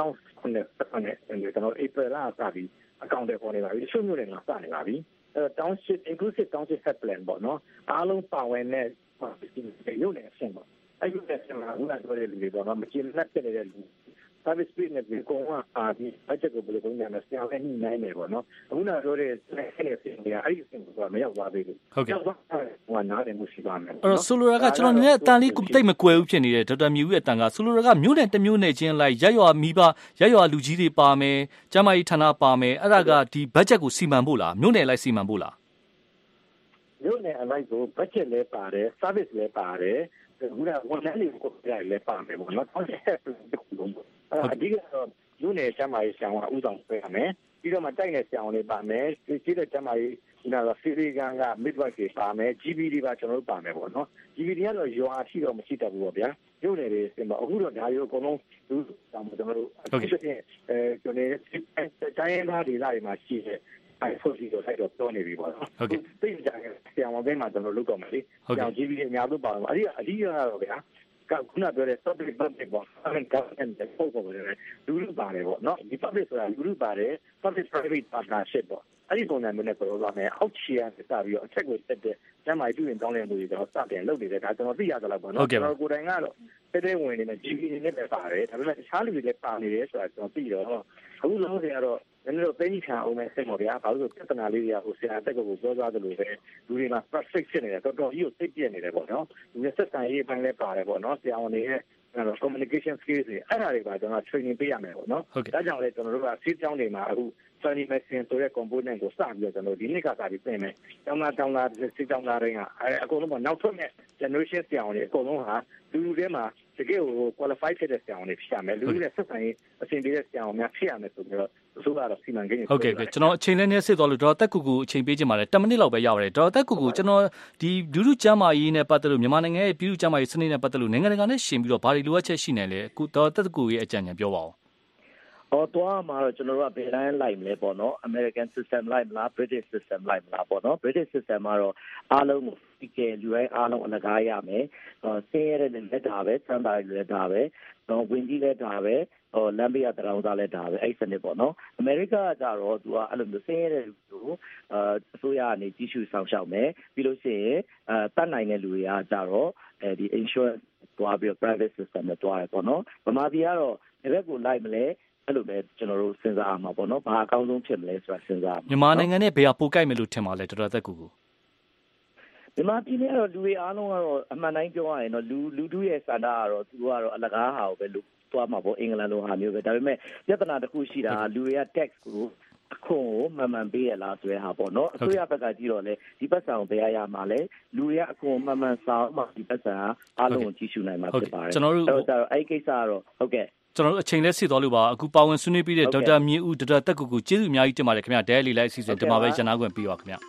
2009ကျွန်တော် April လကစပြီးအကောင့်တွေပေါ်နေပါပြီရှုံမျိုးတွေငါစနေပါပြီtownship inclusive township health plan ပေါ့နော်အားလုံးပါဝင်တဲ့ရုပ်နဲ့အဆင့်ပေါ့အဲ့ဒီအဆင့်မှာဦးလာပြောတဲ့လူတွေပေါ့နော်မကျင်းလက်ဖြစ်နေတဲ့လူ service speed နဲ့ဒီကောင်ကဒီ budget ကိုဘယ်လိုလုပ်ရမလဲဆရာလည်းညှိနှိုင်းနေပေါ့နော်အခုနပြောတဲ့အဲ့ဒီအဆင့်တွေကအဲ့ဒီအဆင့်ကမရောက်သွားသေးဘူးဟုတ်ကဲ့ဟိုနားတယ်မှုရှိပါမယ်အဲ့တော့ဆိုလိုတာကကျွန်တော်နည်းနည်းအတန်လေးတိတ်မကွယ်ဘူးဖြစ်နေတယ်ဒေါက်တာမြူရဲ့အတန်ကဆိုလိုတာကမျိုးနဲ့တစ်မျိုးနဲ့ချင်းလိုက်ရက်ရွာမိဘရက်ရွာလူကြီးတွေပါမယ်ကျမကြီးဌာနပါမယ်အဲ့ဒါကဒီ budget ကိုစီမံဖို့လားမျိုးနဲ့လိုက်စီမံဖို့လားမျိုးနဲ့အလိုက်ကို budget လည်းပါတယ် service လည်းပါတယ်ခုနကဝန်ထမ်းတွေကိုလည်းပါမယ်ပေါ့နော်တောင်းချက်တစ်ခုလုံးပေါ့အဓိကတော့လူနယ်ကျမကြီးဆရာကဥဆောင်ပေးရမယ်ပြီးတော့မှတိုက်နယ်ဆရာတွေပါမယ်ကြီးတဲ့ကျမကြီးခုနကစီရီကန်က midwife တွေပါမယ် GBD ပါကျွန်တော်တို့ပါမယ်ပေါ့နော် GBD ကတော့ရွာရှိတော့မရှိတတ်ဘူးပေါ့ဗျာရုပ်နယ်တွေစင်ပါအခုတော့ဒါရိုးအကုန်လုံးလူဆောင်ကျွန်တော်တို့အခုဆိုရင်ကျွန်တော်တိုင်းသားဒေသတွေမှာရှိတဲ့အဲ့ဆိုစီတော့တော့ပြောနေပြီပေါ့နော်ဟုတ်ကဲ့သိကြတယ်ဆရာမဘဲမှာကျွန်တော်လုပ်တော့မယ်လေဆရာ GBD အများဆုံးပါတော့အဓိကတော့ဗျာခုနပြောတဲ့ public ပေါ့ government ပုံပေါ်တယ်လူလူပါတယ်ပေါ့နော်ဒီ public ဆိုတာလူလူပါတယ် public private partnership ပေါ့အဲ့ဒီပုံစံမျိုးနဲ့ပြောရမယ်အောက်ခြေကစပြီးတော့အချက်ကိုတက်တဲ့ကျမ်းမာရေးပြုရင်တောင်းတဲ့လူတွေတော့စတင်လုပ်နေတဲ့ဒါကျွန်တော်သိရသလောက်ပေါ့နော်ကျွန်တော်ကိုယ်တိုင်ကတော့တဲ့ဝင်နေတဲ့ GP နဲ့ပဲပါတယ်ဒါပေမဲ့တခြားလူတွေလည်းပါနေတယ်ဆိုတာကျွန်တော်သိတော့အခုလုံးတွေကတော့နည်းနည်းတော့သိချင်အောင်ပဲစိတ်ပေါ့ဗျာဘာလို့ဆိုပြဿနာလေးတွေကဟိုဆရာတက်ကိုပြောသွားသလိုပဲလူတွေမှာ perfect ဖြစ်နေတယ်တော်တော်ကြီးကိုသိပြနေတယ်ပေါ့နော်ဒီဆက်ဆံရေးပိုင်းလည်းပါတယ်ပေါ့နော်ဆရာဝန်တွေရဲ့communication skills တွေအဲ့ဒါတွေပါကျွန်တော် training ပေးရမယ်ပေါ့နော်ဒါကြောင့်လည်းကျွန်တော်တို့ကစီးကြောင်းတွေမှာအခု Sunny Medicine ဆိုတဲ့ component ကိုစပြီးတော့ကျွန်တော်ဒီနှစ်ကစပြီးပြင်မယ်တောင်းလာစီးကြောင်းလာတိုင်းကအကုန်လုံးကနောက်ထွက်မဲ့ generation ဆရာဝန်တွေအကုန်လုံးဟာလူတွေမှာတကယ်ကို qualify ဖြစ်တဲ့ဆရာဝန်တွေဖြစ်ရမယ်လူတွေဆက်ဆံရေးအဆင်ပြေတဲ့ဆရာဝန်များဖြစ်ရမယ်ဆိုပြီးတော့ဆိုတော့စီမံကိန်းဟုတ်ကဲ့ကျွန်တော်အချိန်လေးနဲ့စစ်သွားလို့ဒေါက်တာတက်ကူကူအချိန်ပေးခြင်းပါတယ်10မိနစ်လောက်ပဲရပါတယ်ဒေါက်တာတက်ကူကူကျွန်တော်ဒီလူလူကျမ်းမာရေးနဲ့ပတ်သက်လို့မြန်မာနိုင်ငံရဲ့ပြည်သူ့ကျမ်းမာရေးစနစ်နဲ့ပတ်သက်လို့နိုင်ငံတကာနဲ့ရှင်ပြီးတော့ဘာတွေလိုအပ်ချက်ရှိနေလဲအခုဒေါက်တာတက်ကူရဲ့အကြံဉာဏ်ပြောပါဦးတော့မှာတော့ကျွန်တော်တို့ကဘယ်တိုင်းလိုက်မလဲပေါ့နော် American system လိုက်မလား British system လိုက်မလားပေါ့နော် British system ကတော့အားလုံးကိုဒီကလူတိုင်းအားလုံးအလကားရမယ်ဆင်းရဲတဲ့လက်တာပဲစံပါလက်တာပဲဝင်ကြီးလက်တာပဲလမ်းဘေးကတောင်သားလက်တာပဲအဲ့စနစ်ပေါ့နော် America ကကြတော့သူကအဲ့လိုမျိုးဆင်းရဲတဲ့လူကိုအစိုးရကနေကြီးစုဆောင်ရှောက်မယ်ပြီးလို့ရှိရင်တတ်နိုင်တဲ့လူတွေကကြတော့ဒီ insurance တွားပြီး private system နဲ့တွားရပေါ့နော်ဗမာပြည်ကတော့ဒီဘက်ကိုလိုက်မလဲအဲ့လိုပဲကျွန်တော်တို့စဉ်းစားအောင်ပါပေါ့နော်ဘာအကောင်းဆုံးဖြစ်မလဲဆိုတာစဉ်းစားမြန်မာနိုင်ငံနဲ့ဘယ်ဟာပိုကြိုက်မယ်လို့ထင်ပါလဲဒေါက်တာသက်ကူကိုမြန်မာပြည်နဲ့ကတော့လူတွေအားလုံးကတော့အမှန်တိုင်းပြောရရင်တော့လူထုရဲ့စန္ဒကတော့သူတို့ကတော့အလကားဟာကိုပဲလို့သွားမှာပေါ့အင်္ဂလန်လိုဟာမျိုးပဲဒါပေမဲ့ပြဿနာတစ်ခုရှိတာလူတွေက tax ကိုအခုမှန်ပေးရလားဆိုတဲ့ဟာပေါ့နော်အစိုးရဘက်ကကြည့်တော့လေဒီပတ်စံကိုဘယ်ရမှာလဲလူတွေကအခုမှန်ဆောင်မှဒီပတ်စံအားလုံးကိုကြီးစုနိုင်မှာဖြစ်ပါတယ်ကျွန်တော်တို့အဲ့ကိစ္စကတော့ဟုတ်ကဲ့ကျွန်တော်တို့အချိန်လဲစစ်သွားလို့ပါအခုပါဝင်ဆွေးနွေးပြီးတဲ့ဒေါက်တာမြင့်ဦးဒေါက်တာတက်ကူကိုကျေးဇူးအများကြီးတင်ပါတယ်ခင်ဗျာဒဲလီလိုက်အစီအစဉ်ဒီမှာပဲကျန်နာခွင့်ပြီးပါခင်ဗျာ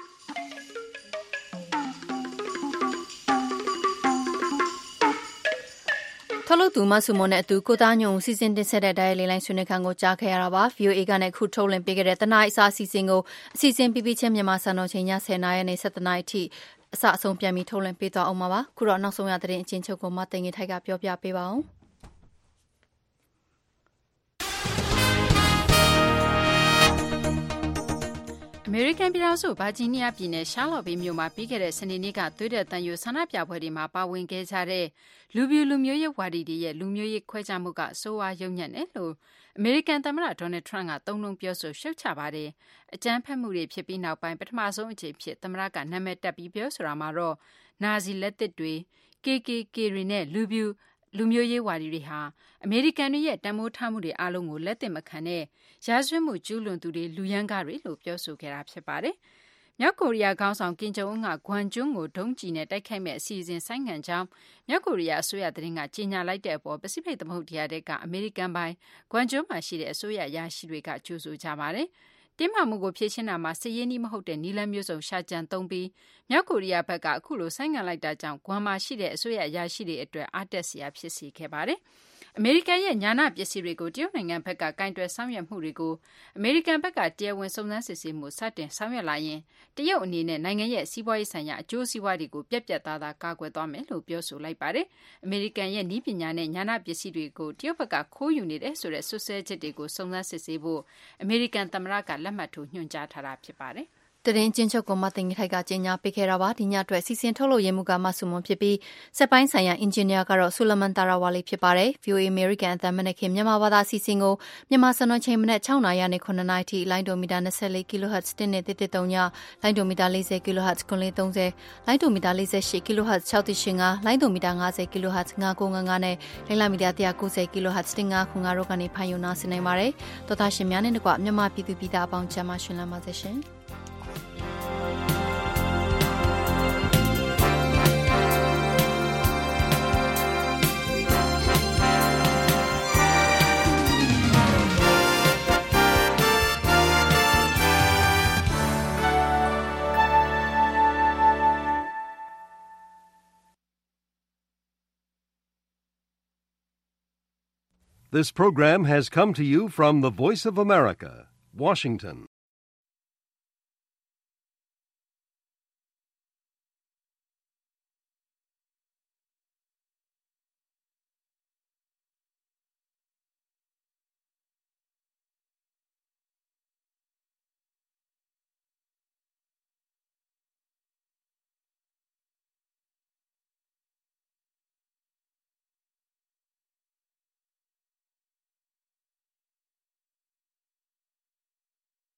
ထလို့သူမဆုမွန်နဲ့အတူကိုသားညုံစီစဉ်တင်ဆက်တဲ့ဒဲလီလိုက်ဆွေးနွေးခန်းကိုကြားခဲ့ရတာပါ VOA ကလည်းခုထုတ်လင်းပေးခဲ့တဲ့တနားအစာအစီအစဉ်ကိုအစီအစဉ်ပြီးချင်းမြန်မာစံတော်ချိန်ည10:00နာရီနဲ့17:00နာရီအထိအစအဆုံးပြန်ပြီးထုတ်လင်းပေးသွားအောင်ပါခုတော့နောက်ဆုံးရတဲ့အချင်းချုပ်ကိုမသိငယ်ထိုက်ကပြောပြပေးပါအောင်အမေရိကန်ပြည်ထောင်စုဗာဂျီးနီးယားပြည်နယ်ရှားလော့ဗေးမြို့မှာပြီးခဲ့တဲ့စနေနေ့ကသွေးတဲ့တန်ယိုဆန္ဒပြပွဲတွေမှာပါဝင်ခဲ့ကြတဲ့လူပြူလူမျိုးရေးဝါဒီတွေရဲ့လူမျိုးရေးခွဲခြားမှုကဆိုးဝါးရုံညံ့တယ်လို့အမေရိကန်သမ္မတဒေါ်နယ်ထရန့်ကသုံးနှုန်းပြောဆိုရှုတ်ချပါတယ်။အကြမ်းဖက်မှုတွေဖြစ်ပြီးနောက်ပိုင်းပထမဆုံးအကြိမ်ဖြစ်သမ္မတကနာမည်တက်ပြီးပြောဆိုတာမှာတော့နာဇီလက်သစ်တွေ KKK တွေနဲ့လူမျိုးရေးဝါဒီတွေဟာအမေရိကန်တွေရဲ့တန်ဖိုးထားမှုတွေအားလုံးကိုလက်သင့်မခံတဲ့ရာဇဝတ်မှုကျူးလွန်သူတွေလူရန်ကားတွေလို့ပြောဆိုခဲ့တာဖြစ်ပါတယ်။မြောက်ကိုရီးယားခေါင်းဆောင်ကင်ဂျုံအွန်းကဂွမ်ကျွန်းကိုဒုံးကျည်နဲ့တိုက်ခိုက်မဲ့အစီအစဉ်ဆိုင်းငံ့ကြောင်းမြောက်ကိုရီးယားအစိုးရသတင်းကကြေညာလိုက်တဲ့အပေါ်ပစိဖိတ်သမုဒ္ဒရာထဲကအမေရိကန်ပိုင်ဂွမ်ကျွန်းမှာရှိတဲ့အစိုးရရရှိတွေကကြိုးဆိုကြပါတယ်။တင်းမာမှုကိုဖြေရှင်းတာမှာစစ်ရေးနည်းမဟုတ်တဲ့နည်းလမ်းမျိုးစုံရှာကြံသုံးပြီးမြောက်ကိုရီးယားဘက်ကအခုလိုဆိုင်းငံ့လိုက်တာကြောင့်ဂွမ်မှာရှိတဲ့အစိုးရရရှိတွေအတွက်အားတက်စရာဖြစ်စေခဲ့ပါတယ်။အမေရိကန်ရဲ့ညာနာပစ္စည်းတွေကိုတရုတ်နိုင်ငံဘက်ကကင်တွယ်ဆောင်ရွက်မှုတွေကိုအမေရိကန်ဘက်ကတရားဝင်စုံစမ်းစစ်ဆေးမှုစတင်ဆောင်ရွက်လာရင်တရုတ်အနေနဲ့နိုင်ငံရဲ့စီးပွားရေးဆိုင်ရာအကျိုးစီးပွားတွေကိုပြက်ပြက်သားသားကာကွယ်သွားမယ်လို့ပြောဆိုလိုက်ပါတယ်။အမေရိကန်ရဲ့နည်းပညာနဲ့ညာနာပစ္စည်းတွေကိုတရုတ်ဘက်ကခိုးယူနေတယ်ဆိုတဲ့ဆွဆွဲချက်တွေကိုစုံစမ်းစစ်ဆေးဖို့အမေရိကန်သမ္မတကလက်မှတ်ထိုးညွှန်ကြားထားတာဖြစ်ပါတယ်။တရင်ချင်းချုပ်ကိုမတင်ထိုက်ကကြေညာပေးခဲ့တာပါဒီညအတွက်စီစဉ်ထုတ်လို့ရမှုကမဆုမွန်ဖြစ်ပြီးစက်ပိုင်းဆိုင်ရာအင်ဂျင်နီယာကတော့ဆူလမန်တာရာဝါလီဖြစ်ပါတယ် VOA American အသံမနက်ခင်းမြန်မာဘာသာစီစဉ်ကိုမြန်မာစံတော်ချိန်မနက်6:00 နာရီနဲ့9:00 နာရီထိလိုင်းဒိုမီတာ24 kHz တင်းနဲ့1.3ညလိုင်းဒိုမီတာ40 kHz 930လိုင်းဒိုမီတာ48 kHz 6.5လိုင်းဒိုမီတာ50 kHz 995နဲ့လိုင်းလာမီတာ190 kHz 1.5တို့ကနေဖန်ယူနာဆင်နိုင်ပါတယ်တော်သားရှင်များနဲ့တကွမြန်မာပြည်သူပြည်သားအပေါင်းချမ်းမရှင်လမ်းပါစေရှင် This program has come to you from the Voice of America, Washington.